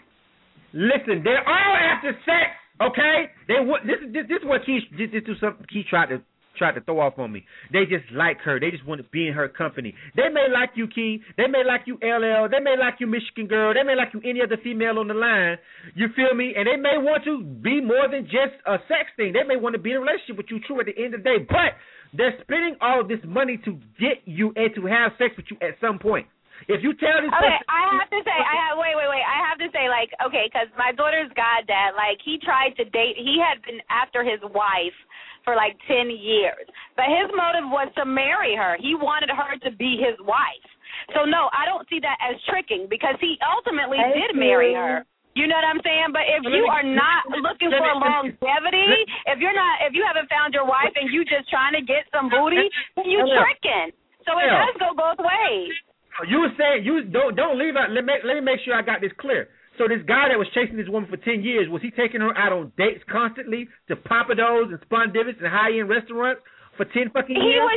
Listen, they're all after sex. Okay, this is what Key tried to throw off on me. They just like her. They just want to be in her company. They may like you, Key. They may like you, LL. They may like you, Michigan Girl. They may like you, any other female on the line. You feel me? And they may want to be more than just a sex thing. They may want to be in a relationship with you, true, at the end of the day. But they're spending all of this money to get you and to have sex with you at some point. If you tell this person, I have to say, I have to say, like, okay, because my daughter's goddad, like, he tried to date, he had been after his wife for like 10 years, but his motive was to marry her. He wanted her to be his wife. So no, I don't see that as tricking, because he ultimately did marry her. You know what I'm saying? But if you are not looking for longevity, if you haven't found your wife and you just trying to get some booty, then you tricking. So it does go both ways. You were saying you don't leave out. Let me make sure I got this clear. So this guy that was chasing this woman for 10 years, was he taking her out on dates constantly to Papados and Spondivis and high-end restaurants for 10 fucking years? He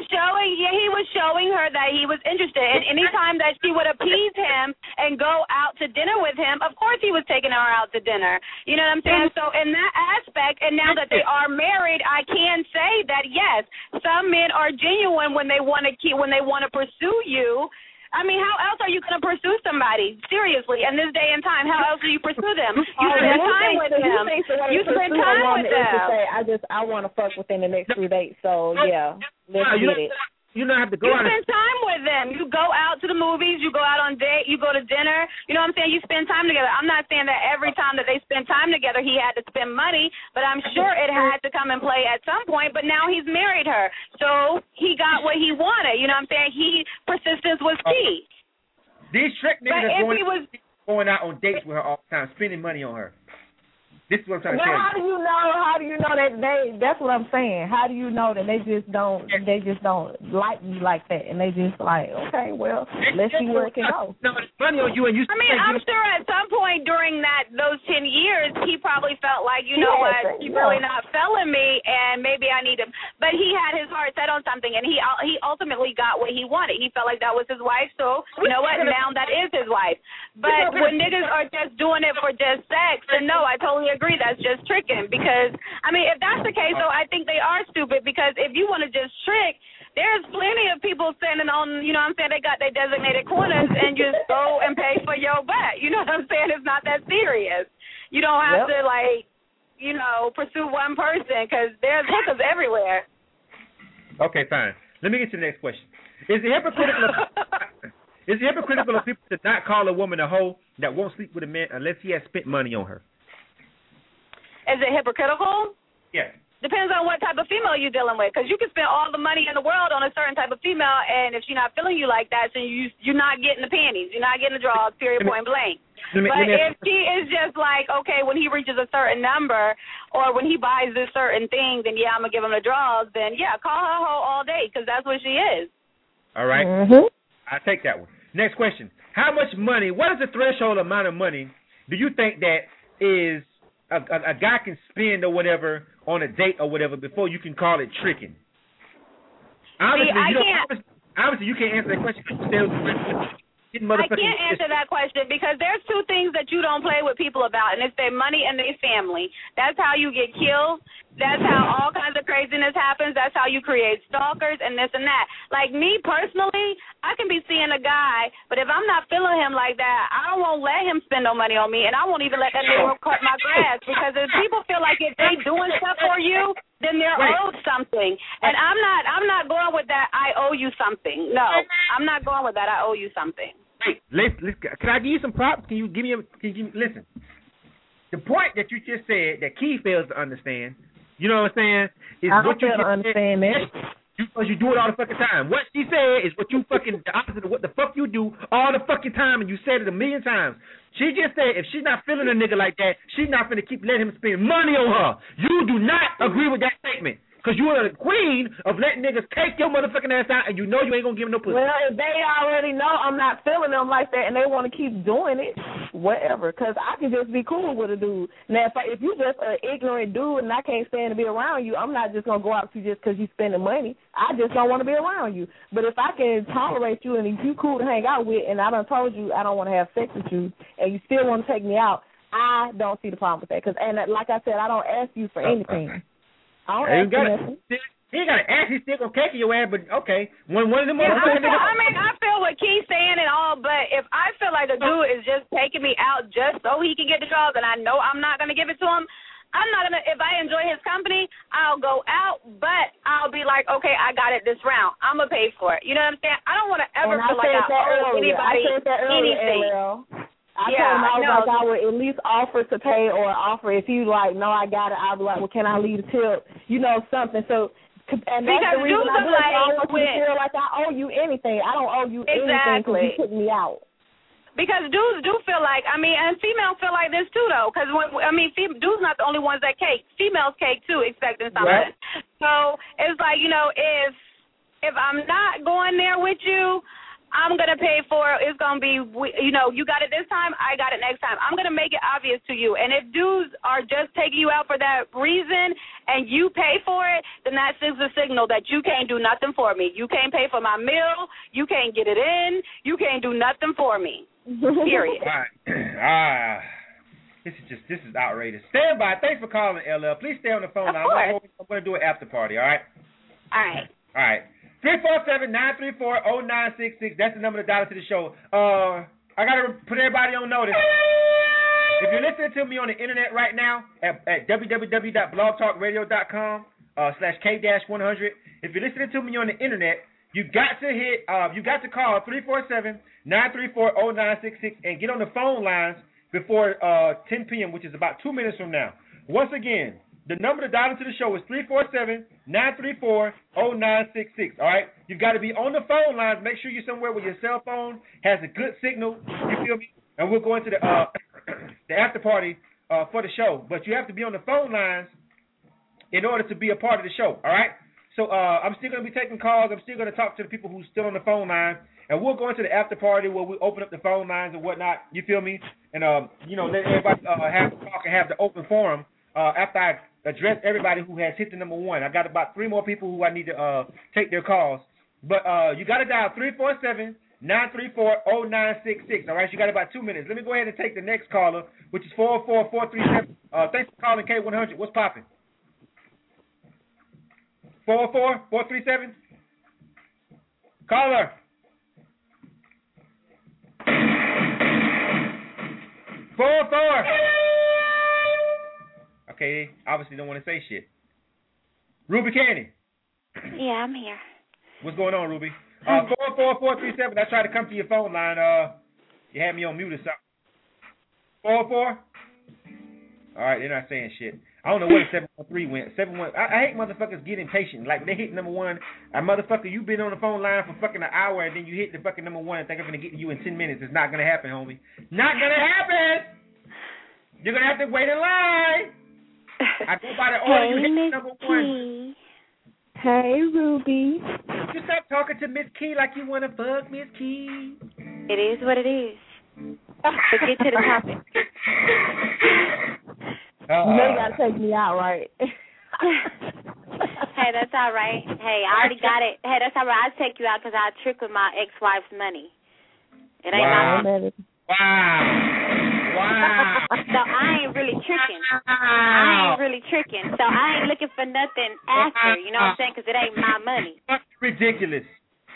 was showing her that he was interested. And anytime that she would appease him and go out to dinner with him, of course he was taking her out to dinner. You know what I'm saying? So in that aspect, and now that they are married, I can say that yes, some men are genuine when they want to pursue you. I mean, how else are you going to pursue somebody? Seriously, in this day and time, how else do you pursue them? You spend time with them. You spend time with them. I want to fuck within the next 3 dates, so yeah, let's get it. You don't have to go out. You spend time with them. You go out to the movies. You go out on date. You go to dinner. You know what I'm saying? You spend time together. I'm not saying that every time that they spend time together he had to spend money, but I'm sure it had to come and play at some point. But now he's married her, so he got what he wanted. You know what I'm saying? Persistence was key. These trick niggas are going out on dates with her all the time, spending money on her. This is what I'm trying to tell you. How do you know that that's what I'm saying. How do you know that they just don't like you like that, and they just like, okay, well, let's see where it can go. No, it's money on you, and you. I mean, I'm sure at some point during those 10 years, he probably felt like, you know what, he's really not feeling me, and maybe I need him. But he had his heart set on something, and he ultimately got what he wanted. He felt like that was his wife, so you know what, now that is his wife. But when niggas are just doing it for just sex, then no, I totally agree, that's just tricking. Because I mean, if that's the case, though, I think they are stupid, because if you want to just trick, there's plenty of people standing on, you know what I'm saying, they got their designated corners and just go and pay for your bet. You know what I'm saying? It's not that serious. You don't have to, like, you know, pursue one person, because there's hookers everywhere. Okay, fine. Let me get to the next question. Is it hypocritical of people to not call a woman a hoe that won't sleep with a man unless he has spent money on her? Is it hypocritical? Yeah. Depends on what type of female you're dealing with, because you can spend all the money in the world on a certain type of female, and if she's not feeling you like that, then you're not getting the panties. You're not getting the draws, period, point blank. But if she is just like, okay, when he reaches a certain number or when he buys this certain thing, then yeah, I'm going to give him the draws, then yeah, call her hoe all day, because that's what she is. All right. Mm-hmm. I take that one. Next question. How much money, what is the threshold amount of money do you think that is a guy can spend or whatever on a date or whatever before you can call it tricking. Obviously, you can't answer that question. I can't answer that question because there's two things that you don't play with people about, and it's their money and their family. That's how you get killed. That's how all kinds of craziness happens. That's how you create stalkers and this and that. Like me personally, I can be seeing a guy, but if I'm not feeling him like that, I won't let him spend no money on me, and I won't even let that nigga cut my grass because if people feel like if they doing stuff for you, then they're owed something. And I'm not going with that. I owe you something. No, I'm not going with that. I owe you something. Hey, can I give you some props? Can you give me listen? The point that you just said that Key fails to understand, you know what I'm saying? Is I what you fail to understand that. Because you do it all the fucking time. What she said is what you fucking, the opposite of what the fuck you do all the fucking time, and you said it a million times. She just said if she's not feeling a nigga like that, she's not finna keep letting him spend money on her. You do not agree with that statement. Because you are the queen of letting niggas take your motherfucking ass out, and you know you ain't going to give them no pussy. Well, if they already know I'm not feeling them like that and they want to keep doing it, whatever. Because I can just be cool with a dude. Now, if you just an ignorant dude and I can't stand to be around you, I'm not just going to go out to you just because you spending money. I just don't want to be around you. But if I can tolerate you and if you cool to hang out with and I done told you I don't want to have sex with you and you still want to take me out, I don't see the problem with that. And like I said, I don't ask you for anything. I don't ask you nothing. He ain't got to ask. He's still going to cake your ass, but okay. One of them motherfuckers. I feel what Keith's saying and all, but if I feel like a dude is just taking me out just so he can get the drugs and I know I'm not going to give it to him, I'm not going to, if I enjoy his company, I'll go out, but I'll be like, okay, I got it this round. I'm going to pay for it. You know what I'm saying? I don't want to ever feel like I owe anybody anything. I told him I would at least offer to pay or offer if you like, no, I got it. I'll be like, well, can I leave a tip? You know, something. So, and that's the reason I do it. I don't want you to feel like I owe you anything. I don't owe you anything because you took me out. Because dudes do feel like, I mean, and females feel like this too, though. Because, dudes not the only ones that cake. Females cake, too, expecting something. Right. So, it's like, you know, if I'm not going there with you, I'm going to pay for it. It's going to be, you know, you got it this time, I got it next time. I'm going to make it obvious to you. And if dudes are just taking you out for that reason and you pay for it, then that sends a signal that you can't do nothing for me. You can't pay for my meal. You can't get it in. You can't do nothing for me. Period. All right. This is outrageous. Stand by. Thanks for calling, LL. Please stay on the phone. I'm going to do an after party, all right? All right. 347-934-0966. That's the number to dial to the show. I got to put everybody on notice. If you're listening to me on the internet right now at www.blogtalkradio.com /K-100, if you're listening to me on the internet, you got to call 347-934-0966 and get on the phone lines before 10 p.m., which is about 2 minutes from now. Once again, the number to dial into the show is 347-934-0966, all right? You've got to be on the phone lines. Make sure you're somewhere where your cell phone has a good signal. You feel me? And we'll go into the after party for the show. But you have to be on the phone lines in order to be a part of the show, all right? So I'm still going to be taking calls. I'm still going to talk to the people who's still on the phone line. And we'll go into the after party where we open up the phone lines and whatnot. You feel me? And, let everybody have the talk and have the open forum after I address everybody who has hit the number one. I got about 3 more people who I need to take their calls. But you got to dial 347-934-0966. All right, you got about 2 minutes. Let me go ahead and take the next caller, which is 404-437. Thanks for calling K100. What's popping? 404-437? Caller. Okay, obviously don't want to say shit. Ruby Candy. Yeah, I'm here. What's going on, Ruby? 444-437. I tried to come to your phone line. You had me on mute or something. 404? All right, they're not saying shit. I don't know where 713 went. 71. I hate motherfuckers getting impatient. Like, they hit number one. Motherfucker, you been on the phone line for fucking an hour, and then you hit the fucking number one and think I'm going to get to you in 10 minutes. It's not going to happen, homie. Not going to happen! You're going to have to wait in line. I go by the order. You hit number one. Hey, Ruby. You stop talking to Miss Key like you want to fuck Miss Key. It is what it is. But get to the topic. You know you gotta take me out, right? Hey, that's all right. Hey, I already got it. Hey, that's all right. I'll take you out because I trick with my ex-wife's money. It ain't my money. Wow. So I ain't really tricking. So I ain't looking for nothing after, you know what I'm saying, because it ain't my money. That's ridiculous.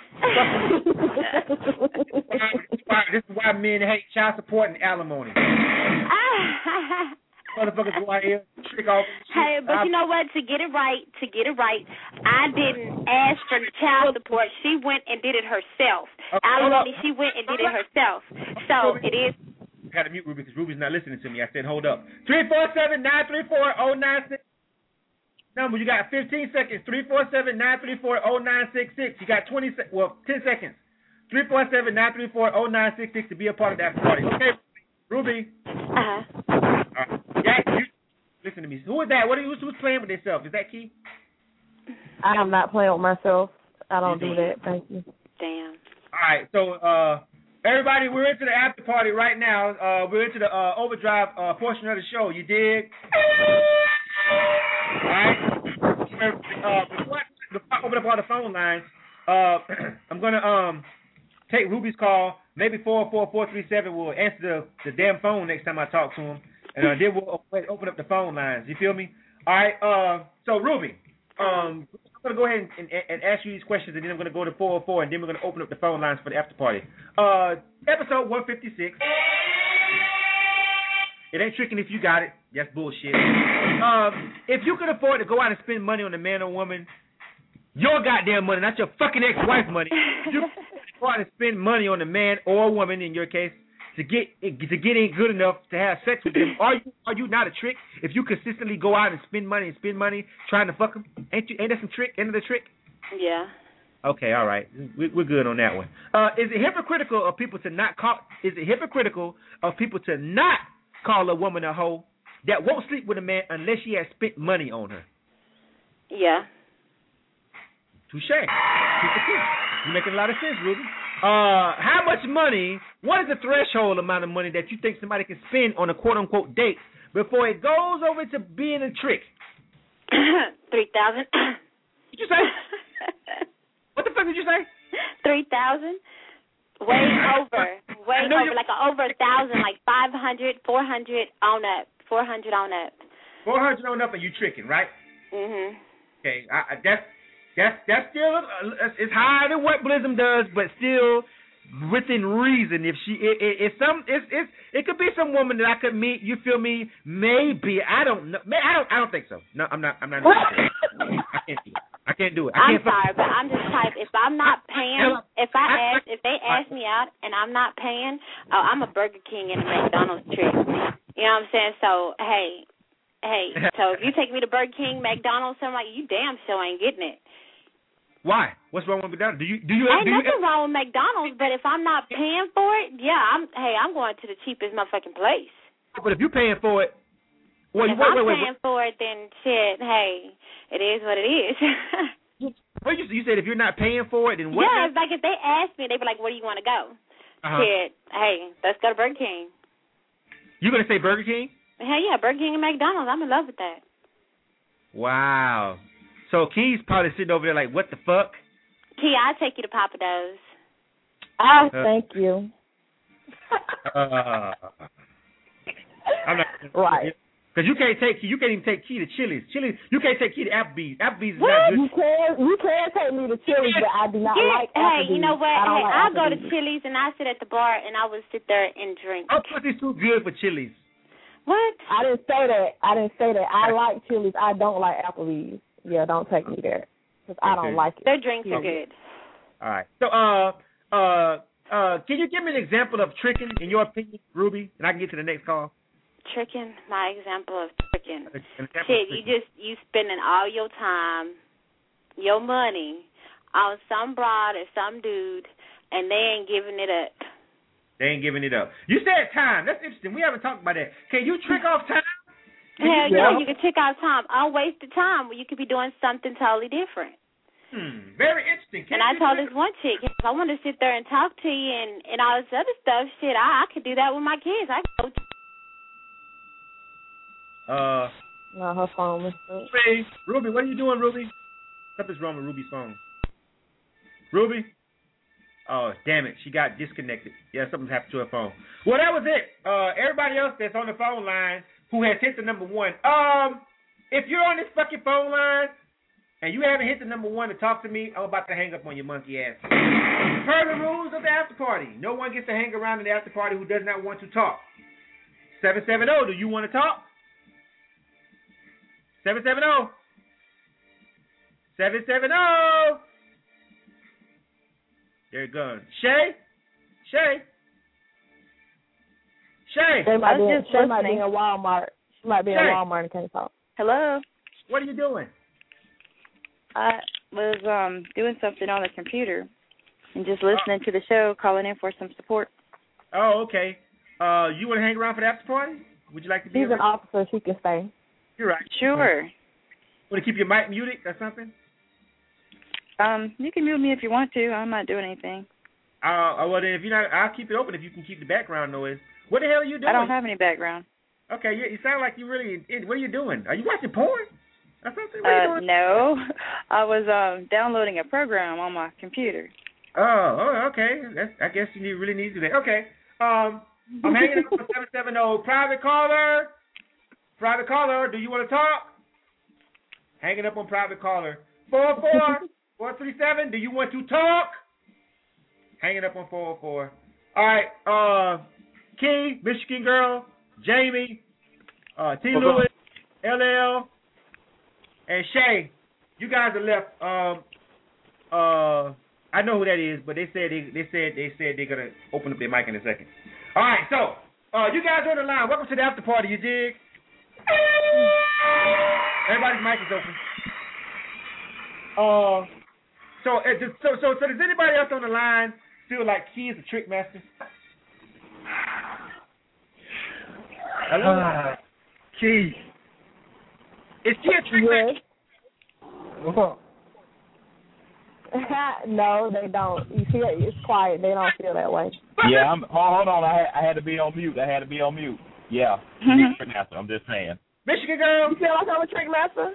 This is why men hate child support and alimony. Motherfuckers go out here, trick off. Hey, but you know what? To get it right, I didn't ask for the child support. She went and did it herself. Alimony, she went and did it herself. So it is. I got to mute Ruby because Ruby's not listening to me. I said, hold up. 347-934-0966. Number, you got 15 seconds. 347-934-0966. You got 10 seconds. 347-934-0966 to be a part of that party. Okay, Ruby. Uh-huh. Jack, listen to me. Who is that? Who's playing with themselves? Is that Key? I am not playing with myself. I don't do that. Thank you. Damn. All right, so everybody, we're into the after party right now. We're into the overdrive portion of the show. You dig? All right. Before I open up all the phone lines, I'm gonna take Ruby's call. Maybe 44437 will answer the damn phone next time I talk to him, and then we'll open up the phone lines. You feel me? All right. So Ruby, I'm gonna go ahead and ask you these questions, and then I'm gonna go to 404, and then we're gonna open up the phone lines for the after party. Episode 156. It ain't tricking if you got it. That's bullshit. If you could afford to go out and spend money on a man or woman, your goddamn money, not your fucking ex-wife's money. You go out and spend money on a man or a woman, in your case, to get in good enough to have sex with them. Are you not a trick? If you consistently go out and spend money trying to fuck them, ain't that some trick? End of the trick? Yeah. Okay, all right, we're good on that one. Is it hypocritical of people to not call a woman a hoe that won't sleep with a man unless she has spent money on her? Yeah. Touche. You're making a lot of sense, Ruby. How much money, what is the threshold amount of money that you think somebody can spend on a quote-unquote date before it goes over to being a trick? 3,000. Did you say? What the fuck did you say? 3,000. Way over, like over 1,000, like 500, 400 on up, 400 on up. 400 on up, and you tricking, right? Mhm. Okay, that's still it's higher than what Blizzum does, but still within reason. If it could be some woman that I could meet. You feel me? Maybe I don't know. I don't think so. No, I'm not. I can't do it. I'm sorry, but I'm just type. If I'm not paying, if they ask me out and I'm not paying, I'm a Burger King and a McDonald's trick. You know what I'm saying? So hey. So if you take me to Burger King, McDonald's, something like, you damn sure ain't getting it. Why? What's wrong with McDonald's? Ain't nothing wrong with McDonald's, but if I'm not paying for it, yeah, I'm going to the cheapest motherfucking place. But if you're paying for it, if I'm paying for it, then shit, hey, it is what it is. What you said? If you're not paying for it, then what? Yeah, it's like if they ask me, they be like, "Where do you want to go?" Shit, hey, let's go to Burger King. You gonna say Burger King? Hell yeah, Burger King and McDonald's. I'm in love with that. Wow. So Key's probably sitting over there like, what the fuck? Key, I'll take you to Papa Do's. Thank you. I'm not right. Because you can't even take Key to Chili's. You can't take Key to Applebee's. Applebee's is what? not good. You can take me to Chili's, but I do not like Applebee's. Hey, you know what? I'll go to Chili's and I sit at the bar and I will sit there and drink. Oh, pussy's too good for Chili's. What? I didn't say that. I like Chili's. I don't like Applebee's. Yeah, don't take me there because I don't like it. Their drinks are good. All right. So, can you give me an example of tricking, in your opinion, Ruby, and I can get to the next call? Tricking, my example of tricking. Shit, you spending all your time, your money on some broad or some dude, and they ain't giving it up. They ain't giving it up. You said time. That's interesting. We haven't talked about that. Can you trick off time? Hell yeah, you can trick off time. Unwasted time where you could be doing something totally different. Very interesting. And I told this one chick, if I want to sit there and talk to you and all this other stuff, shit, I could do that with my kids. I could go. No, her phone was up. Ruby, what are you doing, Ruby? Something's wrong with Ruby's phone. Ruby? Oh, damn it. She got disconnected. Yeah, something's happened to her phone. Well, that was it. Everybody else that's on the phone line who has hit the number 1. If you're on this fucking phone line and you haven't hit the number 1 to talk to me, I'm about to hang up on your monkey ass. Per the rules of the after party, no one gets to hang around in the after party who does not want to talk. 770, do you want to talk? 770. 770. There it goes. Shay? She might be in Walmart. She might be in Walmart and can't talk. Hello. What are you doing? I was doing something on the computer and just listening to the show, calling in for some support. Oh, okay. You want to hang around for the after party? Would you like to be? She's an officer. She can stay. You're right. Sure. Want to keep your mic muted or something? You can mute me if you want to. I'm not doing anything. Well, then if you're not, I'll keep it open if you can keep the background noise. What the hell are you doing? I don't have any background. Okay, you sound like you really. What are you doing? Are you watching porn or something? What are you doing? No, I was downloading a program on my computer. Oh, okay. I guess you really need to do that. Okay. I'm hanging up on 770. Private caller. Private caller, do you want to talk? Hanging up on private caller. 437, do you want to talk? Hanging up on 404. All right, Key, Michigan Girl, Jamie, T. Lewis, LL, and Shay. You guys are left. I know who that is, but they said they're gonna open up their mic in a second. All right, so you guys are on the line. Welcome to the after party. You dig? Everybody's mic is open. So does anybody else on the line feel like Key is a trick master? Hello? Key. Is she a trick master? No, they don't. You see, it's quiet. They don't feel that way. Yeah, hold on. I had to be on mute. Yeah, trick master. I'm just saying. Michigan Girl. You feel like I'm a trick master?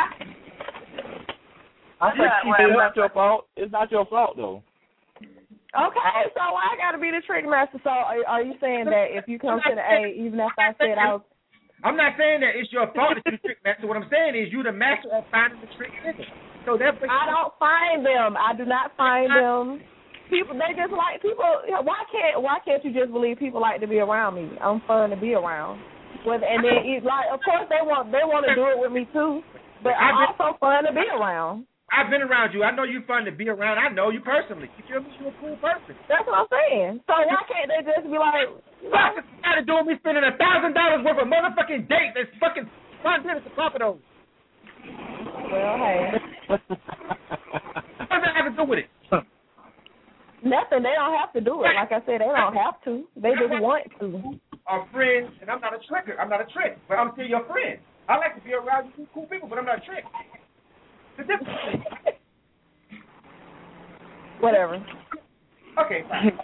I think it's not your fault. It's not your fault, though. Okay, so I got to be the trick master. So are you saying that if you come to the A, even if I said I was... I'm not saying that it's your fault that you're the trick master. What I'm saying is you're the master of finding the trick nigga. So I don't find them. I do not find them. People, they just like people. Why can't you just believe people like to be around me? I'm fun to be around. And then it's like, of course they want to do it with me too. But I'm also fun to be around. I've been around you. I know you're fun to be around. I know you personally. You feel me? You're a cool person. That's what I'm saying. So why can't they just be like, what's the matter doing me spending $1,000 worth of motherfucking date that's fucking 5 minutes to Pompadour? Well, hey. What does that have to do with it? Nothing. They don't have to do it. Like I said, they don't have to. They just want to. Our friends, and I'm not a tricker. I'm not a trick, but I'm still your friend. I like to be around you cool people, but I'm not a trick. The difference. Whatever. Okay, fine.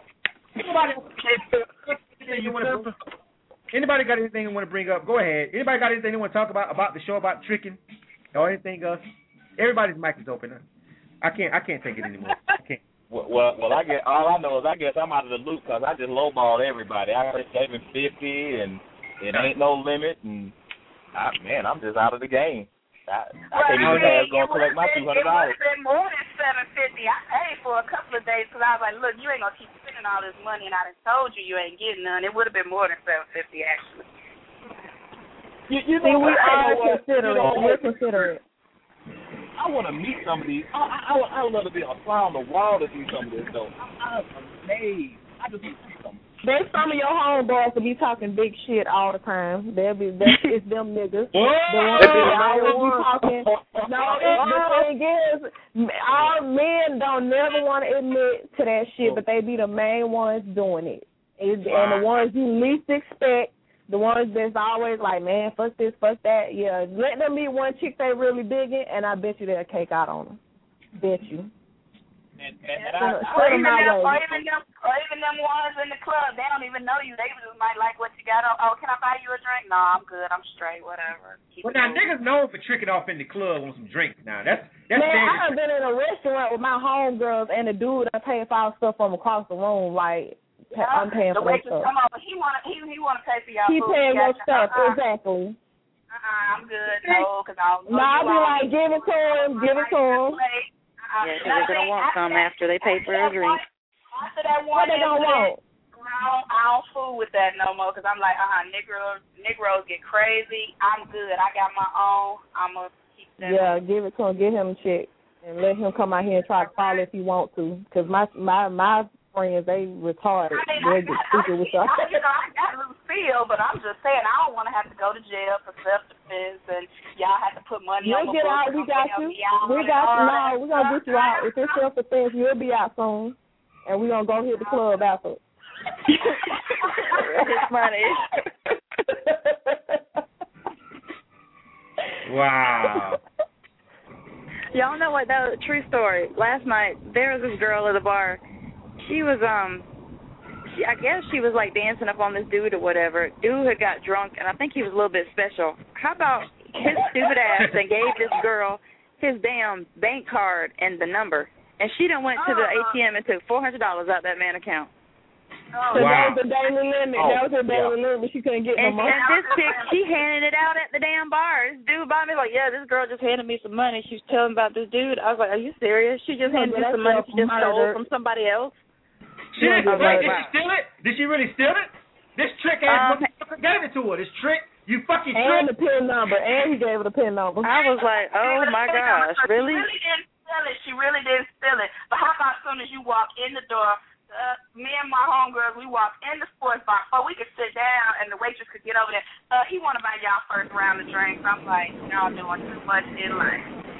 Anybody got anything you want to bring up? Go ahead. Anybody got anything they want to talk about the show, about tricking, or anything else? Everybody's mic is open. I can't take it anymore. I can't. Well, I guess all I know is I'm out of the loop because I just lowballed everybody. I gave him 50, and it ain't no limit, and I'm just out of the game. I can't even say I was going to collect my $200. It would have been more than $750. I paid for a couple of days because I was like, look, you ain't going to keep spending all this money, and I done told you ain't getting none. It would have been more than $750, actually. You know, we are considerate. We're considerate. I want to meet some of these. I would love to be on fly on the wall to see some of this, though. I'm amazed. I just want to see some. There's some of your homeboys to be talking big shit all the time. It's them niggas. The ones that always be talking. No, the thing is, our men don't never want to admit to that shit, but they be the main ones doing it. And the ones you least expect, the ones that's always like, man, fuck this, fuck that. Yeah, let them meet one chick they really digging, and I bet you they'll cake out on them. Bet you. And or even them ones in the club, they don't even know you. They just might like what you got. Oh, can I buy you a drink? No, I'm good. I'm straight. Whatever. Well, now niggas known for tricking off in the club on some drinks. Now that's man, I have been in a restaurant with my homegirls and the dude I paying for our stuff from across the room. Like I'm paying for their stuff. Come over. He wanna pay for y'all. He paying your stuff exactly. I'm good. No, because I'll. No, I'll be like, give it to him. Give it to him. Yeah, because they're going to want some after they pay for a drink. After that one, what they going to want? I don't fool with that no more because I'm like, Negroes get crazy. I'm good. I got my own. I'm going to keep that. Yeah, give it to him. Give him a check. And let him come out here and try to follow if he wants to. Because my friends, they retarded. They get stupid with stuff. I got a little feel, but I'm just saying, I don't want to have to go to jail for self-defense and y'all have to put money on my get out. We got you. We got you. No, we're going to get you out. If it's self-defense, you'll be out soon. And we're going to go hit the club after. It's money. Wow. Y'all know what, that was a true story. Last night, there was this girl at the bar. She was, I guess she was, like, dancing up on this dude or whatever. Dude had got drunk, and I think he was a little bit special. How about his stupid ass and gave this girl his damn bank card and the number, and she done went to the ATM and took $400 out that man's account. So that was the daily limit. That was her daily limit. She couldn't get no money. And this chick, she handed it out at the damn bar. This dude by me like, yeah, this girl just handed me some money. She was telling about this dude. I was like, are you serious? She just handed me some money she just stole from somebody else. She didn't. Did she steal it? Did she really steal it? This trick ass motherfucker gave it to her. This trick, you fucking trick. And the PIN number. And he gave her the PIN number. I was like, oh my gosh, really? She really didn't steal it. She really didn't steal it. But how about as soon as you walk in the door, me and my homegirls, we walked in the sports bar so we could sit down and the waitress could get over there. He want to buy y'all first round of drinks. I'm like, y'all doing too much in life.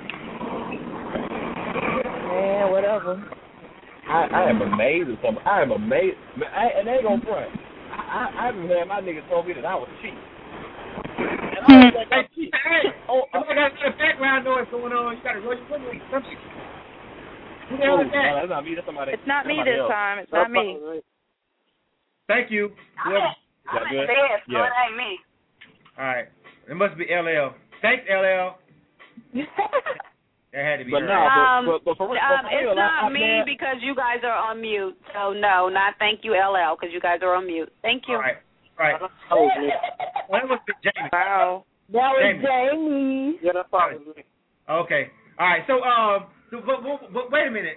Man, whatever. I am amazed at something. I am amazed. And they ain't gonna front. I haven't had my niggas told me that I was cheap. And I was like, hey, I got a background noise going on. You got to rush your window. Who the hell is that? No, that's not me. That's somebody. It's not me this time. It's not me. Thank you. I'm in bed, so it ain't me. All right. It must be LL. Thanks, LL. That had to be her. But for real, it's not me because you guys are on mute. So, no, not thank you, LL, because you guys are on mute. Thank you. All right. Well, that must be Jamie. Wow. That was Jamie. Yeah, that's probably me. Okay. All right. So, but wait a minute.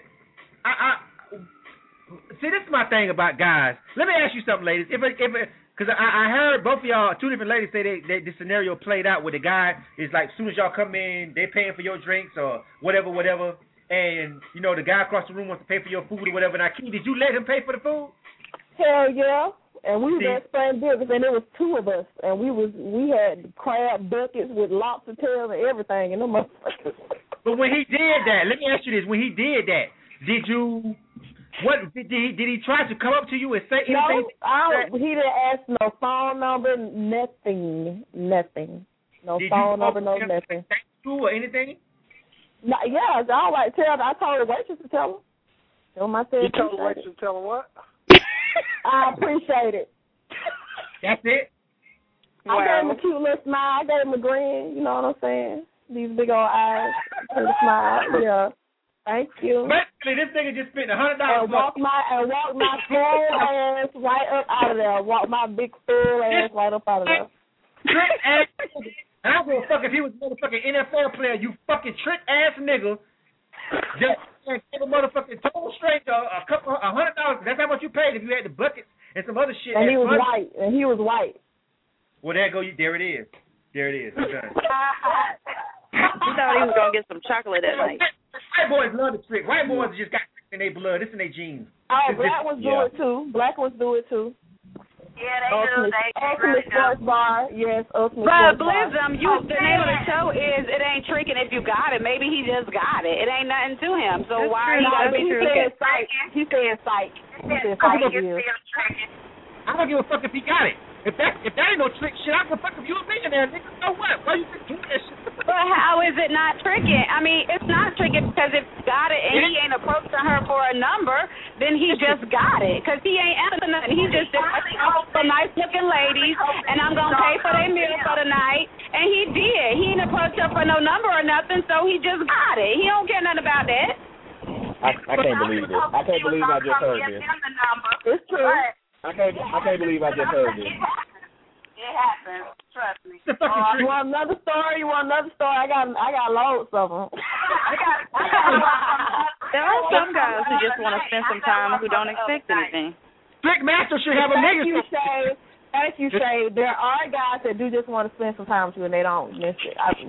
See, this is my thing about guys. Let me ask you something, ladies. Because I heard both of y'all, two different ladies say the scenario played out where the guy is like, as soon as y'all come in, they paying for your drinks or whatever, and, you know, the guy across the room wants to pay for your food or whatever. Now, Key, did you let him pay for the food? Hell yeah. And we was at Spring Business, and there was two of us, and we had crab buckets with lobster tails and everything, and them motherfuckers. But when he did that, let me ask you this: when he did that, did he try to come up to you and say anything? No, he didn't ask no phone number, nothing. No phone number, no nothing. Thank you or anything? No, yeah, I told the waitress to tell him. Tell him I said. You told the waitress to tell him what? I appreciate it. That's it? I gave him a cute little smile. I gave him a grin. You know what I'm saying? These big old eyes. Pretty smile. Yeah. Thank you. Basically, this nigga just spent $100. And walk my full ass right up out of there. Walk my big full ass right up out of there. Trick ass nigga. I don't give a fuck if he was a motherfucking NFL player. You fucking trick ass nigga. Just give a motherfucking total stranger $100. That's how much you paid if you had the buckets and some other shit. And he was white. Well, there go you. There it is. I'm done. He thought he was gonna get some chocolate that night. White boys love the trick. White boys just got in their blood. It's in their genes. Oh, black ones do it too. Black ones do it too. Yeah, they do. They Ultimate Sports Bar. Yes, Ultimate Sports Bar. Blizzum, the name of the show is It Ain't Tricking If You Got It. Maybe he just got it. It ain't nothing to him. So that's why are you going to be tricking? He's saying psych. I don't give a fuck if he got it. If that ain't no trick shit, I don't give a fuck if you a millionaire, nigga. So what? Why you just doing that shit? But how is it not tricking? I mean, it's not tricking because if he got it and he ain't approaching her for a number, then he just got it because he ain't answering nothing. He just said, for nice-looking ladies, and I'm going to pay for their meal for the night. And he did. He didn't approach her for no number or nothing, so he just got it. He don't care nothing about that. I can't believe this. I can't believe I just heard this. It's true. I can't believe I just heard this. It happens. Trust me. You want another story? I got loads of them. There are some guys who just want to spend some time who don't expect anything. Slick Master should have a million. Thank you, Shay. There are guys that do just want to spend some time with you and they don't miss it. I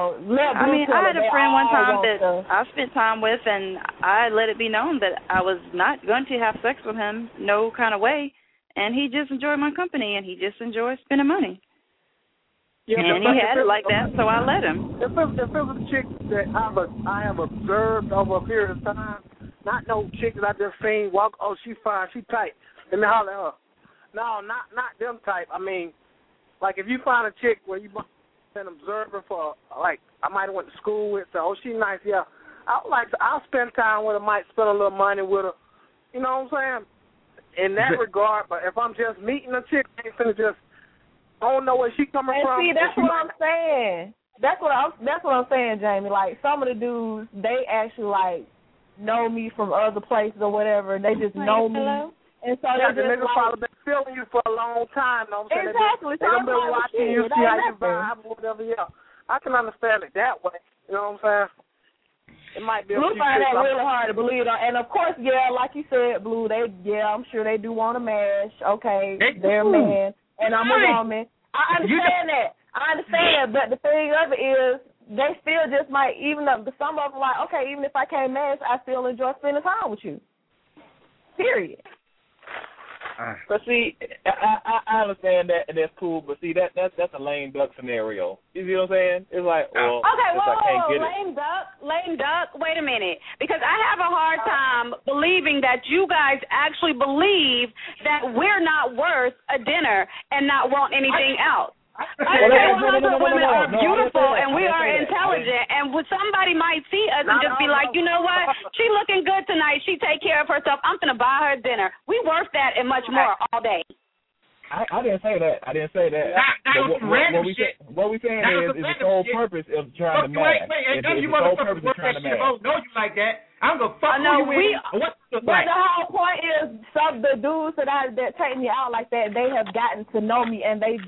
had a friend one time that I spent time with, and I let it be known that I was not going to have sex with him no kind of way. And he just enjoyed my company, and he just enjoyed spending money. Yeah, and he had it like that, so I let him. If it was a chick that I have observed over a period of time, not no chick that I just seen walk, oh, she fine, she tight, let me holler at her. No, not them type. I mean, like if you find a chick where you've been observing for, like, I might have went to school with, so, oh, she nice, yeah. I'll spend time with her, might spend a little money with her. You know what I'm saying? In that regard, but if I'm just meeting a chick, I ain't finna just, I don't know where she coming from. See, that's what I'm saying. That's what I'm saying, Jamie. Like, some of the dudes, they actually, like, know me from other places or whatever. They just know me. And so yeah, they just like, probably been feeling you for a long time. Know what I'm saying? Exactly. They've been watching you, see how you vibe or whatever. Yeah, I can understand it that way. You know what I'm saying? It might be a Blue few find that tricks. really hard to believe on. And of course, yeah, like you said, Blue, I'm sure they do want to mash. Okay, they're a man and I'm a woman. I understand that. But the thing of it is, they still just might, even though some of them like, okay, even if I can't mash, I still enjoy spending time with you. Period. But see, I understand that, and that's cool. But see, that's a lame duck scenario. You see what I'm saying? It's like, well, okay, I can't get lame duck. Wait a minute, because I have a hard time believing that you guys actually believe that we're not worth a dinner and not want anything else. Women are beautiful and we are intelligent, and somebody might see us and just be like, you know what? She looking good tonight. She take care of herself. I'm gonna buy her dinner. We worth that and much more all day. I didn't say that. What we saying is the sole purpose of trying to match. None of you motherfuckers work that shit. I don't know you like that. I'm gonna fuck you in. But the whole point is, some of the dudes that take me out like that, they have gotten to know me, and I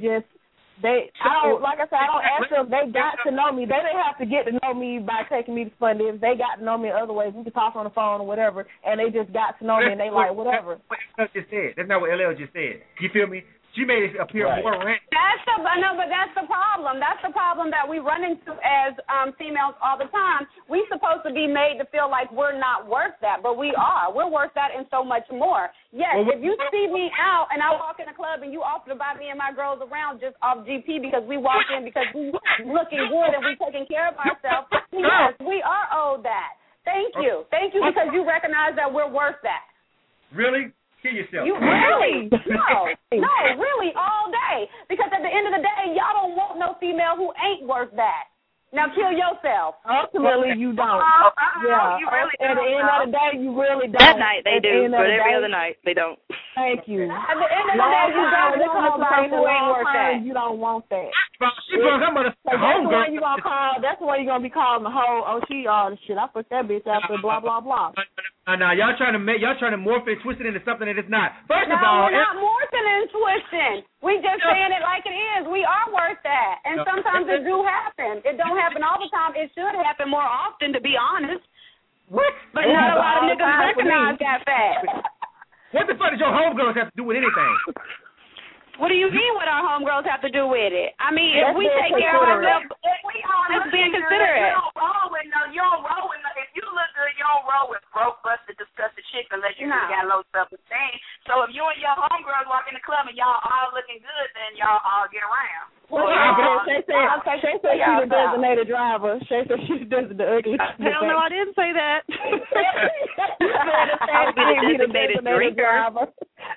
don't ask them. They got to know me. They didn't have to get to know me by taking me to fun dips. They got to know me in other ways. We could talk on the phone or whatever, and they just got to know me, and they like whatever. That's what LL just said. That's not what LL just said. You feel me? She made it appear more rank. That's the problem. That's the problem that we run into as females all the time. We supposed to be made to feel like we're not worth that, but we are. We're worth that and so much more. Yes, if you see me out and I walk in a club and you offer to buy me and my girls around just off GP because we walk in because we looking good and we taking care of ourselves, yes, we are owed that. Thank you because you recognize that we're worth that. Really? Kill yourself. You really? No, really, all day. Because at the end of the day, y'all don't want no female who ain't worth that. Now kill yourself. Ultimately, you don't. You really at the end of the day, you really don't. That night they do, but every other night they don't. Thank you. At the end of the day, you don't want somebody who ain't worth that. You don't want that. She brought her mother home. That's the one you gonna call. That's the one you gonna be calling the whole. Oh, she all the shit. I fucked that bitch after blah blah blah. Now y'all trying to morph it, twist it into something that it's not. First of all, we're not morphing and twisting. We just saying it like it is. We are worth that, and sometimes it do happen. It don't happen all the time. It should happen more often, to be honest. What? But not a lot of niggas recognize that fact. What the fuck does your homegirls have to do with anything? What do you mean what our homegirls have to do with it? I mean, if we take care of ourselves, it's being considerate. You don't roll with if you look good, you don't roll with broke, busted, disgusted chick unless you got low self-esteem. So if you and your homegirls walk in the club and y'all all looking good, then y'all all get around. Shay said she's the designated driver. Shay said she's the ugly. Hell no, I didn't say that. I'll be the designated drinker.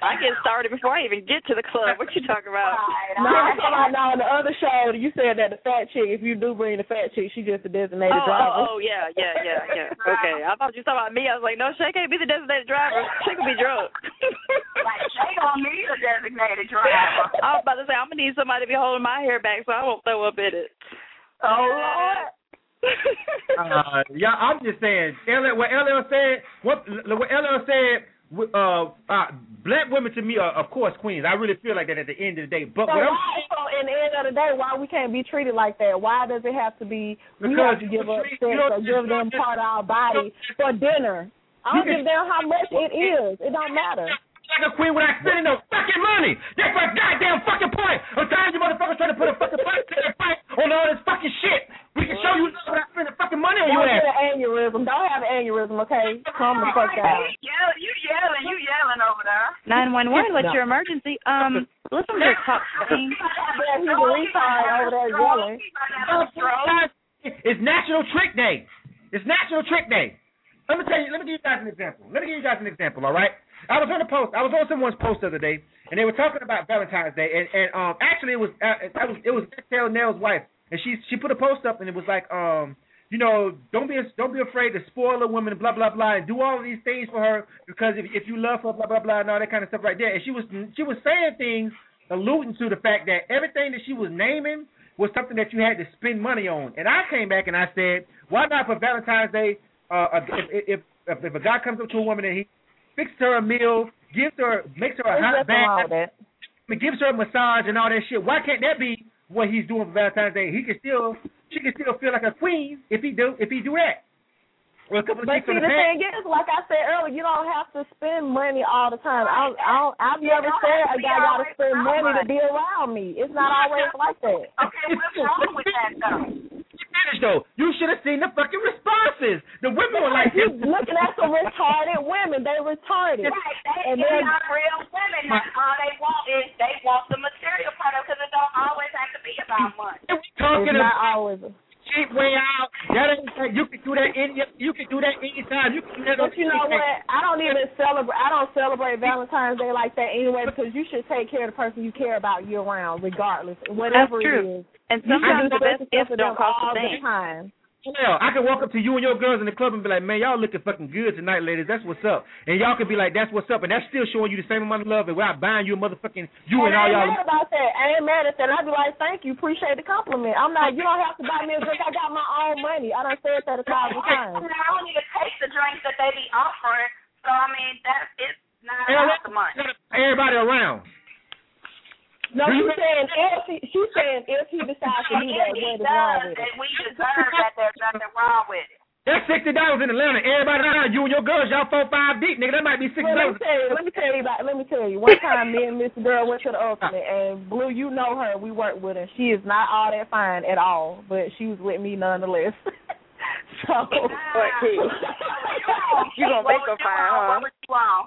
I get started before I even get to the club. What you talking about? No, on the other show, you said that the fat chick, if you do bring the fat chick, she just a designated driver. Oh, yeah. Okay, I thought you were talking about me. I was like, no, Shay can't be the designated driver. She could be drunk. Like, Shay don't need a designated driver. I was about to say, I'm going to need somebody to be holding my hair back so I won't throw up in it. Oh, Lord. Yeah, I'm just saying. What LL said. Black women to me are, of course, queens. I really feel like that at the end of the day. But so in the end of the day, why we can't be treated like that? Why does it have to be we have to give up sex or give them part of our body for dinner? I don't give a damn how much it is. It don't matter. Like a queen without spending no fucking money. That's my goddamn fucking point. I'm tired of you motherfuckers trying to put a fucking price on all this fucking shit. We can show you without spending fucking money on you. Don't have an aneurysm. Don't have an aneurysm, okay? Calm the fuck down. You yelling over there. 911, what's your emergency? Listen to the top thing. Yeah, he's a retard over there yelling. It's National Trick Day. It's National Trick Day. Let me give you guys an example. All right. I was on someone's post the other day, and they were talking about Valentine's Day, and actually it was Taylor Nell's wife, and she put a post up, and it was like, don't be afraid to spoil a woman, blah blah blah, and do all of these things for her because if you love her, blah blah blah, and all that kind of stuff right there. And she was saying things alluding to the fact that everything that she was naming was something that you had to spend money on. And I came back and I said, why not for Valentine's Day? If a guy comes up to a woman and he fixes her a meal, makes her a hot bath, gives her a massage and all that shit. Why can't that be what he's doing for Valentine's Day? She can still feel like a queen if he do that. Well, but see, the thing is, like I said earlier, you don't have to spend money all the time. I've never said a guy got to spend money to be around me. It's not always like that. Okay, what's wrong with that though? You should have seen the fucking responses. The women were like, "You looking at some retarded women? They retarded." Right, and they're not real women. That's all they want is they want the material part of it, because it don't always have to be about money. It's not always. Cheap way out. You can do that anytime. You can do that. But you know what? I don't celebrate Valentine's Day like that anyway, because you should take care of the person you care about year round, regardless, whatever it is. And sometimes the best gifts don't cost all a the thing. time. Hell, I can walk up to you and your girls in the club and be like, man, y'all looking fucking good tonight, ladies. That's what's up. And y'all can be like, that's what's up. And that's still showing you the same amount of love and without buying you a motherfucking, you and all y'all. I ain't mad about that. I ain't mad at that. I'd be like, thank you. Appreciate the compliment. I'm not, you don't have to buy me a drink. I got my own money. I done said that 1,000 times. I don't even take the drinks that they be offering. So, I mean, it's not about the money. Everybody around. No, she's saying if he decides to do that, what is wrong with it? We deserve that there's nothing wrong with it. That's $60 in Atlanta. Everybody around you and your girls, y'all 4-5 deep, nigga. That might be $60. Let me tell you. One time, me and Miss Girl went to the Ultimate, and Blue, you know her. We worked with her. She is not all that fine at all, but she was with me nonetheless. So, you gonna make her fine, huh?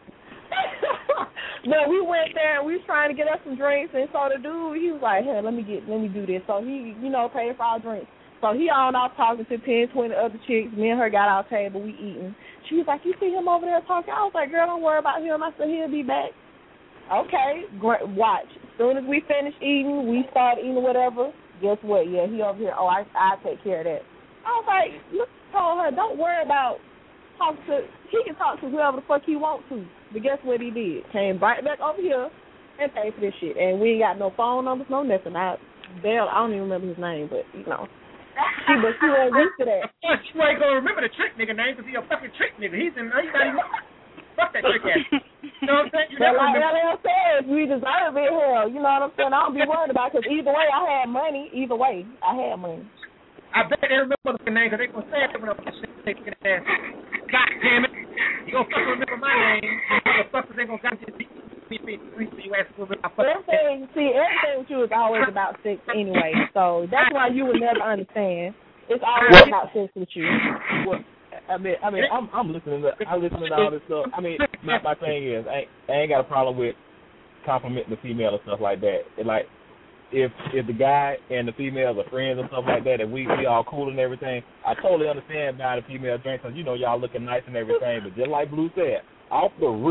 No, we went there and we was trying to get us some drinks, and so the dude, he was like, hey, let me do this. So he, paid for our drinks. So he on off talking to 10, 20 other chicks. Me and her got our table, we eating. She was like, you see him over there talking? I was like, girl, don't worry about him. I said, he'll be back. Okay, watch. As soon as we finished eating, we started eating whatever. Guess what? Yeah, he over here. Oh, I take care of that. I was like, told her, don't worry about he can talk to whoever the fuck he wants to. But guess what he did? Came right back over here and paid for this shit. And we ain't got no phone numbers, no nothing. I don't even remember his name, but, She wasn't used to that. She ain't gonna remember the trick nigga name because he's a fucking trick nigga. He's not even fuck that trick ass. You know what I'm saying? Like LL says, we deserve it, hell. You know what I'm saying? I don't be worried about it because either way, I had money. I bet they remember the name because they gonna say it when I'm taking ass. God damn it. You gonna fucking remember my name. Motherfuckers ain't gonna got you ask for everything with you is always about sex anyway. So that's why you would never understand. It's always about sex with you. Well, I mean, I'm listening to all this stuff. I mean, my thing is, I ain't got a problem with complimenting the female and stuff like that. Like, if the guy and the females are friends and stuff like that, and we all cool and everything, I totally understand buying the female drinks because, y'all looking nice and everything. But just like Blue said, off the rip,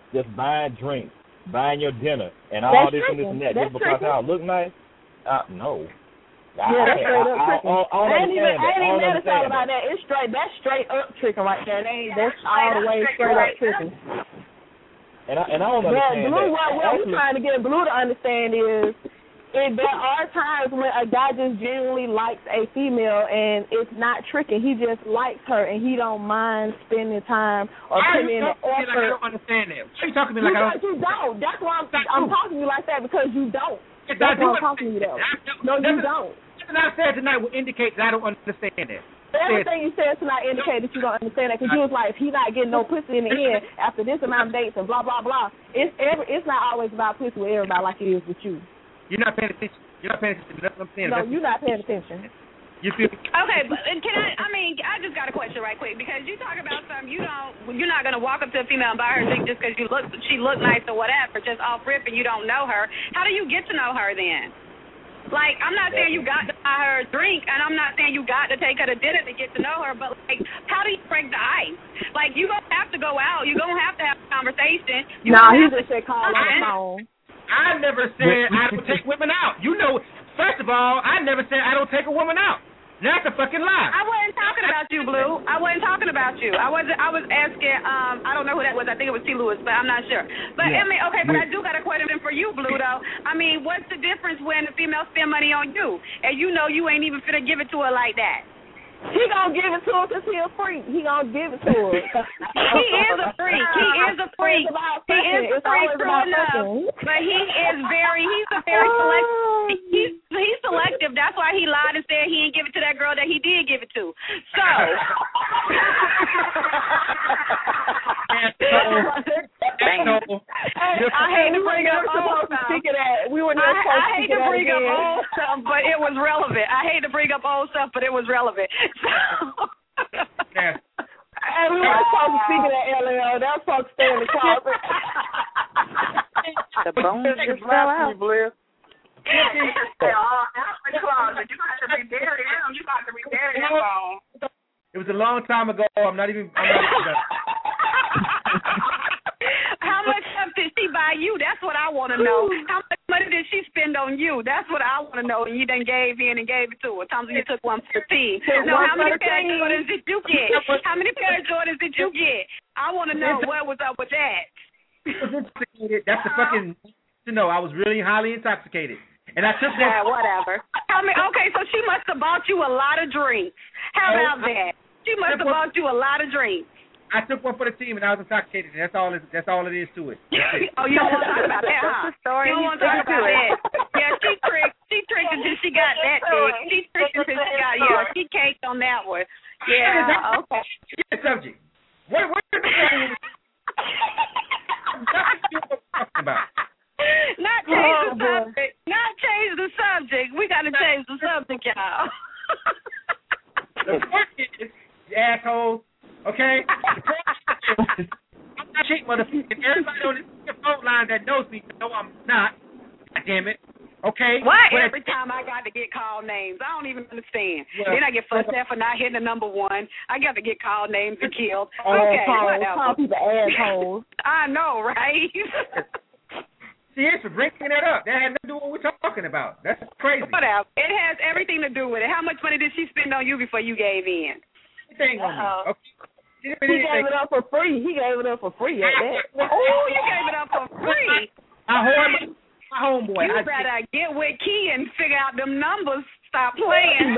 just buying drinks, buying your dinner, and all this and this and that just because I look nice? No. Yeah, that's straight up tricking. I ain't even mad at y'all about that. It's straight. That's straight up tricking right there. That's all the way straight up tricking. And I don't understand Blue, that. what we're trying to get Blue to understand is, there are times when a guy just genuinely likes a female and it's not tricking. He just likes her and he don't mind spending time or putting in the effort. Like I don't understand that. Why are you talking to me like I don't? You don't. That's why I'm talking to you like that, because you don't. That's why I'm talking to you though. No, you don't. Everything I said tonight will indicate that I don't understand that. Everything you said tonight indicated that you don't understand that, because you was like, if he not getting no pussy in the end after this amount of dates and blah blah blah. It's not always about pussy with everybody like it is with you. You're not paying attention. You're not paying attention. That's what I'm saying. No, you're not paying attention. You feel? Okay, but I just got a question right quick, because you talk about something you're not gonna walk up to a female and buy her a drink just because she look nice or whatever, just off rip, and you don't know her. How do you get to know her then? Like, I'm not saying you got to buy her a drink, and I'm not saying you got to take her to dinner to get to know her, but, like, how do you break the ice? Like, you're going to have to go out. You're going to have a conversation. He just said call on the phone. I never said I don't take women out. You know, first of all, I never said I don't take a woman out. That's a fucking lie. I wasn't talking about you, Blue. I wasn't talking about you. I was asking, I don't know who that was. I think it was T. Lewis, but I'm not sure. But, yeah. I mean, okay, but I do got a question for you, Blue, though. I mean, what's the difference when the female spend money on you, and you know you ain't even finna give it to her like that? He gonna give it to her because he a freak. He gonna give it to her. He is a freak. He is a freak. He is a freak, true enough. But he's a very selective. He's selective. That's why he lied and said he didn't give it to that girl that he did give it to. So. I hate to bring up old stuff. We were not supposed to hate to bring up old stuff, but it was relevant. I hate to bring up old stuff, but it was relevant. And we weren't supposed to speak of that, LL. That supposed to stay in the closet. The bones just fell out. Out in the closet. You got to rebury him. You got to rebury him bone. It was a long time ago. I'm not even done. How much stuff did she buy you? That's what I want to know. How much money did she spend on you? That's what I want to know. And you then gave in and gave it to her. Times when you took one for the team. No, how many pair of Jordans did you get? How many pair of Jordans did you get? I want to know what was up with that. That's the fucking to know. I was really highly intoxicated. And I took that. Whatever. Okay, so she must have bought you a lot of drinks. How about that? She must have bought you a lot of drinks. I took one for the team and I was intoxicated. That's all it is to it. Oh, you don't want to talk about that, huh? You don't want to talk about that. Yeah, she tricked until she got that big. She tricked until she got, she caked on that one. Yeah, okay. Yeah, subject. What are you talking about? Not change the subject. Not change the subject. We got to change the subject, y'all. The point is, you asshole. Okay? I'm not cheating, motherfucker. Everybody on this phone line that knows me know I'm not. God damn it. Okay? Why every time I got to get called names? I don't even understand. Well, then I get fussed at for not hitting the number one. I got to get called names and killed. Okay, whatever. Call people assholes. I know, right? See, it's for bringing that up. That had nothing to do with what we're talking about. That's crazy. Whatever. It has everything to do with it. How much money did she spend on you before you gave in? Anything on me. Okay. He gave it up for free. He gave it up for free at that. Oh, you gave it up for free. My homeboy. You better get with Key and figure out them numbers. Stop playing.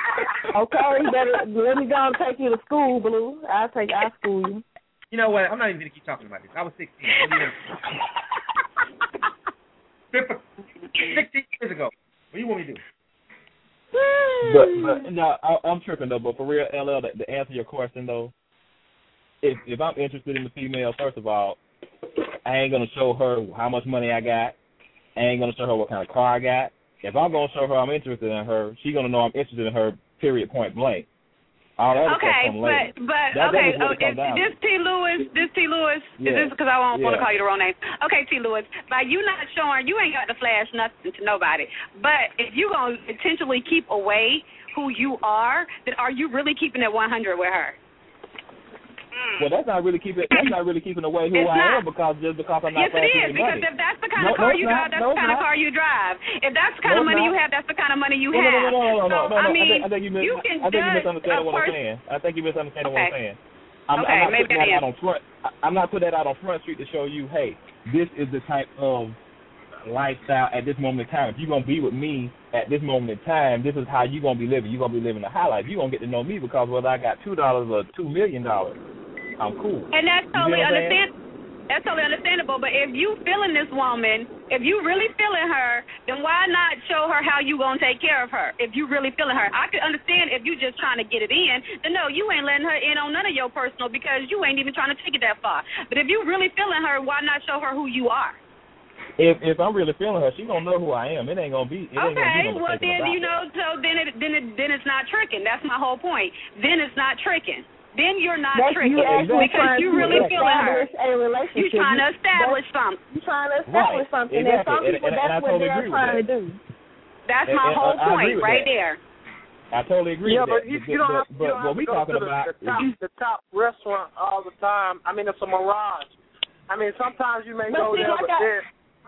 Let me go and take you to school, Blue. I'll school you. You know what? I'm not even going to keep talking about this. I was 16. 16 years ago. What do you want me to do? But no, I'm tripping though. But for real, LL, to answer your question though, if I'm interested in the female, first of all, I ain't gonna show her how much money I got. I ain't gonna show her what kind of car I got. If I'm gonna show her I'm interested in her, she's gonna know I'm interested in her. Period. Point blank. All that okay, this T. Lewis, yeah. Is this because I won't want to call you the wrong name? Okay, T. Lewis, by you not showing, you ain't got to flash nothing to nobody. But if you gonna intentionally keep away who you are, then are you really keeping it 100 with her? Well, that's not really keeping away who I am because I'm not. Yes, it is, because if that's the kind of car you drive, that's the kind of car you drive. If that's the kind of money you have, that's the kind of money you have. No. I mean, I think you misunderstand what I'm saying. I think you misunderstand what I'm saying. I'm not putting that out on Front Street to show you, hey, this is the type of lifestyle at this moment in time. If you're going to be with me at this moment in time, this is how you're going to be living. You're going to be living a high life. You're going to get to know me because whether I got $2 or $2 million, I'm cool. And that's totally That's totally understandable. But if you feeling this woman, if you really feeling her, then why not show her how you going to take care of her? If you really feeling her. I could understand if you just trying to get it in, then no, you ain't letting her in on none of your personal because you ain't even trying to take it that far. But if you really feeling her, why not show her who you are? If I'm really feeling her, she gonna know who I am. It ain't gonna be. Okay, well then so then it's not tricking. That's my whole point. Then it's not tricking. Then you're not tricking because you really feeling her. You're trying to establish something. You're trying to establish something, and some people that's what they're trying to do. That's my whole point right there. I totally agree with that. But what we talking about the top restaurant all the time. I mean, it's a mirage. I mean, sometimes you may go there, but then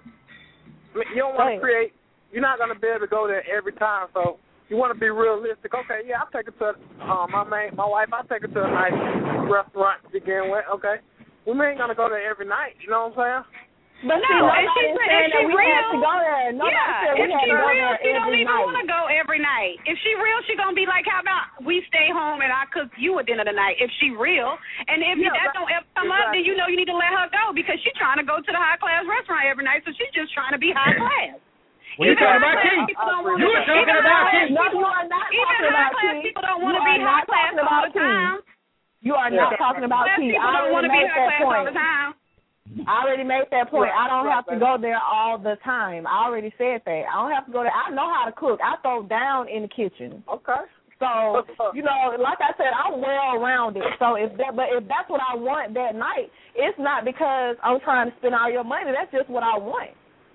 you don't want to create. You're not going to be able to go there every time, so you want to be realistic. Okay, yeah, I'll take her to my wife. I'll take her to a nice restaurant to begin with. Okay, we ain't going to go there every night. You know what I'm saying? But no, if she real, to go there. If she real, she don't even want to go every night. If she real, she gonna be like, how about we stay home and I cook you a dinner tonight? If she real, and if that don't ever come up, then you know you need to let her go because she's trying to go to the high class restaurant every night, so she's just trying to be high class. Well, you're talking about King. You were talking about King. No, you are not talking about King. People don't want to be high class all the time. You are not talking about King. People don't want to be high class all the time. I already made that point. I don't have to go there all the time. I already said that. I don't have to go there. I know how to cook. I throw down in the kitchen. Okay. So, like I said, I'm well-rounded. So if that's what I want that night, it's not because I'm trying to spend all your money. That's just what I want.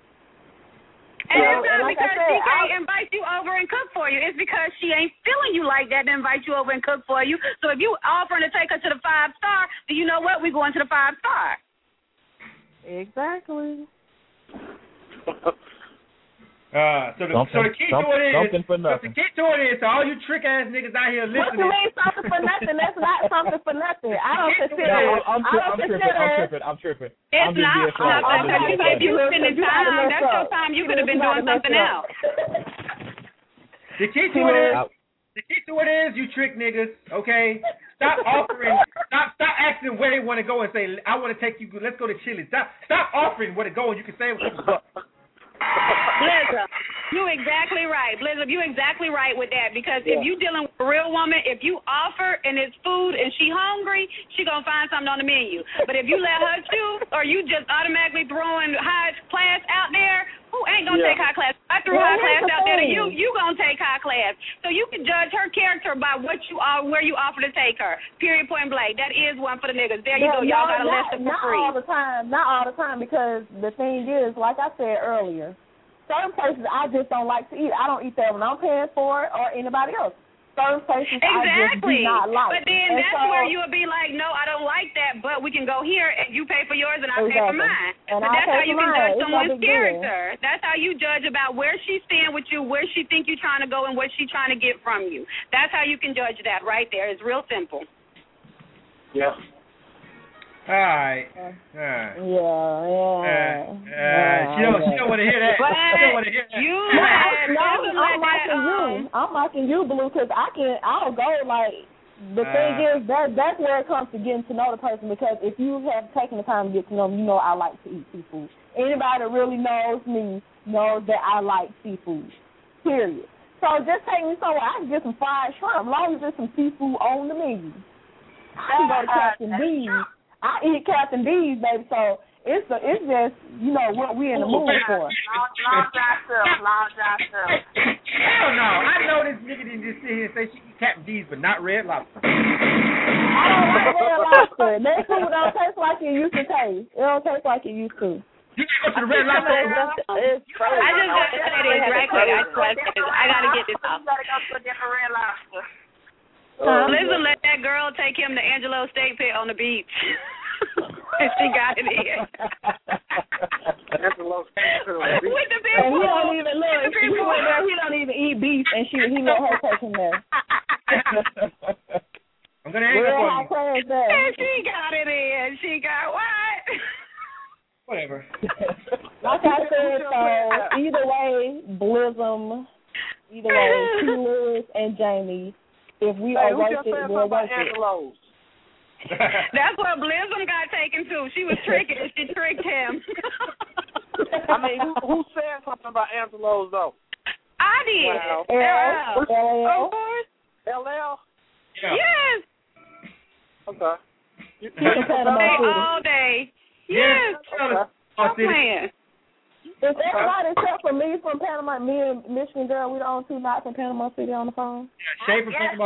And it's not because she can't invite you over and cook for you. It's because she ain't feeling you like that to invite you over and cook for you. So if you offering to take her to the 5-star, then you know what? We're going to the 5-star. Exactly. So the key to it is, to all you trick ass niggas out here listening. What you mean something for nothing? That's not something for nothing. I don't consider. I'm tripping. It's not because if you spending time, that's your time. You could have been doing something else. The key to it is, you trick niggas. Okay. Stop offering. Stop asking where they want to go and say, I want to take you. Let's go to Chili's. Stop offering where to go, and you can say. Blizzard, you exactly right. Blizzard, you exactly right with that because if you dealing with a real woman, if you offer and it's food and she hungry, she gonna find something on the menu. But if you let her choose or you just automatically throwing high class out there, who ain't gonna take high class? I threw high class out there to you. You gonna take high class. So you can judge her character by what you are, where you offer to take her. Period. Point blank. That is one for the niggas. There you go. Y'all got a lesson for free. Not all the time because the thing is, like I said earlier, certain places I just don't like to eat. I don't eat there when I'm paying for it or anybody else. Certain places I just do not like. But then that's where you would be like, no, I don't like that, but we can go here and you pay for yours and I pay for mine. And but that's how you can judge someone's character. That's how you judge about where she's staying with you, where she think you're trying to go, and what she's trying to get from you. That's how you can judge that right there. It's real simple. Yeah. All right. Yeah. She don't want to hear that. She don't want to hear that. I'm mocking you, Blue, because I'll go like. The thing is that's where it comes to getting to know the person because if you have taken the time to get to know me, you know I like to eat seafood. Anybody that really knows me knows that I like seafood. Period. So just take me somewhere. I can get some fried shrimp as long as there's some seafood on the menu. I can go to Captain D's. I eat Captain D's, baby, so it's just, what we in the mood for. Long John Silk. Hell no. I know this nigga didn't just sit here and say she eat Captain D's, but not Red Lobster. I don't like Red Lobster. That food don't taste like it used to taste. It don't taste like it used to. You can go to the Red Lobster. I just got to say this right quick. I got to get this off. You got to go to a different Red Lobster. Blizzard let that girl take him to Angelo's steak pit on the beach. And she got it in. Angelo's steak pit on the beach. With the big And he don't even look. He went there. He don't even eat beef, and he let her take him there. I'm gonna hang up on you. And she got it in. She got what? Whatever. Like I said, so either way, Blizzum, either way, T. Lewis and Jamie. If we are worth it, we'll worth it. That's where Blizzum got taken to. She was tricking and she tricked him. I mean, who said something about Angelo's though? I did. Wow. LL. Of course. LL? Yeah. Yes. Okay. All day. Yes. Stop playing. Is everybody except for me from Panama, me and Michigan Girl, we the only two not from Panama City on the phone? Yeah, Shay from Panama.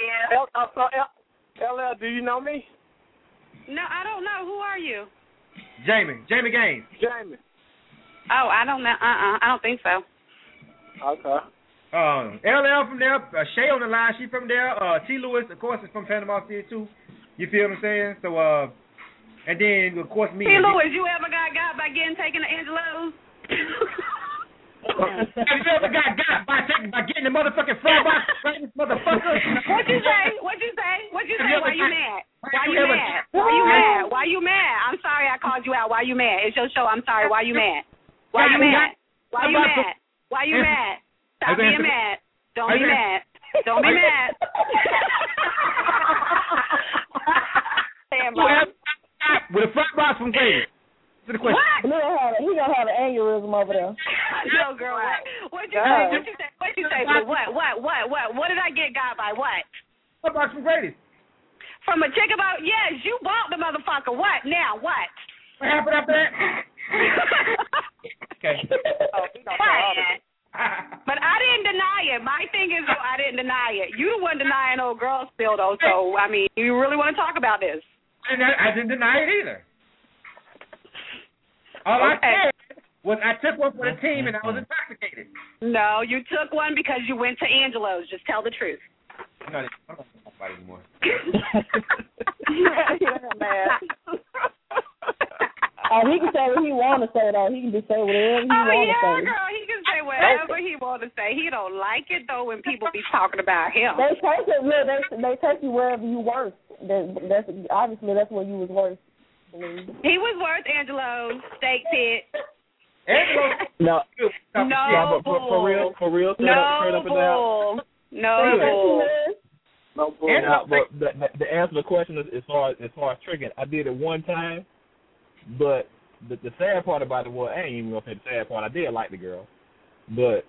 LL, do you know me? No, I don't know. Who are you? Jamie Gaines. Jamie. Oh, I don't know. I don't think so. Okay. LL from there. Shay on the line. She from there. T. Lewis, of course, is from Panama City too. You feel what I'm saying? So, and then of course me. T. Lewis, you ever got by getting taken to Angelo's? Have you ever got by getting the motherfucking fry box, motherfucker? What you say? Why you mad? Why you mad? I'm sorry I called you out. Why you mad? It's your show. I'm sorry. Why you mad? Why you mad? Stop being mad. Don't be mad. Don't be mad. With a front box from Grady. To the question. What? He gonna have an aneurysm over there. No, girl. What you say? What you say? What? What did I get got by? What? Front box from Grady. From a chick about? Yes, you bought the motherfucker. What? Now what? What happened after that? Okay. But I didn't deny it. My thing is, though, I didn't deny it. You the one denying old girl spill, though. So, I mean, you really want to talk about this? I didn't deny it either. All I said was I took one for the team and I was intoxicated. No, you took one because you went to Angelo's. Just tell the truth. I'm not talking about it anymore. He can say what he want to say, though. He can just say whatever he want to say. Girl, he can say whatever he want to say. He don't like it, though, when people be talking about him. They take it. Look, they take you wherever you work. That's obviously that's where you was worth. He was worth Angelo's steak pit. No, but for real, straight up and down. No. But the answer to the question is, as far as tricking, I did it one time, but the sad part about it was, I ain't even gonna say the sad part. I did like the girl, but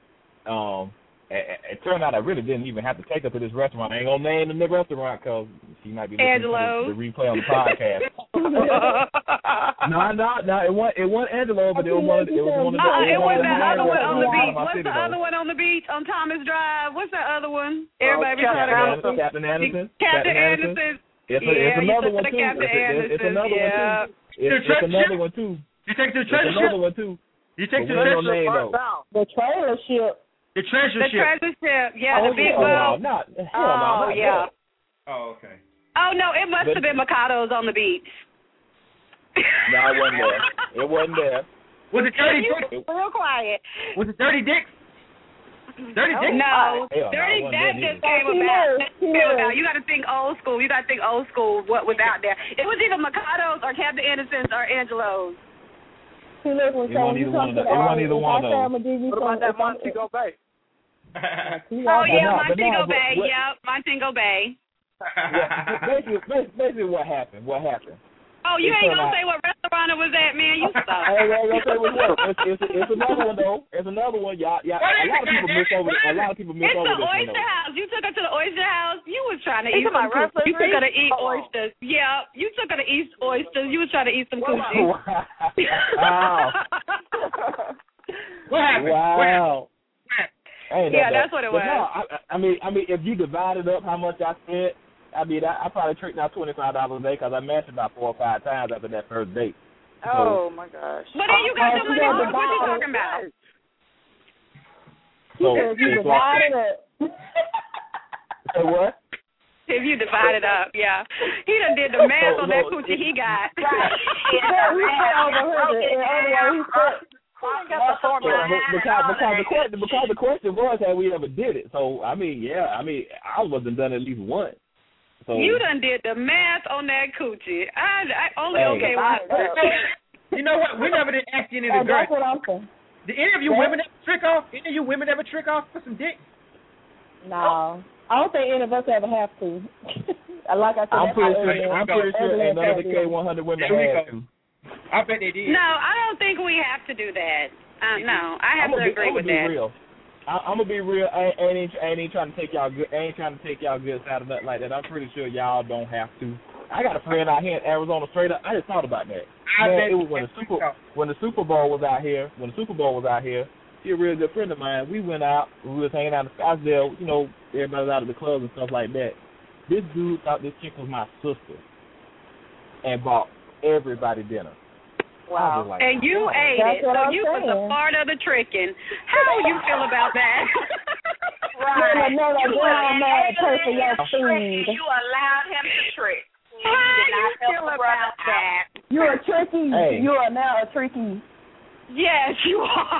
it turned out I really didn't even have to take her to this restaurant. I ain't gonna name the restaurant because she might be listening to the replay on the podcast. No, it wasn't Angelo, but it was one of the. It was that other one on the beach. What's the other one on the beach on Thomas Drive? What's that other one? Everybody be trying to go. Captain Anderson. Captain Anderson. It's another one too. It's another one too. It's another one too. You take the treasure ship. Another one too. You take the treasure ship. The trailer ship. The treasure ship. The treasure ship. Yeah, the big boat. Oh, yeah. Oh, okay. Oh, no, it must have been Mikado's on the beach. No, it wasn't there. It wasn't there. Was it Dirty Dick? Real quiet. Was it Dirty Dick? Dirty Dick? No. Dirty Dick just came about. You got to think old school. What was out there. It was either Mikado's or Captain Anderson's or Angelo's. It wasn't either one of those. What about that Montego Bay? Montego Bay. Yep, Montego Bay. Basically, what happened? Oh, you ain't gonna say what restaurant it was at, man. You suck. I ain't gonna say what it was. It's another one though. It's another one. Y'all. A lot of people miss over. It's the Oyster House. You took her to the Oyster House. You was trying to eat some coochie. You took her to eat oysters. Yeah, you took her to eat oysters. You was trying to eat some coochie. Wow. What happened? Wow. Yeah, that's what it was. No, I mean, if you divided up how much I spent. I probably tricked out $25 a day because I matched about 4 or 5 times after that first date. Oh, my gosh. But then you got the money. What are you talking about? So you divided it. Say what? If you divide it up, yeah. He done did the math on that coochie he got. Right. Because the question was, have we ever did it? So I wasn't done at least once. So you done did the math on that coochie. I only okay with You know what? We never did ask any of the girls. That's what I'm saying. Did any of you women ever trick off? Any of you women ever trick off for some dick? No. I don't think any of us ever have to. Like I said, I'm pretty sure ain't none of the K100 women had to. I bet they did. No, I don't think we have to do that. No, I have to agree with that. Real. I'm gonna be real. I ain't trying to take y'all good. I ain't trying to take y'all good side of nothing like that. I'm pretty sure y'all don't have to. I got a friend out here in Arizona, straight up. I just thought about that. It was when the Super Bowl was out here. When the Super Bowl was out here, she a real good friend of mine. We went out. We was hanging out in Scottsdale. You know, everybody's out of the clubs and stuff like that. This dude thought this chick was my sister, and bought everybody dinner. Wow. And you ate it, so you was a part of the tricking. How you feel about that? Right. You allowed him to trick. How you feel about that? You're a tricky. Hey. You are now a tricky. Yes, you are.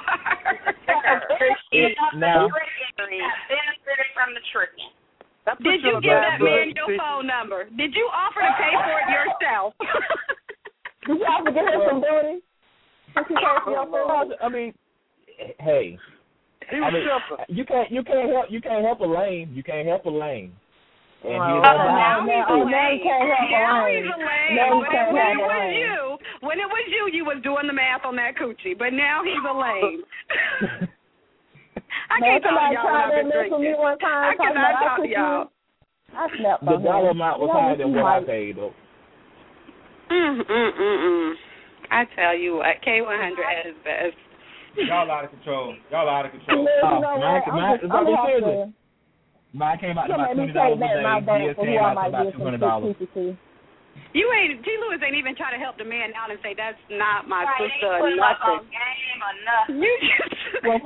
Now, benefited from the tricking. Did you give that man your phone number? Did you offer to pay for it yourself? Did you offer to get her some booty? I mean, hey. You can't help a lame. You can't help a lame. And now he's a lame. When it was you was doing the math on that coochie. But now he's a lame. I can't talk to y'all when I've been drinking. I cannot talk to y'all. I slept the dollar amount was higher than what I paid, though. I tell you what, K100 at his best. Y'all out of control. Mine came out to about $20 a day. Came out to about $200. You ain't, T. Lewis ain't even trying to help the man out and say that's not my sister or nothing. Game or nothing. You just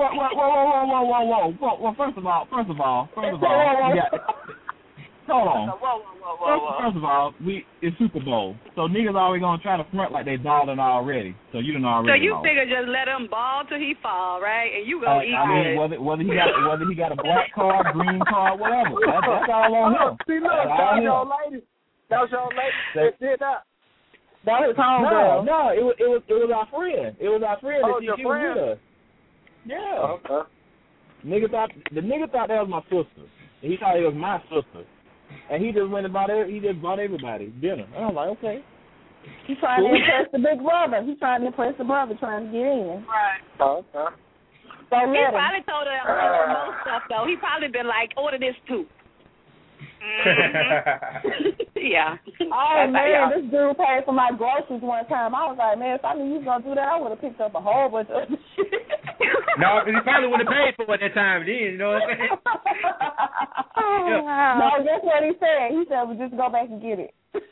Well, first of all, you got. Hold on. First of all, it's Super Bowl, so niggas always gonna try to front like they balling already. So you done already. So you lost. figure just let him ball till he fall, right? And you gonna eat it. Whether he got a black card, green card, whatever. That's all on him. See, look, that was your lady that did that. That was homegirl. No, it was our friend. It was our friend that she was with us. Yeah. Okay. The nigga thought that was my sister. He thought it was my sister. And he just bought everybody dinner. And I was like, okay. He's trying to impress the big brother. He's trying to impress the brother, trying to get in. Right. Okay. He probably told her most stuff, though. He probably been like, order this too. Yeah. Oh, man, this dude paid for my groceries one time. I was like, man, if I knew you was going to do that, I would have picked up a whole bunch of other shit. No, because he probably wouldn't have paid for it that time then, you know what I'm saying? No, that's what he said. He said, well, just go back and get it.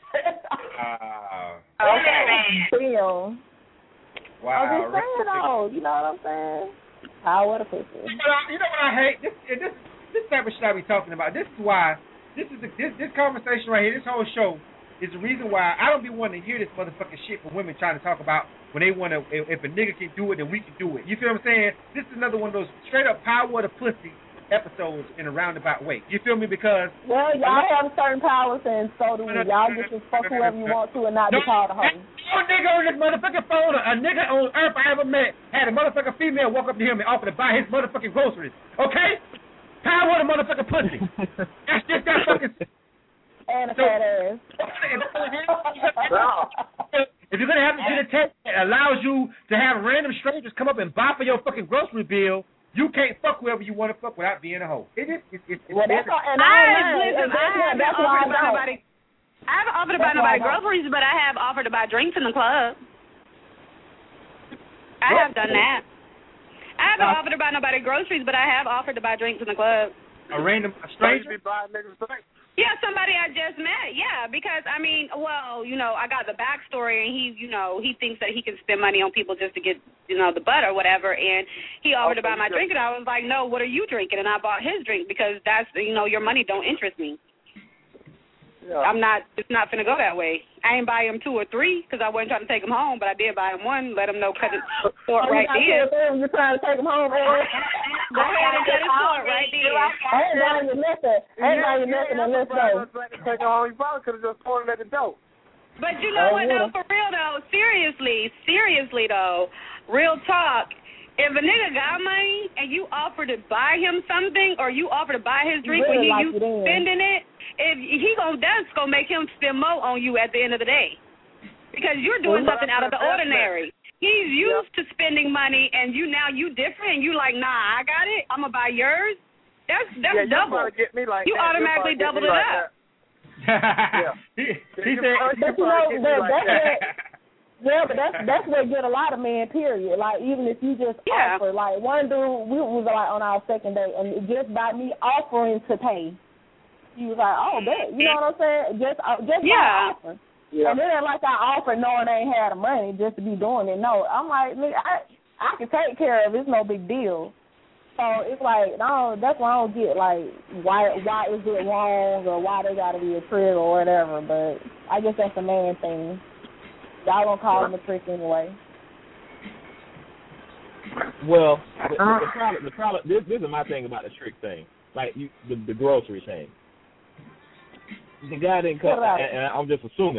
Okay. Bill. Wow. I'm just saying, though. You know what I'm saying? Power of the pussy. You know what I hate? This type of shit I be talking about. This is why this conversation right here, this whole show is the reason why I don't be wanting to hear this motherfucking shit from women trying to talk about when they want to, if a nigga can do it, then we can do it. You feel what I'm saying? This is another one of those straight up power of the pussy episodes in a roundabout way. You feel me? Because well, y'all have certain powers and so do we. Y'all just fuck whoever you want to and not be called a hoe. No nigga on this motherfucking phone, a nigga on earth I ever met had a motherfucking female walk up to him and offer to buy his motherfucking groceries. Okay? Power of the motherfucking pussy. That's just that fucking. And a fat ass. If you're gonna have to get a test that allows you to have random strangers come up and buy for your fucking grocery bill, you can't fuck whoever you want to fuck without being a hoe. Well, that's all, and I haven't offered to buy nobody groceries, but I have offered to buy drinks in the club. I have done that. I haven't offered to buy nobody groceries, but I have offered to buy drinks in the club. A stranger? Yeah, somebody I just met. Yeah, because I mean, well, you know, I got the backstory, and he thinks that he can spend money on people just to get, you know, the butt or whatever. And he offered to buy my drink, and I was like, no, what are you drinking? And I bought his drink because that's, you know, your money don't interest me. I'm not. It's not finna go that way. I ain't buy him 2 or 3 because I wasn't trying to take him home, but I did buy him 1. Let him know cut it short right there. You're trying to take him home, man. Go ahead and cut it short right there. I ain't buying you nothing. I ain't buying you nothing unless though. Take him home. He probably could have just thrown him at the door. But you know what, though, for real, though, seriously, though, real talk, if a nigga got money and you offer to buy him something or you offer to buy his drink when you spending it, that's gonna make him spend more on you at the end of the day because you're doing something out of the ordinary. He's used to spending money and you different and you like, nah, I got it, I'm gonna buy yours. That's double. You automatically doubled it up. He said, but that's what get a lot of men, period. Like, even if you just offer, like, one dude, we was, like, on our second date, and just by me offering to pay, he was like, oh, that, you know what I'm saying? Just by offering. Yeah. And then, like, I offered knowing I ain't had the money just to be doing it. No, I'm like, nigga, I can take care of it. It's no big deal. So it's like, no, that's why I don't get, like, why is it wrong or why they got to be a trick or whatever. But I guess that's a man thing. Y'all gonna call him a trick anyway. Well, the problem. This is my thing about the trick thing. Like the grocery thing. The guy didn't come, and I'm just assuming.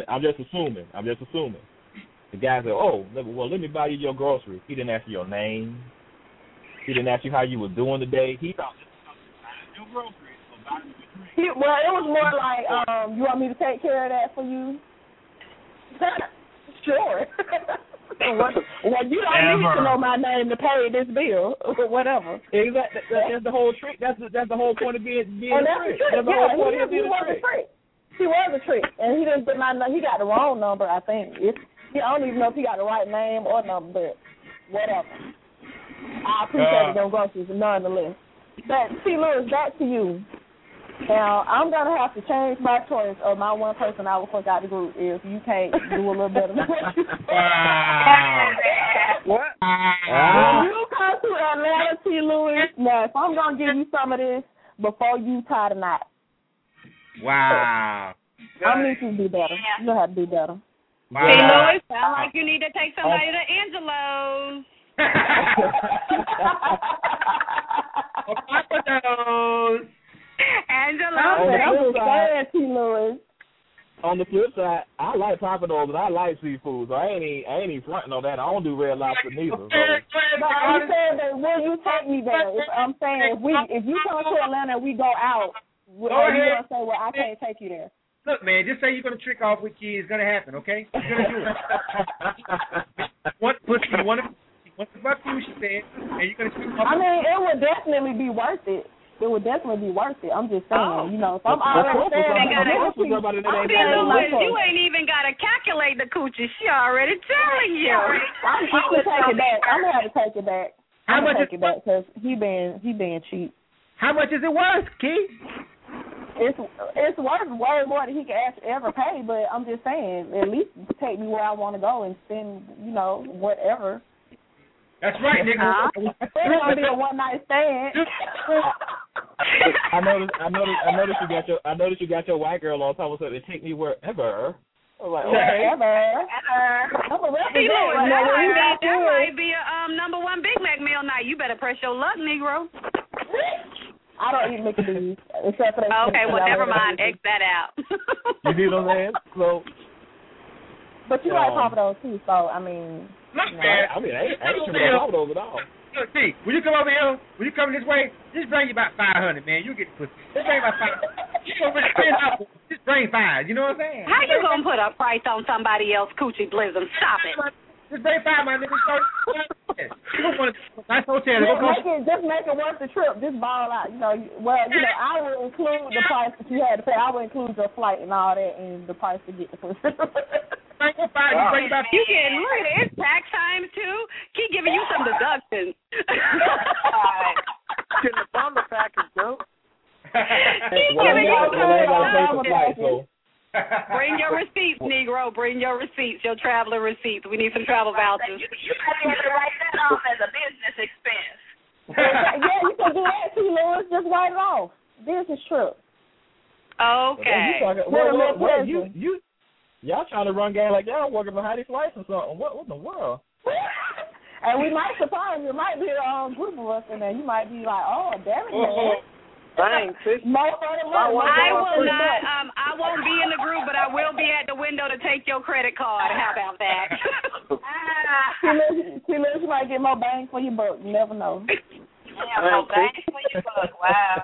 The guy said, "Oh, well, let me buy you your groceries." He didn't ask you your name. He didn't ask you how you were doing today. He thought your groceries. Well, it was more like, you want me to take care of that for you? Sure. Well, you don't need to know my name to pay this bill or whatever. Exactly. That's the whole trick. That's the whole point of being a trick. That's the whole point of being a trick. He was a trick, and he didn't get my number. He got the wrong number, I think. I don't even know if he got the right name or number, but whatever. I appreciate them groceries nonetheless. But see, Lewis, back to you. Now, I'm going to have to change my choice of my one person I will fuck out the group if you can't do a little better than what you said. What? When you come to Atlanta, T. Lewis, now, if I'm going to give you some of this before you tie the knot. Wow. I need you to do better. You know how to do better. Wow. T. Lewis, sound like you need to take somebody to Angelo's. On the flip side, I like Papados and I like seafood, so I ain't even fronting on that. I don't do Red Lobster neither. So. No, I'm saying that will you take me there? I'm saying if you come to Atlanta and we go out, you gonna say, well, I can't take you there. Look, man, just say you're gonna trick off with kids. It's gonna happen, okay? You're gonna do it. One pussy, one about you, she said, and you're gonna trick off. I mean, it would definitely be worth it. It would definitely be worth it. I'm just saying, you know, if I'm already saying, you ain't even got to calculate the coochie. She already telling you. I'm gonna take it back. I'm gonna have to take it back. I'm gonna take it back because he being cheap. How much is it worth, Keith? It's worth way more than he can ever pay. But I'm just saying, at least take me where I want to go and spend, you know, whatever. That's right, nigga. It's gonna be a one night stand. I noticed you got your white girl on top of something. Take me wherever. I'm like, okay. Ever. That might be a number one Big Mac meal night. You better press your luck, Negro. I don't eat Mickey D's except for that. Okay, well, never mind. X that out. You see what I'm saying? So. But you like Papados too, so I mean. Look, man. I mean, I ain't tripping on Papados at all. Look, see, when you come over here, when you come this way, just bring you about 500, man. You get the pussy. Just bring about 500. You don't really spend out. Just bring 5. You know what I'm saying? How you gonna put a price on somebody else coochie blizzard? Stop it. Just bring 5, my nigga. You don't want to. Nice hotel. Just make it worth the trip. Just ball out. You know, I would include the price that you had to pay. I would include your flight and all that, and the price to get the pussy. You can look at it. It's tax time too. Keep giving you some deductions. Getting the bundle package, though. Keep giving you some deductions. Bring your receipts, Negro. Bring your receipts, your traveler receipts. We need some travel vouchers. You have to write that off as a business expense. Yeah, you can do that too, Lewis. Just write it off. Business trip. Okay. Y'all trying to run game like y'all working behind these lights or something. What in the world? And we might surprise you. It might be a group of us in there. You might be like, oh, damn it, man. Dang, sis. I will not. I won't be in the group, but I will be at the window to take your credit card. How about that? You might get more bang for your buck. You never know. Yeah, more bang for your buck. Wow.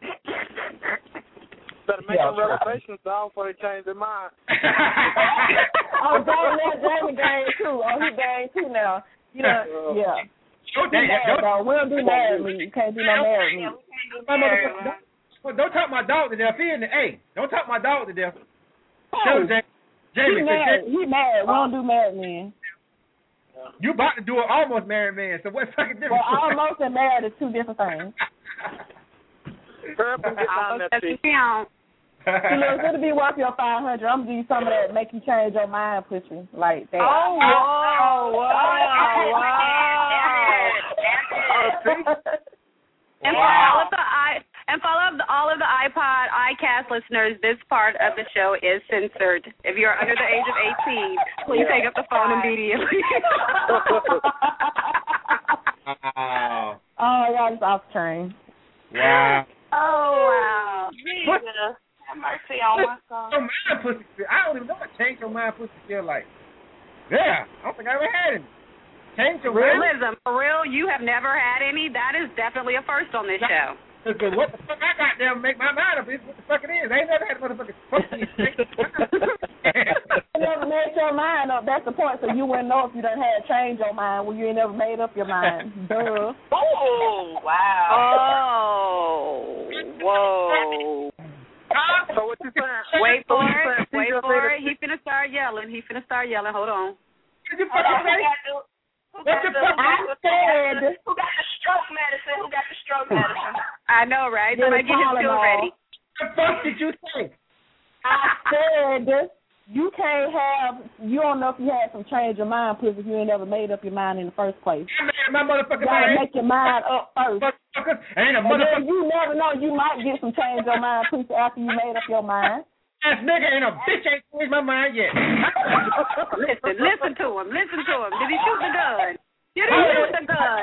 Better make some reservations down before they change their mind. Oh, Jamie gang too. Oh, he gang too now. You know, yeah. We don't do married me. You can't do no married me. Don't talk my dog to death. Hey, don't talk my dog to death. Oh, Jamie, he married. We don't do married men. You about to do an almost married man, so what fucking difference? Well, almost and married are two different things. Look, it'll be worth your $500. I'm gonna give you some of that, make you change your mind, pussy, like that. Oh, wow. And for all of the iPod, iCast listeners, this part of the show is censored. If you're under the age of 18, please take up the phone immediately. Oh, y'all just off train. Wow. Oh, wow. Jesus. Have mercy on my soul. Your mind pussy feel. I don't even know what change your mind pussy feel like. Yeah, I don't think I ever had any. Change your mind. Realism, for real, you have never had any. That is definitely a first on this show. What the fuck I got there to make my mind up is what the fuck it is. I ain't never had a motherfucking pussy. You never made your mind up. That's the point. So you wouldn't know if you done had changed your mind when you ain't never made up your mind. Duh. Oh, wow. Oh, whoa. So what you saying? Wait for it. He finna start yelling. Hold on. Who got the stroke medicine? I know, right? Somebody get his pill ready. What the fuck did you say? I said you can't have. You don't know if you had some change your mind, pussy, if you ain't never made up your mind in the first place. My motherfucking you gotta make your mind up first. Ain't a motherfucker. You never know. You might get some change your mind, pussy, after you made up your mind. Ass nigga ain't a bitch ain't changed my mind yet. Listen to him. Did he shoot the gun? He shot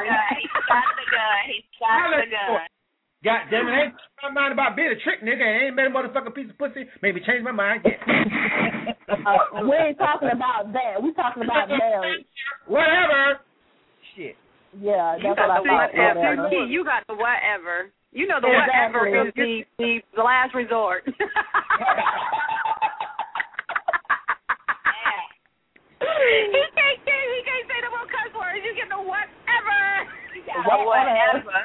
the gun. God damn it, I ain't changed my mind about being a trick nigga. I ain't made a motherfucking piece of pussy. Maybe change my mind yet. We ain't talking about that. We talking about marriage. Whatever. Shit. Yeah, that's what I thought. You got the whatever. You know the whatever is the last resort. He can't say the word cuss words. You get the whatever. Whatever.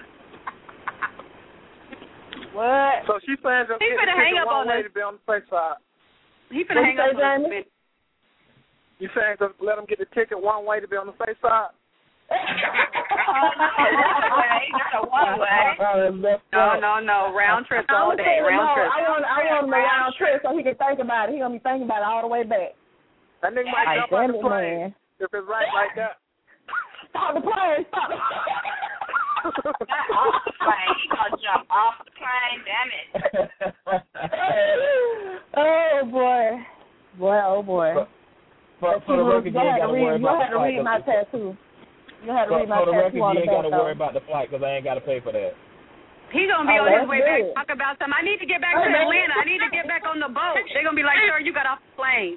What? So she's saying just he finna hang up on us. To be on the safe side. He finna hang up on us. You saying just let him get the ticket one way to be on the safe side? One way. No. Round trip all day. Round trip. I want him a round trip so he can think about it. He gonna be thinking about it all the way back. That nigga might jump off the plane if it's right like that. Stop the plane. Not off the plane. He gonna jump off the plane. Damn it. Oh boy. For the record, you ain't got to worry about the flight. You had to read my tattoo. You had to read my tattoo. For the record, you ain't got to worry about the flight because I ain't got to pay for that. He's going to be on his way back to talk about something. I need to get back to Atlanta. I need to get back on the boat. They're going to be like, sir, you got off the plane.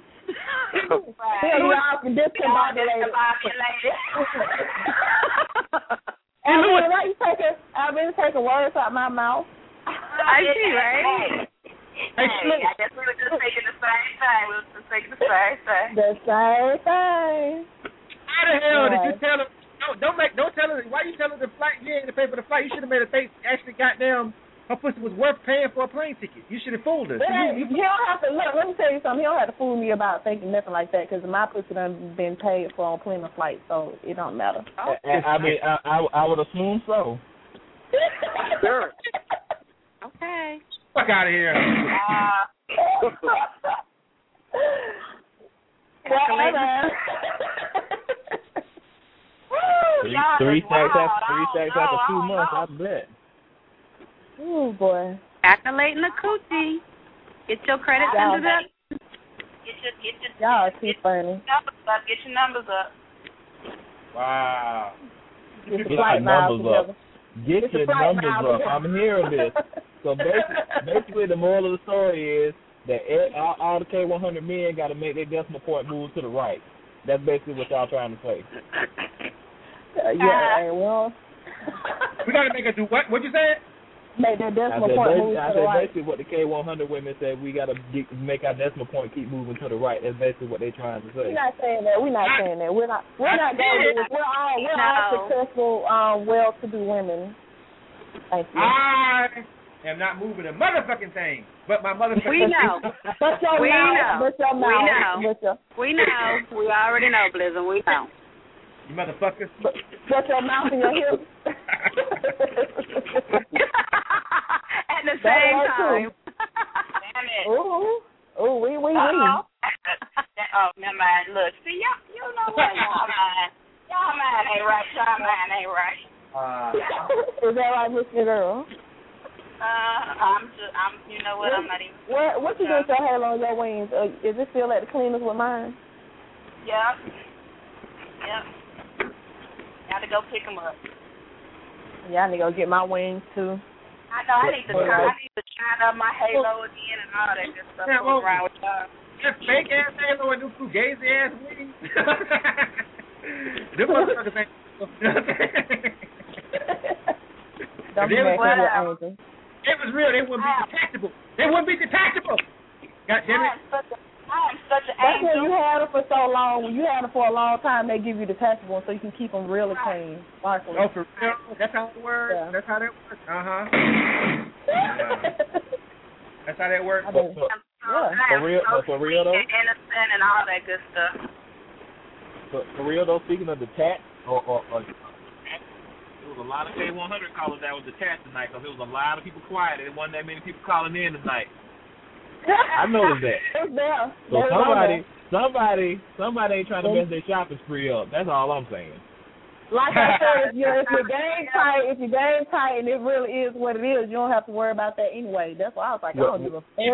I've been taking words out my mouth. I see, right? I guess we were just taking the same thing. The same thing. How the hell did you tell him? Don't tell her. Why you tell her the flight? You ain't to pay for the flight. You should have made her think actually goddamn her pussy was worth paying for a plane ticket. You should have fooled her. You don't have to look. Let me tell you something. You don't have to fool me about thinking nothing like that because my pussy done been paid for on plenty of flights, so it don't matter. I mean, I would assume so. Sure. Okay. Fuck out of here. Three stacks after 2 months, I bet. Oh boy. Activating the coochie. Get your credit centers up. Y'all are too funny. Get your numbers up. Wow. Get your numbers up. Get your numbers up. I'm hearing this. So basically, the moral of the story is that all the K100 men got to make their decimal point move to the right. That's basically what y'all trying to say. Well. We got to make her do what? What you said? Make their decimal point move to the right. Basically what the K100 women said, we got to make our decimal point keep moving to the right. That's basically what they're trying to say. We're not saying that. We're not saying that. We're not going to. We're all successful, well-to-do women. Thank you. I am not moving a motherfucking thing, but my motherfucking. We know. We know. We already know, Blizzard. We know. You motherfuckers. Shut your mouth and your hips. At the same time. Damn it. Ooh, we. Oh, never mind. Look, see, you know what? Y'all mind ain't right. Y'all mind ain't right. Is that right, Miss Girl? I'm. You know what? I'm not even. What you doing with your hair on your wings? Is it still at the cleaners with mine? Yep. Got to go pick them up. Yeah, I need to go get my wings too. I know. I need to shine up my halo again and all that good stuff. Around with y'all. That fake ass halo and them fugazi ass wings. Them motherfuckers ain't. Don't be making it anything. It was real. They wouldn't be detachable. God damn it. I am such an That's angel. when you had them for so long. When you had them for a long time, they give you detachable so you can keep them really clean, sparkling. Oh, for real? That's how it works? Yeah. That's how that works? Uh-huh. That's how that works? For real though? Innocent and all that good stuff. For real though, speaking of detached, there was a lot of K100 callers that was detached tonight because there was a lot of people quiet. There wasn't that many people calling in tonight. I noticed that. So somebody ain't trying to mess their shopping spree up. That's all I'm saying. Like I said, if your game tight, and it really is what it is, you don't have to worry about that anyway. That's why I was like, I don't give a fuck.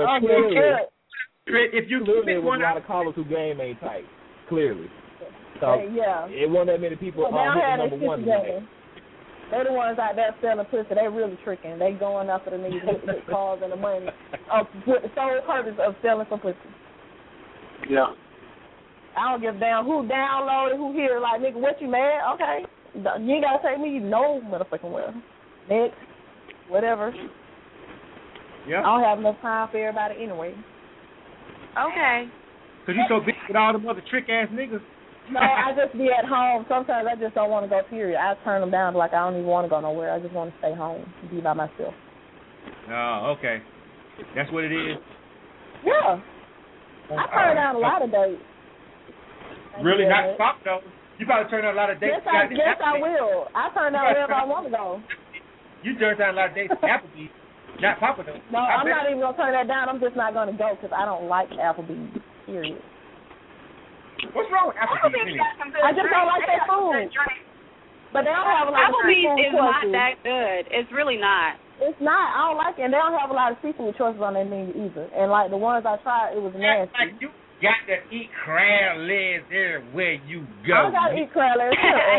If you clearly there was a lot of callers who game ain't tight. Clearly. So it wasn't that many people hitting number one today. They're the ones out there selling pussy. They really tricking. They going after the niggas with the cars and the money with the sole purpose of selling some pussy. Yeah. I don't give a damn who downloaded, who here. Like, nigga, what you mad? Okay. You ain't got to take me no motherfucking well. Next. Whatever. Yeah. I don't have enough time for everybody anyway. Okay. Because you so busy with all them other trick-ass niggas. No, I just be at home. Sometimes I just don't want to go, period. I turn them down like I don't even want to go nowhere. I just want to stay home and be by myself. Oh, okay. That's what it is? Yeah. I turn down a lot of dates. Really? Not pop, though. You probably turn down a lot of dates. Yes, I will. I turn down wherever I want to go. You turn down a lot of dates at Applebee's. Not Papa, though. No, I'm not even going to turn that down. I'm just not going to go because I don't like Applebee's, period. What's wrong with Applebee's? I just don't like their food. But they don't have a lot of Applebee's seafood is choices. not that good. It's really not. It's not. I don't like it. And they don't have a lot of seafood choices on their menu either. And like the ones I tried, it was nasty. Like you got to eat crab legs everywhere you go. I don't got to eat crab legs.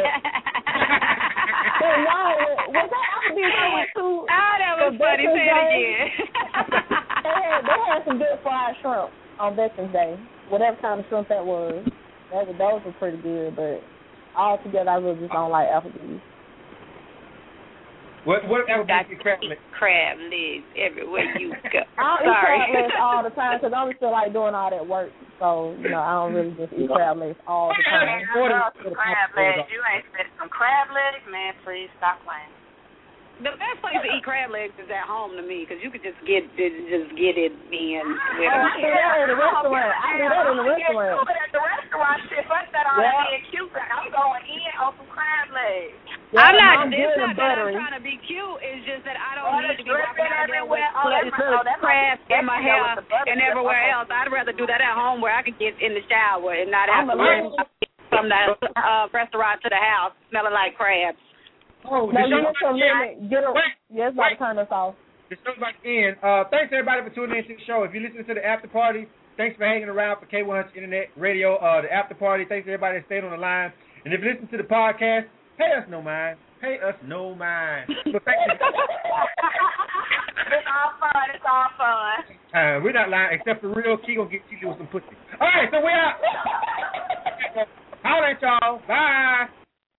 But no, was that Applebee's I went to? Oh, that was funny. Say it again. They had some good fried shrimp on Veterans Day. Whatever kind of shrimp that was. Those were pretty good, but altogether I really just don't like Applebee's. What Applebee's crab legs? Crab legs everywhere you go. I don't eat crab legs all the time because I don't feel like doing all that work. So, I don't really just eat crab legs all the time. Crab legs. You ain't said some crab legs, man. Please stop playing. The best place to eat crab legs is at home to me because you could just get it in with I do that in the restaurant. At the restaurant, shit, fuck that all that being cute. I'm going in on some crab legs. Yeah, I'm not. It's not that I'm trying to be cute. It's just that I don't need to be walking out there with crabs in my hair and everywhere else. I'd rather do that at home where I could get in the shower and not have to run from the restaurant to the house smelling like crabs. Oh, now you get some limit. Yes, by the turn us off. The show's about to end. Thanks everybody for tuning in to the show. If you're listening to the after party, thanks for hanging around for K100 Internet Radio, the after party. Thanks to everybody that stayed on the line. And if you listen to the podcast, pay us no mind. Pay us no mind. But thank you. It's all fun. It's all fun. We're not lying, except for real. Key gonna get you with some pussy. All right, so we out. Holla at y'all. Bye.